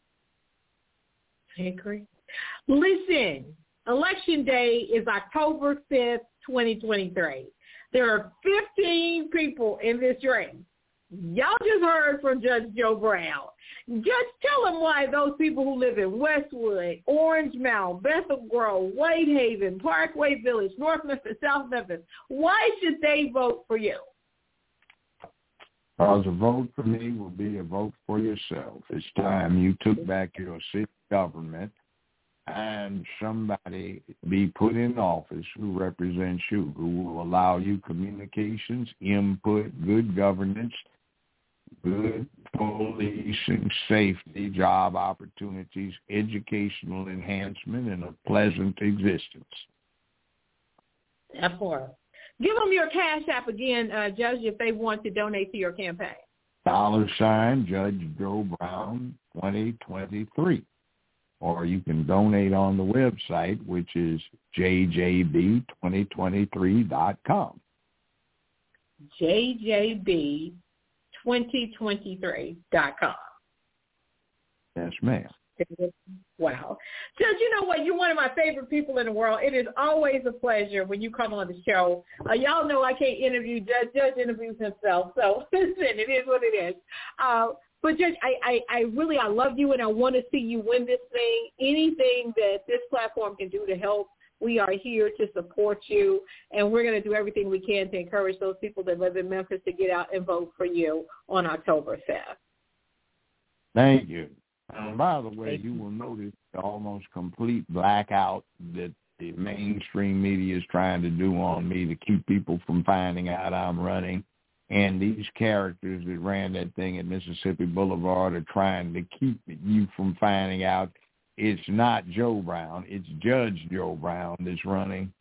I agree. Listen, Election Day is October fifth, twenty twenty-three. There are fifteen people in this race. Y'all just heard from Judge Joe Brown. Just tell them why those people who live in Westwood, Orange Mound, Bethel Grove, Whitehaven, Parkway Village, North Memphis, South Memphis, why should they vote for you? Because a vote for me will be a vote for yourself. It's time you took back your city government and somebody be put in office who represents you, who will allow you communications, input, good governance, good policing, safety, job opportunities, educational enhancement, and a pleasant existence. F four. Give them your Cash App again, uh, Judge, if they want to donate to your campaign. Dollar sign Judge Joe Brown twenty twenty-three. Or you can donate on the website, which is j j b twenty twenty-three dot com. j j b twenty twenty-three dot com. Yes, ma'am. Wow. Judge, you know what? You're one of my favorite people in the world. It is always a pleasure when you come on the show. Uh, y'all know I can't interview Judge. Judge interviews himself. So, listen, it is what it is. Uh, but, Judge, I, I, I really, I love you, and I want to see you win this thing. Anything that this platform can do to help, we are here to support you, and we're going to do everything we can to encourage those people that live in Memphis to get out and vote for you on October fifth. Thank you. And by the way, you will notice the almost complete blackout that the mainstream media is trying to do on me to keep people from finding out I'm running. And these characters that ran that thing at Mississippi Boulevard are trying to keep you from finding out it's not Joe Brown, it's Judge Joe Brown that's running.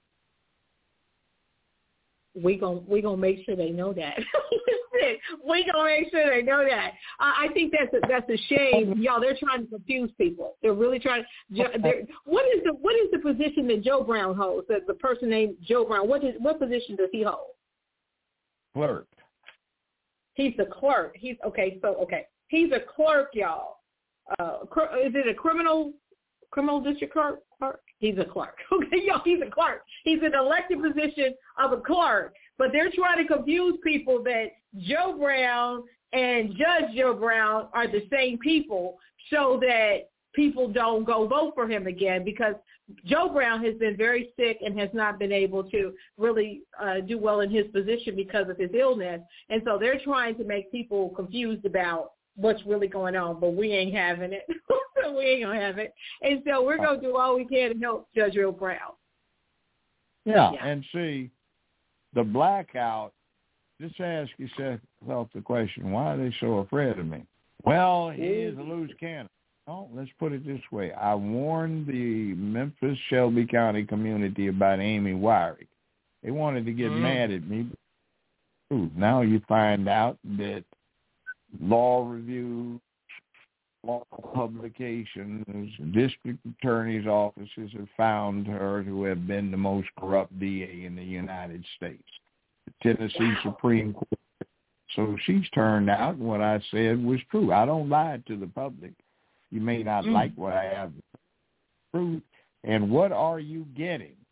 We gon' we gonna make sure they know that. we gonna make sure they know that. Uh, I think that's a, that's a shame, y'all. They're trying to confuse people. They're really trying. They're, what is the what is the position that Joe Brown holds? The, the person named Joe Brown. What is what position does he hold? Clerk. He's the clerk. He's okay. So okay, he's a clerk, y'all. Uh, is it a criminal criminal district clerk? clerk? He's a clerk. Okay, y'all, he's a clerk. He's an elected position of a clerk. But they're trying to confuse people that Joe Brown and Judge Joe Brown are the same people so that people don't go vote for him again, because Joe Brown has been very sick and has not been able to really uh, do well in his position because of his illness. And so they're trying to make people confused about what's really going on, but we ain't having it. We ain't going to have it. And so we're going to do all we can to help Judge Joe Brown. Yeah, yeah, and see, the blackout, just ask yourself the question, why are they so afraid of me? Well, he is a loose cannon. Oh, let's put it this way. I warned the Memphis Shelby County community about Amy Wyrick. They wanted to get mm. mad at me. Ooh, now you find out that law review, law publications, district attorney's offices have found her to have been the most corrupt D A in the United States. The Tennessee wow. Supreme Court. So she's turned out what I said was true. I don't lie to the public. You may not mm. like what I have to prove. And what are you getting?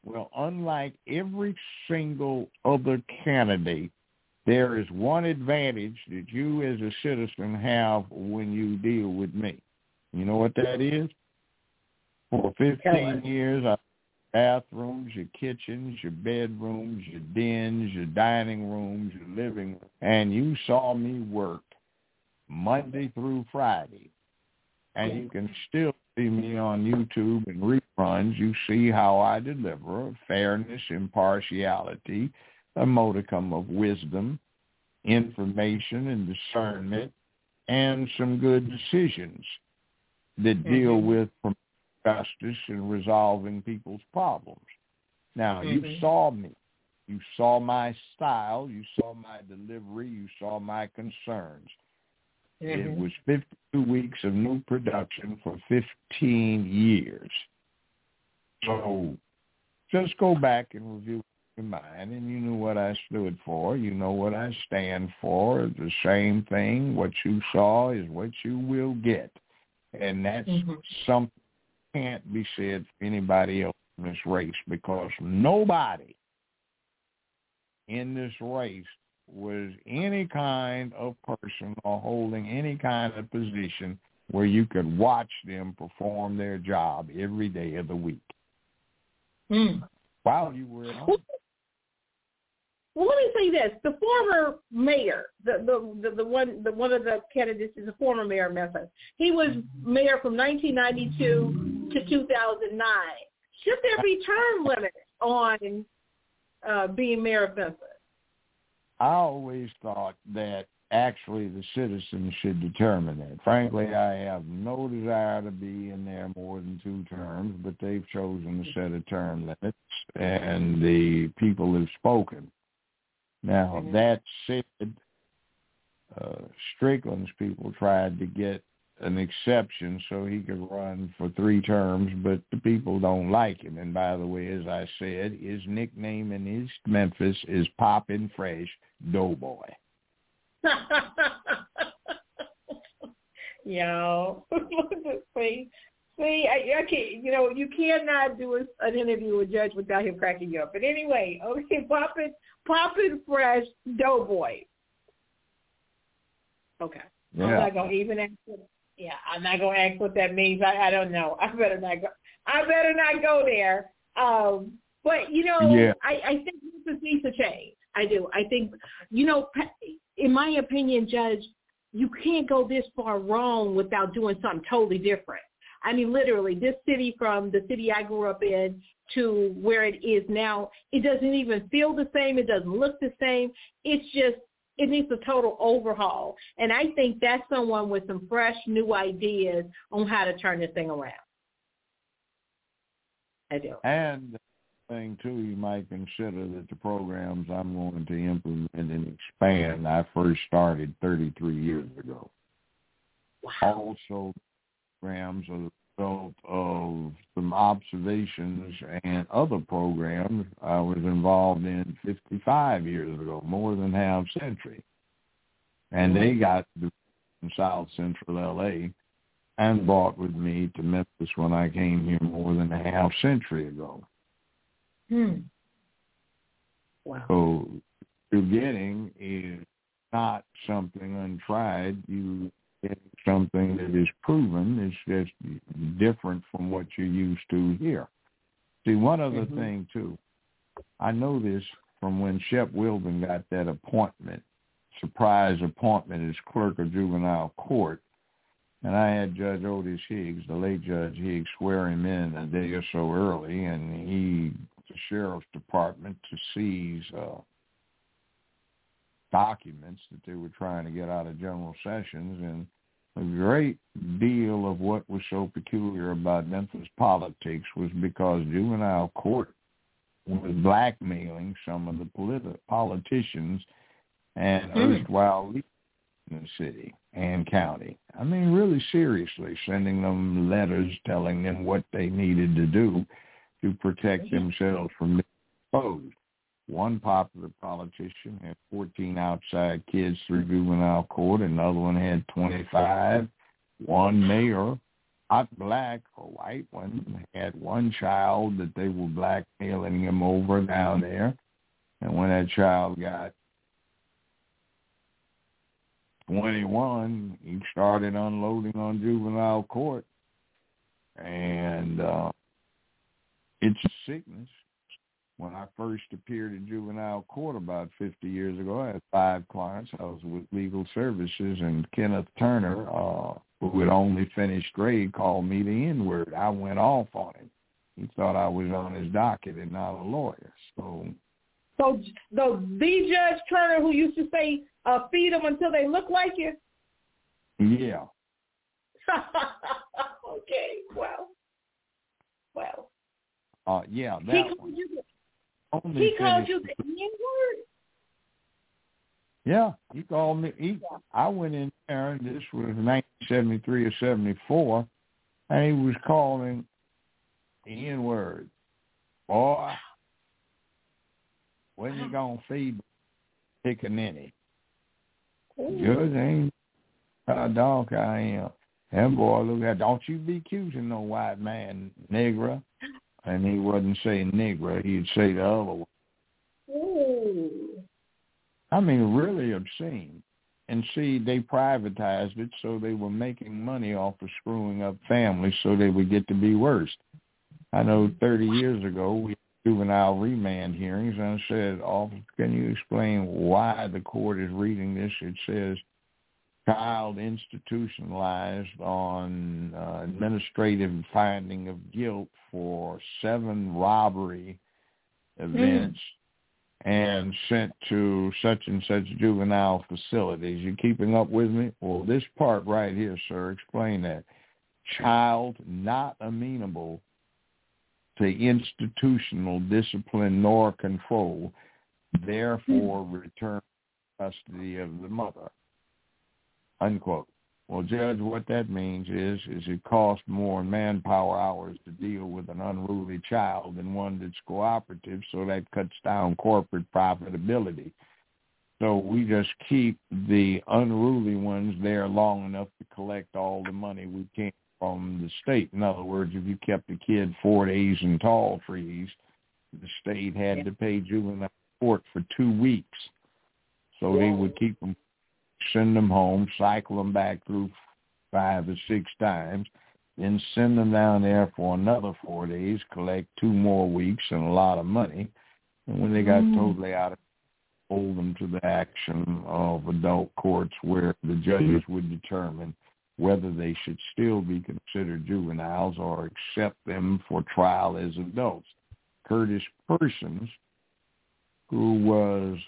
Well, unlike every single other candidate, there is one advantage that you as a citizen have when you deal with me. You know what that is? For fifteen years, I bathrooms, your kitchens, your bedrooms, your dens, your dining rooms, your living room, and you saw me work Monday through Friday. And you can still see me on YouTube and reruns. You see how I deliver fairness, impartiality, a modicum of wisdom, information and discernment, and some good decisions that mm-hmm. deal with justice and resolving people's problems. Now, mm-hmm. you saw me. You saw my style. You saw my delivery. You saw my concerns. Mm-hmm. It was fifty-two weeks of new production for fifteen years. So just go back and review your mind, and you knew what I stood for. You know what I stand for. The same thing. What you saw is what you will get. And that's mm-hmm. something that can't be said for anybody else in this race, because nobody in this race was any kind of person or holding any kind of position where you could watch them perform their job every day of the week. Mm. While you were at home. Well, let me say this: the former mayor, the the the, the one the one of the candidates is a former mayor of Memphis. He was mayor from nineteen ninety-two to two thousand nine. Should there be term limits on uh, being mayor of Memphis? I always thought that actually the citizens should determine that. Frankly, I have no desire to be in there more than two terms, but they've chosen to set a term limit, and the people have spoken. Now, mm-hmm. that said, uh, Strickland's people tried to get an exception so he could run for three terms, but the people don't like him. And by the way, as I said, his nickname in East Memphis is Poppin' Fresh Doughboy. Yo, see, see, I, I can't, you know, you cannot do a, an interview with Judge without him cracking you up. But anyway, okay, Poppin', Poppin' Fresh Doughboy. Okay. Yeah. I'm not gonna even ask. What, yeah, I'm not gonna ask what that means. I, I don't know. I better not go. I better not go there. Um, but you know, yeah. I, I think this needs to change. I do. I think, you know, in my opinion, Judge, you can't go this far wrong without doing something totally different. I mean, literally, this city, from the city I grew up in to where it is now, it doesn't even feel the same. It doesn't look the same. It's just, it needs a total overhaul. And I think that's someone with some fresh, new ideas on how to turn this thing around. I do. And thing, too, you might consider that the programs I'm going to implement and expand, I first started thirty-three years ago. Wow. Also, programs are the result of some observations and other programs I was involved in fifty-five years ago, more than half century. And they got to South Central L A and brought with me to Memphis when I came here more than a half century ago. Hmm. Wow. So you're getting is not something untried. You get something that is proven. It's just different from what you're used to here. See, one other mm-hmm. thing, too. I know this from when Shep Wilburn got that appointment, surprise appointment as clerk of juvenile court. And I had Judge Otis Higgs, the late Judge Higgs, swear him in a day or so early, and he, the sheriff's department, to seize uh, documents that they were trying to get out of General Sessions. And a great deal of what was so peculiar about Memphis politics was because juvenile court was blackmailing some of the politi- politicians and mm. erstwhile leaders in the city and county. I mean, really seriously, sending them letters telling them what they needed to do to protect themselves from being exposed. One popular politician had fourteen outside kids through juvenile court, and another one had twenty-five. One mayor not black or white one, had one child that they were blackmailing him over down there. And when that child got twenty-one, he started unloading on juvenile court. And uh, it's a sickness. When I first appeared in juvenile court about fifty years ago, I had five clients. I was with Legal Services, and Kenneth Turner, uh, who had only finished grade, called me the N-word. I went off on him. He thought I was on his docket and not a lawyer. So, so the, the Judge Turner who used to say, uh, feed them until they look like you? Yeah. Okay, well, well. Uh, yeah, that he one. called you the, Only he called you finished- the N-word? Yeah, he called me. He, I went in there, and this was nineteen seventy-three or seventy-four, and he was calling the N-word. Boy, when you going to feed pickaninny? Judge ain't a dog I am. And boy, look at, don't you be accusing no white man, nigger. And he wasn't saying nigger, he'd say the other one. Ooh. I mean, really obscene. And see, they privatized it, so they were making money off of screwing up families so they would get to be worse. I know thirty years ago, we had juvenile remand hearings, and I said, officer, can you explain why the court is reading this? It says, child institutionalized on uh, administrative finding of guilt for seven robbery events mm. and sent to such and such juvenile facilities. You keeping up with me? Well, this part right here, sir, explain that. Child not amenable to institutional discipline nor control, therefore mm. return custody of the mother. Unquote. Well, Judge, what that means is, is it costs more in manpower hours to deal with an unruly child than one that's cooperative, so that cuts down corporate profitability. So we just keep the unruly ones there long enough to collect all the money we can from the state. In other words, if you kept a kid four days in tall trees, the state had yeah. to pay juvenile court for two weeks. So yeah. they would keep them, send them home, cycle them back through five or six times, then send them down there for another four days, collect two more weeks and a lot of money. And when they got mm. totally out of hold them to the action of adult courts where the judges would determine whether they should still be considered juveniles or accept them for trial as adults. Curtis Persons, who was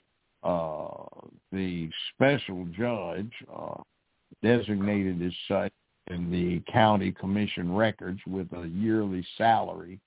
uh, the special judge uh, designated as such in the county commission records with a yearly salary,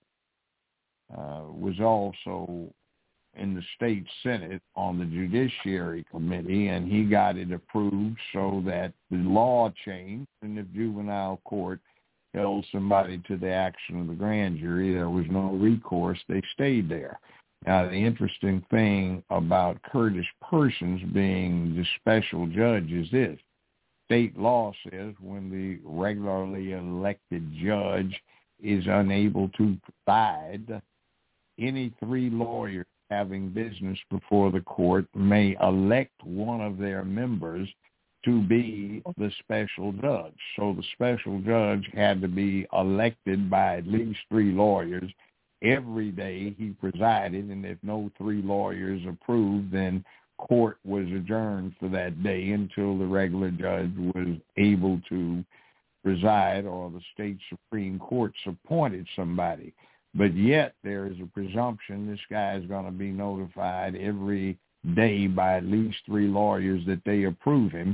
uh, was also in the state senate on the judiciary committee, and he got it approved so that the law changed, and if juvenile court held somebody to the action of the grand jury, there was no recourse. They stayed there. Now, the interesting thing about Curtis Persons being the special judge is this. State law says when the regularly elected judge is unable to preside, any three lawyers having business before the court may elect one of their members to be the special judge. So the special judge had to be elected by at least three lawyers. Every day he presided, and if no three lawyers approved, then court was adjourned for that day until the regular judge was able to preside or the state Supreme Court's appointed somebody. But yet there is a presumption this guy is going to be notified every day by at least three lawyers that they approve him,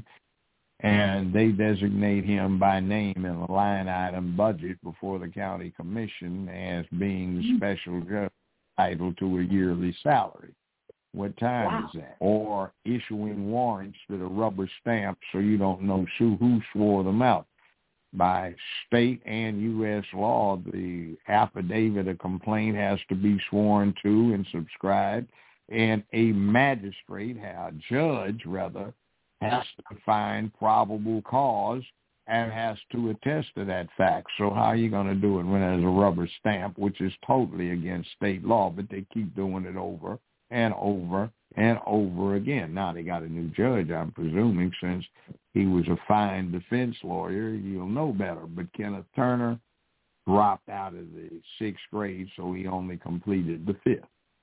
and they designate him by name in a line item budget before the county commission as being the special judge entitled to a yearly salary. What time wow. is that? Or issuing warrants that are rubber stamped so you don't know who swore them out. By state and U S law, the affidavit of complaint has to be sworn to and subscribed, and a magistrate, a judge rather, has to find probable cause and has to attest to that fact. So how are you going to do it when there's a rubber stamp, which is totally against state law, but they keep doing it over and over and over again. Now they got a new judge, I'm presuming, since he was a fine defense lawyer, you'll know better. But Kenneth Turner dropped out of the sixth grade, so he only completed the fifth.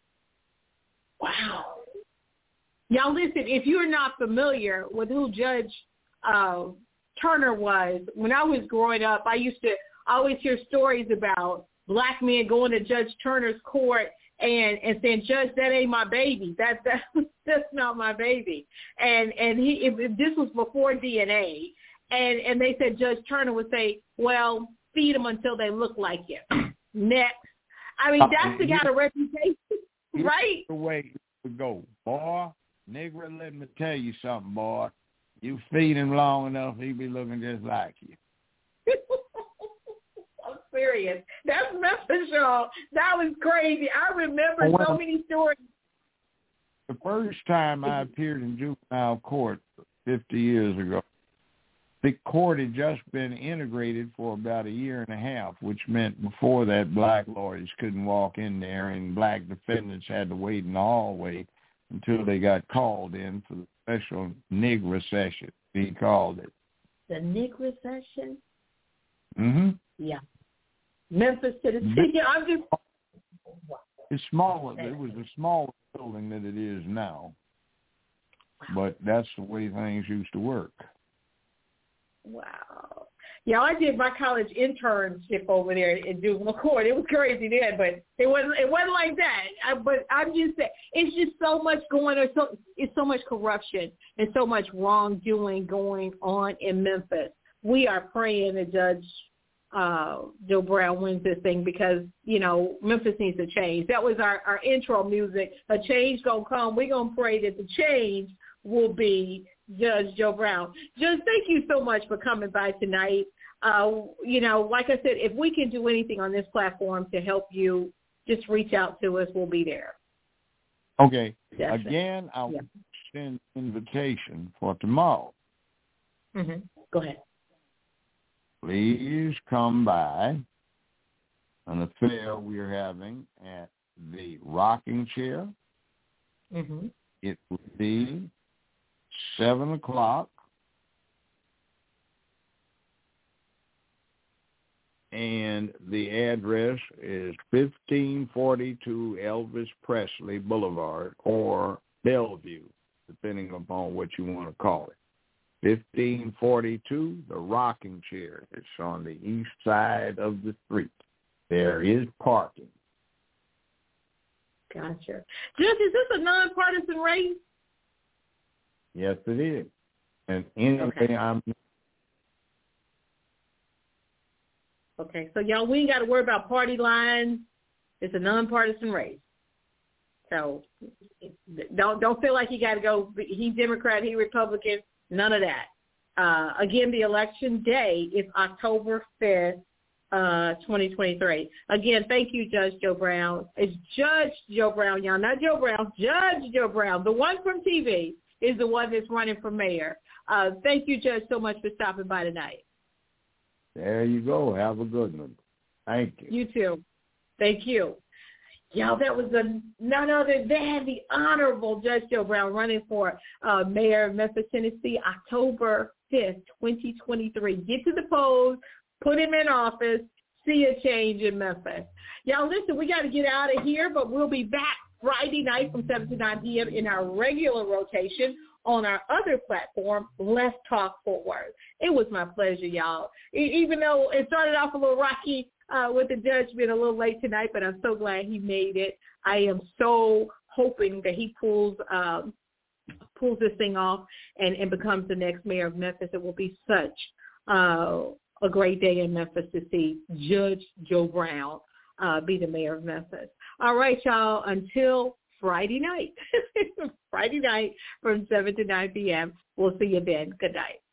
Wow. Y'all listen, if you're not familiar with who Judge uh, Turner was, when I was growing up, I used to always hear stories about black men going to Judge Turner's court and, and saying, Judge, that ain't my baby. That, that that's not my baby. And and he if, if this was before D N A, and, and they said Judge Turner would say, well, feed them until they look like you. Next. I mean, that's the kind of reputation, right? The way it would go. Boy, nigger, let me tell you something, boy. You feed him long enough, he be looking just like you. I'm serious. That's Memphis, y'all. That was crazy. I remember well, so many stories. The first time I appeared in juvenile court fifty years ago, the court had just been integrated for about a year and a half, which meant before that black lawyers couldn't walk in there and black defendants had to wait in the hallway until they got called in for the special Negro session, he called it. The Negro session? Mm-hmm. Yeah. Memphis, Tennessee. I'm just... It's smaller. It was a smaller building than it is now. But that's the way things used to work. Wow. Yeah, I did my college internship over there in juvenile court. It was crazy then, but it wasn't. It wasn't like that. I, but I'm just saying, it's just so much going on. So it's so much corruption and so much wrongdoing going on in Memphis. We are praying that Judge uh, Joe Brown wins this thing because you know Memphis needs to change. That was our, our intro music. A change gonna come. We're gonna pray that the change will be Judge Joe Brown. Judge, thank you so much for coming by tonight. Uh, you know, like I said, if we can do anything on this platform to help you, just reach out to us. We'll be there. Okay. Definitely. Again, I'll yeah. send an invitation for tomorrow. Mm-hmm. Go ahead. Please come by an affair we're having at the Rocking Chair. Mm-hmm. It will be seven o'clock. And the address is fifteen forty-two Elvis Presley Boulevard or Bellevue, depending upon what you want to call it. fifteen forty-two, the Rocking Chair. It's on the east side of the street. There is parking. Gotcha. Judge, is this a nonpartisan race? Yes, it is. And anyway, okay. I'm... Okay, so y'all, we ain't got to worry about party lines. It's a nonpartisan race. So don't don't feel like you got to go, he Democrat, he Republican, none of that. Uh, again, the election day is October fifth, uh, twenty twenty-three. Again, thank you, Judge Joe Brown. It's Judge Joe Brown, y'all, not Joe Brown, Judge Joe Brown. The one from T V is the one that's running for mayor. Uh, thank you, Judge, so much for stopping by tonight. There you go. Have a good one. Thank you. You too. Thank you. Y'all, that was a, none other than the Honorable Judge Joe Brown running for uh, mayor of Memphis, Tennessee, October fifth, twenty twenty-three. Get to the polls, put him in office, see a change in Memphis. Y'all, listen, we got to get out of here, but we'll be back Friday night from seven to nine p.m. in our regular rotation on our other platform, Let's Talk Fort Worth. It was my pleasure, y'all. Even though it started off a little rocky uh, with the judge being a little late tonight, but I'm so glad he made it. I am so hoping that he pulls um, pulls this thing off and, and becomes the next mayor of Memphis. It will be such uh, a great day in Memphis to see Judge Joe Brown uh, be the mayor of Memphis. All right, y'all, until Friday night. Friday night from seven to nine p.m. We'll see you then. Good night.